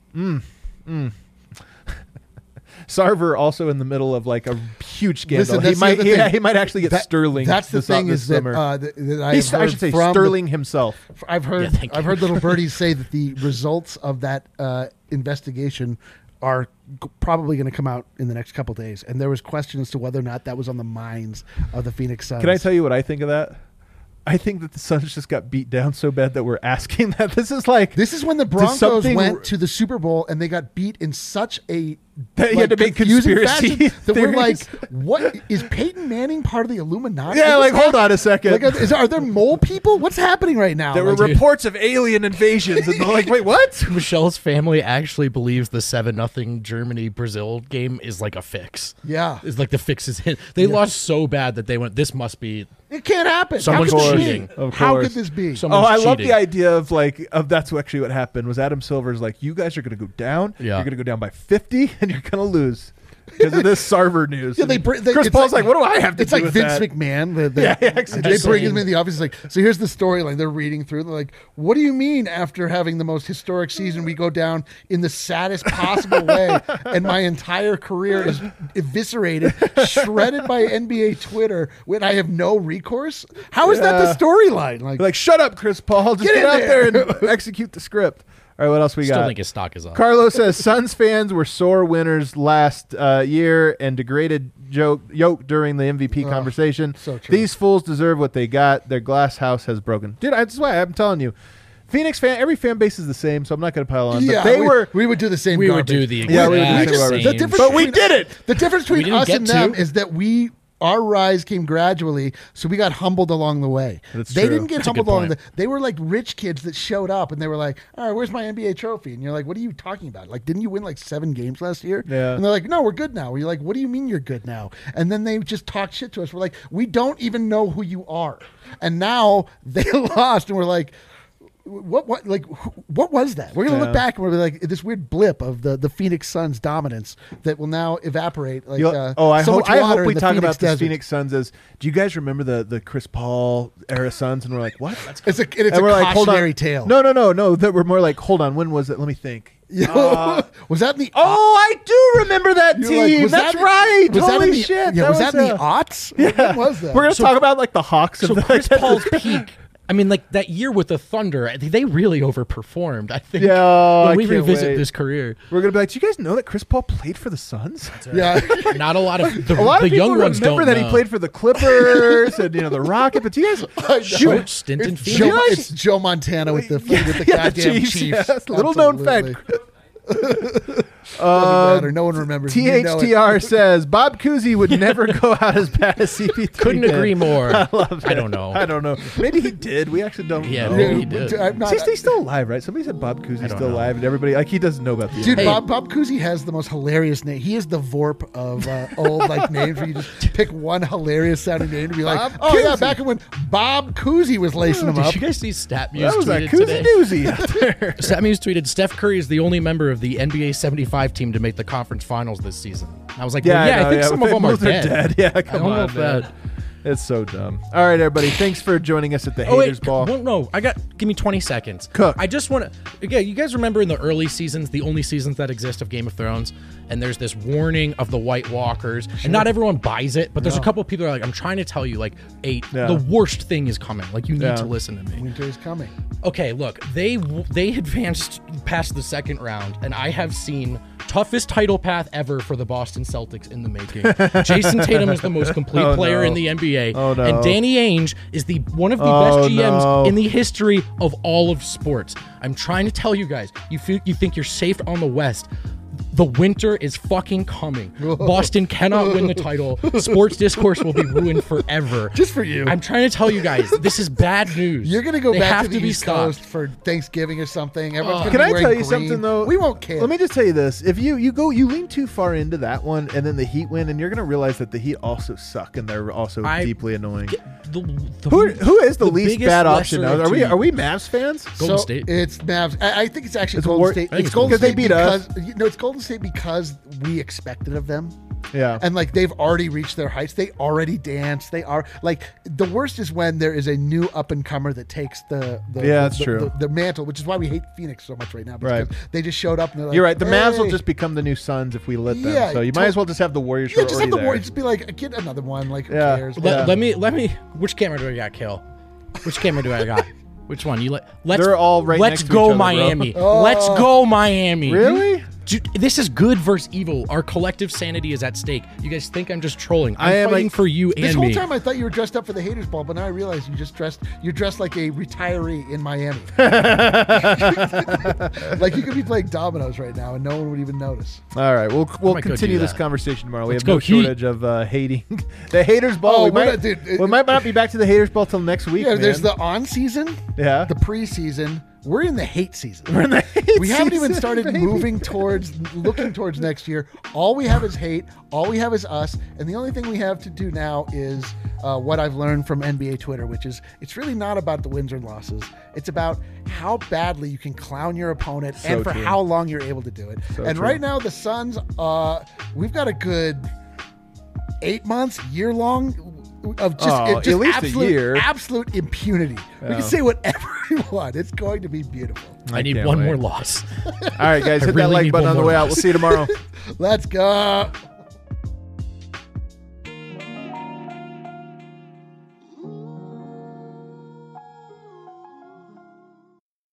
[SPEAKER 5] Sarver also in the middle of like a huge scandal.
[SPEAKER 6] Listen,
[SPEAKER 5] he
[SPEAKER 6] that's the
[SPEAKER 5] might
[SPEAKER 6] other
[SPEAKER 5] he,
[SPEAKER 6] thing.
[SPEAKER 5] he might actually get
[SPEAKER 6] That-
[SPEAKER 5] Sterling.
[SPEAKER 6] That's the
[SPEAKER 5] this,
[SPEAKER 6] thing
[SPEAKER 5] this
[SPEAKER 6] is that,
[SPEAKER 5] summer.
[SPEAKER 6] uh, that, that I,
[SPEAKER 5] He's-
[SPEAKER 6] have
[SPEAKER 5] I
[SPEAKER 6] heard
[SPEAKER 5] should say
[SPEAKER 6] from
[SPEAKER 5] Sterling
[SPEAKER 6] the,
[SPEAKER 5] himself.
[SPEAKER 6] I've heard
[SPEAKER 7] Yeah, thank
[SPEAKER 6] I've
[SPEAKER 7] you.
[SPEAKER 6] heard little birdies say that the results of that uh, investigation are g- probably going to come out in the next couple days, and there was question as to whether or not that was on the minds of the Phoenix Suns.
[SPEAKER 5] Can I tell you what I think of that? I think that the Suns just got beat down so bad that we're asking that. This is like
[SPEAKER 6] This is when the
[SPEAKER 5] to
[SPEAKER 6] Broncos
[SPEAKER 5] something-
[SPEAKER 6] went to the Super Bowl and they got beat in such a
[SPEAKER 5] That you had to make
[SPEAKER 6] confusing
[SPEAKER 5] conspiracy
[SPEAKER 6] fashion that we're like,
[SPEAKER 5] theories.
[SPEAKER 6] what is Peyton Manning part of the Illuminati?
[SPEAKER 5] Yeah,
[SPEAKER 6] What's
[SPEAKER 5] like, hold
[SPEAKER 6] hap-
[SPEAKER 5] on a second.
[SPEAKER 6] Like, is, are there mole people? What's happening right now?
[SPEAKER 5] There were
[SPEAKER 6] Like,
[SPEAKER 5] reports of alien invasions, and they're like, wait, what?
[SPEAKER 7] Michelle's family actually believes the seven nothing Germany Brazil game is like a fix.
[SPEAKER 6] Yeah.
[SPEAKER 7] It's like the fix is hit. They lost so bad that they went, this must be
[SPEAKER 6] it can't happen.
[SPEAKER 7] Someone's
[SPEAKER 6] How could this
[SPEAKER 7] cheating.
[SPEAKER 6] be?
[SPEAKER 5] Of
[SPEAKER 6] How
[SPEAKER 5] course.
[SPEAKER 6] could this be?
[SPEAKER 5] Oh,
[SPEAKER 7] someone's
[SPEAKER 5] I love
[SPEAKER 7] cheating.
[SPEAKER 5] the idea of like of that's what actually what happened was Adam Silver's like, you guys are going to go down.
[SPEAKER 7] Yeah.
[SPEAKER 5] You're going to go down by fifty, and you're going to lose because of this Sarver news.
[SPEAKER 6] Yeah,
[SPEAKER 5] And
[SPEAKER 6] they, br- they
[SPEAKER 5] Chris
[SPEAKER 6] it's
[SPEAKER 5] Paul's like, what do I have to
[SPEAKER 6] It's
[SPEAKER 5] do
[SPEAKER 6] like
[SPEAKER 5] with
[SPEAKER 6] Vince
[SPEAKER 5] that?
[SPEAKER 6] McMahon. The, the,
[SPEAKER 5] Yeah, yeah,
[SPEAKER 6] They
[SPEAKER 5] exactly.
[SPEAKER 6] bring him in the office. Like, so here's the storyline. They're reading through. They're like, what do you mean after having the most historic season, we go down in the saddest possible way, and my entire career is eviscerated, shredded by N B A Twitter when I have no recourse? How is that
[SPEAKER 5] Yeah.
[SPEAKER 6] the storyline? Like,
[SPEAKER 5] They're like, shut up, Chris Paul. Just
[SPEAKER 6] Get
[SPEAKER 5] get,
[SPEAKER 6] in
[SPEAKER 5] out
[SPEAKER 6] there.
[SPEAKER 5] there and execute the script. All right, what else we
[SPEAKER 7] Still
[SPEAKER 5] got?
[SPEAKER 7] think his stock is up.
[SPEAKER 5] Carlos says Suns fans were sore winners last uh, year and degraded joke, Yoke during the M V P conversation.
[SPEAKER 6] so true.
[SPEAKER 5] These fools deserve what they got. Their glass house has broken. Dude, that's why I'm telling you. Phoenix fan, every fan base is the same, so I'm not going to pile on.
[SPEAKER 6] yeah,
[SPEAKER 5] but they
[SPEAKER 6] we,
[SPEAKER 5] were.
[SPEAKER 6] we would do the same.
[SPEAKER 7] We would
[SPEAKER 6] garbage.
[SPEAKER 7] do the
[SPEAKER 5] Yeah, we would do the
[SPEAKER 7] exact
[SPEAKER 5] same garbage.
[SPEAKER 6] The
[SPEAKER 7] same
[SPEAKER 6] difference
[SPEAKER 5] But we
[SPEAKER 6] between-
[SPEAKER 5] did it.
[SPEAKER 6] The difference
[SPEAKER 7] We
[SPEAKER 6] between
[SPEAKER 7] didn't
[SPEAKER 6] us
[SPEAKER 7] get
[SPEAKER 6] and them
[SPEAKER 7] to.
[SPEAKER 6] is that we our rise came gradually, so we got humbled along the way.
[SPEAKER 5] That's
[SPEAKER 6] they
[SPEAKER 5] true.
[SPEAKER 6] didn't get
[SPEAKER 7] That's a
[SPEAKER 6] humbled
[SPEAKER 7] good
[SPEAKER 6] along the.
[SPEAKER 7] point.
[SPEAKER 6] They were like rich kids that showed up and they were like, "All right, where's my N B A trophy?" And you're like, "What are you talking about? Like, didn't you win like seven games last year?"
[SPEAKER 5] Yeah.
[SPEAKER 6] And they're like, "No, we're good now." You're like, "What do you mean you're good now?" And then they just talk shit to us. We're like, "We don't even know who you are." And now they lost, and we're like. What what like wh- what was that? We're gonna
[SPEAKER 5] Yeah.
[SPEAKER 6] look back and we're like this weird blip of the, the Phoenix Suns dominance that will now evaporate. Like
[SPEAKER 5] You'll-
[SPEAKER 6] uh,
[SPEAKER 5] oh, I
[SPEAKER 6] so
[SPEAKER 5] hope,
[SPEAKER 6] much
[SPEAKER 5] I
[SPEAKER 6] water
[SPEAKER 5] hope we
[SPEAKER 6] in the
[SPEAKER 5] talk
[SPEAKER 6] Phoenix
[SPEAKER 5] about the
[SPEAKER 6] desert.
[SPEAKER 5] Phoenix Suns as. Do you guys remember the the Chris Paul era Suns? And we're like, what?
[SPEAKER 6] It's a and it's
[SPEAKER 5] and
[SPEAKER 6] a
[SPEAKER 5] we're like, hold on.
[SPEAKER 6] cautionary tale.
[SPEAKER 5] No, no, no, no. That we're more like, hold on. When was it? Let me think. Uh,
[SPEAKER 6] was that in the?
[SPEAKER 5] Oh, I do remember that
[SPEAKER 6] You're
[SPEAKER 5] team.
[SPEAKER 6] like, was
[SPEAKER 5] That's
[SPEAKER 6] that-
[SPEAKER 5] right.
[SPEAKER 6] Was
[SPEAKER 5] Holy
[SPEAKER 6] that in the,
[SPEAKER 5] shit.
[SPEAKER 6] Yeah, was, that in
[SPEAKER 5] a-
[SPEAKER 6] the aughts? When was that?
[SPEAKER 5] We're gonna
[SPEAKER 7] So-
[SPEAKER 5] talk about like the Hawks of
[SPEAKER 7] So
[SPEAKER 5] the
[SPEAKER 7] Chris Paul's peak. I mean, like that year with the Thunder, they really overperformed. I think.
[SPEAKER 5] Yeah, I
[SPEAKER 7] when we
[SPEAKER 5] can't
[SPEAKER 7] revisit
[SPEAKER 5] wait.
[SPEAKER 7] this career,
[SPEAKER 5] We're gonna be like, do you guys know that Chris Paul played for the Suns?
[SPEAKER 6] yeah.
[SPEAKER 7] not a lot of the,
[SPEAKER 5] A lot
[SPEAKER 7] the
[SPEAKER 5] of people
[SPEAKER 7] young ones
[SPEAKER 5] remember
[SPEAKER 7] don't
[SPEAKER 5] that
[SPEAKER 7] know.
[SPEAKER 5] he played for the Clippers and you know the Rockets, but do you guys
[SPEAKER 7] Short stint in
[SPEAKER 6] It's
[SPEAKER 7] Phoenix.
[SPEAKER 6] Joe, it's Joe Montana with the with the
[SPEAKER 5] Yeah, the
[SPEAKER 6] goddamn
[SPEAKER 5] Chiefs,
[SPEAKER 6] Chiefs.
[SPEAKER 5] yes. Little known
[SPEAKER 6] Absolutely.
[SPEAKER 5] fact.
[SPEAKER 6] Doesn't
[SPEAKER 5] Uh,
[SPEAKER 6] matter. No one remembers.
[SPEAKER 5] T
[SPEAKER 6] You
[SPEAKER 5] H
[SPEAKER 6] know
[SPEAKER 5] T
[SPEAKER 6] it.
[SPEAKER 5] R says Bob Cousy would never go out as bad as C P three.
[SPEAKER 7] Couldn't
[SPEAKER 5] did.
[SPEAKER 7] agree more.
[SPEAKER 5] I love
[SPEAKER 7] I
[SPEAKER 5] it.
[SPEAKER 7] don't know.
[SPEAKER 5] I don't know. Maybe he did. We actually don't
[SPEAKER 7] Yeah,
[SPEAKER 5] know.
[SPEAKER 7] maybe he did.
[SPEAKER 6] I'm not-
[SPEAKER 5] He's, he's still alive, right? Somebody said Bob Cousy's
[SPEAKER 7] don't
[SPEAKER 5] still
[SPEAKER 7] know.
[SPEAKER 5] alive, and everybody like he doesn't know about the.
[SPEAKER 6] Dude,
[SPEAKER 7] Hey.
[SPEAKER 6] Bob Bob Cousy has the most hilarious name. He is the Vorp of uh, old like names where you just pick one hilarious sounding name to be like,
[SPEAKER 5] Bob
[SPEAKER 6] oh yeah,
[SPEAKER 5] Cousy.
[SPEAKER 6] back when Bob Cousy was lacing them
[SPEAKER 7] Did
[SPEAKER 6] up.
[SPEAKER 7] you guys see Stat Muse
[SPEAKER 5] that was a
[SPEAKER 7] tweeted
[SPEAKER 5] Cousy
[SPEAKER 7] today?
[SPEAKER 5] doozy out there.
[SPEAKER 7] Stat Muse tweeted Steph Curry is the only member of the N B A seventy-five team to make the conference finals this season. I was like,
[SPEAKER 5] Yeah,
[SPEAKER 7] well, yeah,
[SPEAKER 5] I,
[SPEAKER 7] I,
[SPEAKER 5] know,
[SPEAKER 7] think
[SPEAKER 5] yeah.
[SPEAKER 7] some of them are
[SPEAKER 5] Most
[SPEAKER 7] dead.
[SPEAKER 5] Yeah,
[SPEAKER 7] I
[SPEAKER 5] come
[SPEAKER 7] don't know
[SPEAKER 5] on,
[SPEAKER 7] if
[SPEAKER 5] man.
[SPEAKER 7] that.
[SPEAKER 5] It's so dumb. All right, everybody. Thanks for joining us at the
[SPEAKER 7] Oh
[SPEAKER 5] Haters
[SPEAKER 7] wait,
[SPEAKER 5] Ball.
[SPEAKER 7] well, no, I got. Give me twenty seconds.
[SPEAKER 5] Cook.
[SPEAKER 7] I just want to. Again, you guys remember in the early seasons, the only seasons that exist of Game of Thrones, and there's this warning of the White Walkers, and not everyone buys it, but there's a couple of people that are like, I'm trying to tell you, like, a
[SPEAKER 5] Yeah.
[SPEAKER 7] the worst thing is coming. Like, you need
[SPEAKER 5] Yeah.
[SPEAKER 7] to listen to me.
[SPEAKER 6] Winter is coming.
[SPEAKER 7] Okay, look, they they advanced past the second round, and I have seen toughest title path ever for the Boston Celtics in the making. Jason Tatum is the most complete
[SPEAKER 5] Oh,
[SPEAKER 7] player
[SPEAKER 5] no.
[SPEAKER 7] in the N B A,
[SPEAKER 5] Oh, no.
[SPEAKER 7] and Danny Ainge is the one of the
[SPEAKER 5] Oh,
[SPEAKER 7] best G Ms
[SPEAKER 5] no.
[SPEAKER 7] in the history of all of sports. I'm trying to tell you guys, you feel, you think you're safe on the West. The winter is fucking coming. Boston cannot win the title. Sports discourse will be ruined forever.
[SPEAKER 6] Just for you.
[SPEAKER 7] I'm trying to tell you guys, this is bad news.
[SPEAKER 6] You're gonna go
[SPEAKER 7] they
[SPEAKER 6] back
[SPEAKER 7] have
[SPEAKER 6] to the
[SPEAKER 7] be
[SPEAKER 6] East
[SPEAKER 7] stopped.
[SPEAKER 6] Coast for Thanksgiving or something. Everyone's gonna
[SPEAKER 5] Can
[SPEAKER 6] be
[SPEAKER 5] I
[SPEAKER 6] wearing
[SPEAKER 5] tell you
[SPEAKER 6] green.
[SPEAKER 5] something though?
[SPEAKER 6] We won't care.
[SPEAKER 5] Let me just tell you this: if you you go you lean too far into that one, and then the Heat win, and you're gonna realize that the Heat also suck, and they're also
[SPEAKER 7] I-
[SPEAKER 5] deeply annoying.
[SPEAKER 7] The, the,
[SPEAKER 5] Who who is the, least
[SPEAKER 7] biggest
[SPEAKER 5] bad option now?
[SPEAKER 7] lesser of
[SPEAKER 5] Are we
[SPEAKER 7] two-
[SPEAKER 5] are we Mavs fans?
[SPEAKER 7] Golden
[SPEAKER 6] so
[SPEAKER 7] State.
[SPEAKER 6] It's Mavs. I, I think it's actually
[SPEAKER 5] It's
[SPEAKER 6] Golden
[SPEAKER 5] war-
[SPEAKER 6] State.
[SPEAKER 5] I think
[SPEAKER 6] It's
[SPEAKER 5] it's
[SPEAKER 6] Golden
[SPEAKER 5] because they
[SPEAKER 6] State
[SPEAKER 5] beat us.
[SPEAKER 6] because you know it's Golden State because we expected of them.
[SPEAKER 5] Yeah.
[SPEAKER 6] And like they've already reached their heights. They already dance. They are like the worst is when there is a new up and comer that takes the, the
[SPEAKER 5] Yeah,
[SPEAKER 6] the,
[SPEAKER 5] that's
[SPEAKER 6] the,
[SPEAKER 5] true.
[SPEAKER 6] The, the mantle, which is why we hate Phoenix so much right now. Because
[SPEAKER 5] Right.
[SPEAKER 6] they just showed up and they're like,
[SPEAKER 5] You're right. The Mavs will
[SPEAKER 6] "Hey."
[SPEAKER 5] just become the new Suns if we let them.
[SPEAKER 6] Yeah,
[SPEAKER 5] so you might
[SPEAKER 6] to-
[SPEAKER 5] as well just have the Warriors.
[SPEAKER 6] Yeah,
[SPEAKER 5] who are
[SPEAKER 6] just have the
[SPEAKER 5] already
[SPEAKER 6] Warriors.
[SPEAKER 5] there.
[SPEAKER 6] Just be like, get another one. Like, who
[SPEAKER 5] Yeah.
[SPEAKER 6] cares?
[SPEAKER 7] let,
[SPEAKER 5] Yeah.
[SPEAKER 7] let me let me. Which camera do I got, Kill? Which camera do I got? Which one? You let? Let's.
[SPEAKER 5] They're all right
[SPEAKER 7] Let's
[SPEAKER 5] next to
[SPEAKER 7] go
[SPEAKER 5] each other, bro.
[SPEAKER 7] Miami.
[SPEAKER 6] Oh.
[SPEAKER 7] Let's go Miami.
[SPEAKER 5] Really?
[SPEAKER 7] Dude, this is good versus evil. Our collective sanity is at stake. You guys think I'm just trolling? I'm
[SPEAKER 5] I am,
[SPEAKER 7] fighting
[SPEAKER 5] like-
[SPEAKER 7] for you
[SPEAKER 6] This
[SPEAKER 7] and
[SPEAKER 6] whole
[SPEAKER 7] me.
[SPEAKER 6] time I thought you were dressed up for the Haters Ball, but now I realize you just dressed. You're dressed like a retiree in Miami. Like you could be playing dominoes right now and no one would even notice.
[SPEAKER 5] All right, we'll we'll
[SPEAKER 7] might go
[SPEAKER 5] continue
[SPEAKER 7] do
[SPEAKER 5] this
[SPEAKER 7] that.
[SPEAKER 5] conversation tomorrow. We
[SPEAKER 7] Let's
[SPEAKER 5] have
[SPEAKER 7] go
[SPEAKER 5] no
[SPEAKER 7] Heat.
[SPEAKER 5] shortage of uh, hating the haters ball.
[SPEAKER 6] Oh,
[SPEAKER 5] we
[SPEAKER 6] we're
[SPEAKER 5] might
[SPEAKER 6] not- dude, it-
[SPEAKER 5] we might not be back to the haters ball till next week.
[SPEAKER 6] Yeah, there's
[SPEAKER 5] man.
[SPEAKER 6] the on season,
[SPEAKER 5] Yeah.
[SPEAKER 6] the preseason. We're in the hate season.
[SPEAKER 5] We're in the hate
[SPEAKER 6] we haven't even
[SPEAKER 5] season,
[SPEAKER 6] started
[SPEAKER 5] baby.
[SPEAKER 6] moving towards looking towards next year. All we have is hate. All we have is us. And the only thing we have to do now is uh, what I've learned from N B A Twitter, which is it's really not about the wins or losses. It's about how badly you can clown your opponent
[SPEAKER 5] So
[SPEAKER 6] and for
[SPEAKER 5] true.
[SPEAKER 6] how long you're able to do it.
[SPEAKER 5] So
[SPEAKER 6] and
[SPEAKER 5] true.
[SPEAKER 6] right now, the Suns, uh, we've got a good eight months, year long of just,
[SPEAKER 5] Oh,
[SPEAKER 6] it- just
[SPEAKER 5] at least a
[SPEAKER 6] absolute,
[SPEAKER 5] year.
[SPEAKER 6] absolute impunity. We
[SPEAKER 5] Yeah.
[SPEAKER 6] can say whatever we want. It's going to be beautiful.
[SPEAKER 7] I need
[SPEAKER 5] can't
[SPEAKER 7] one
[SPEAKER 5] wait.
[SPEAKER 7] more loss.
[SPEAKER 5] All right, guys,
[SPEAKER 7] I
[SPEAKER 5] hit that
[SPEAKER 7] really
[SPEAKER 5] like
[SPEAKER 7] need
[SPEAKER 5] button
[SPEAKER 7] one
[SPEAKER 5] on the
[SPEAKER 7] more
[SPEAKER 5] way out.
[SPEAKER 7] loss.
[SPEAKER 5] We'll see you tomorrow.
[SPEAKER 6] Let's go.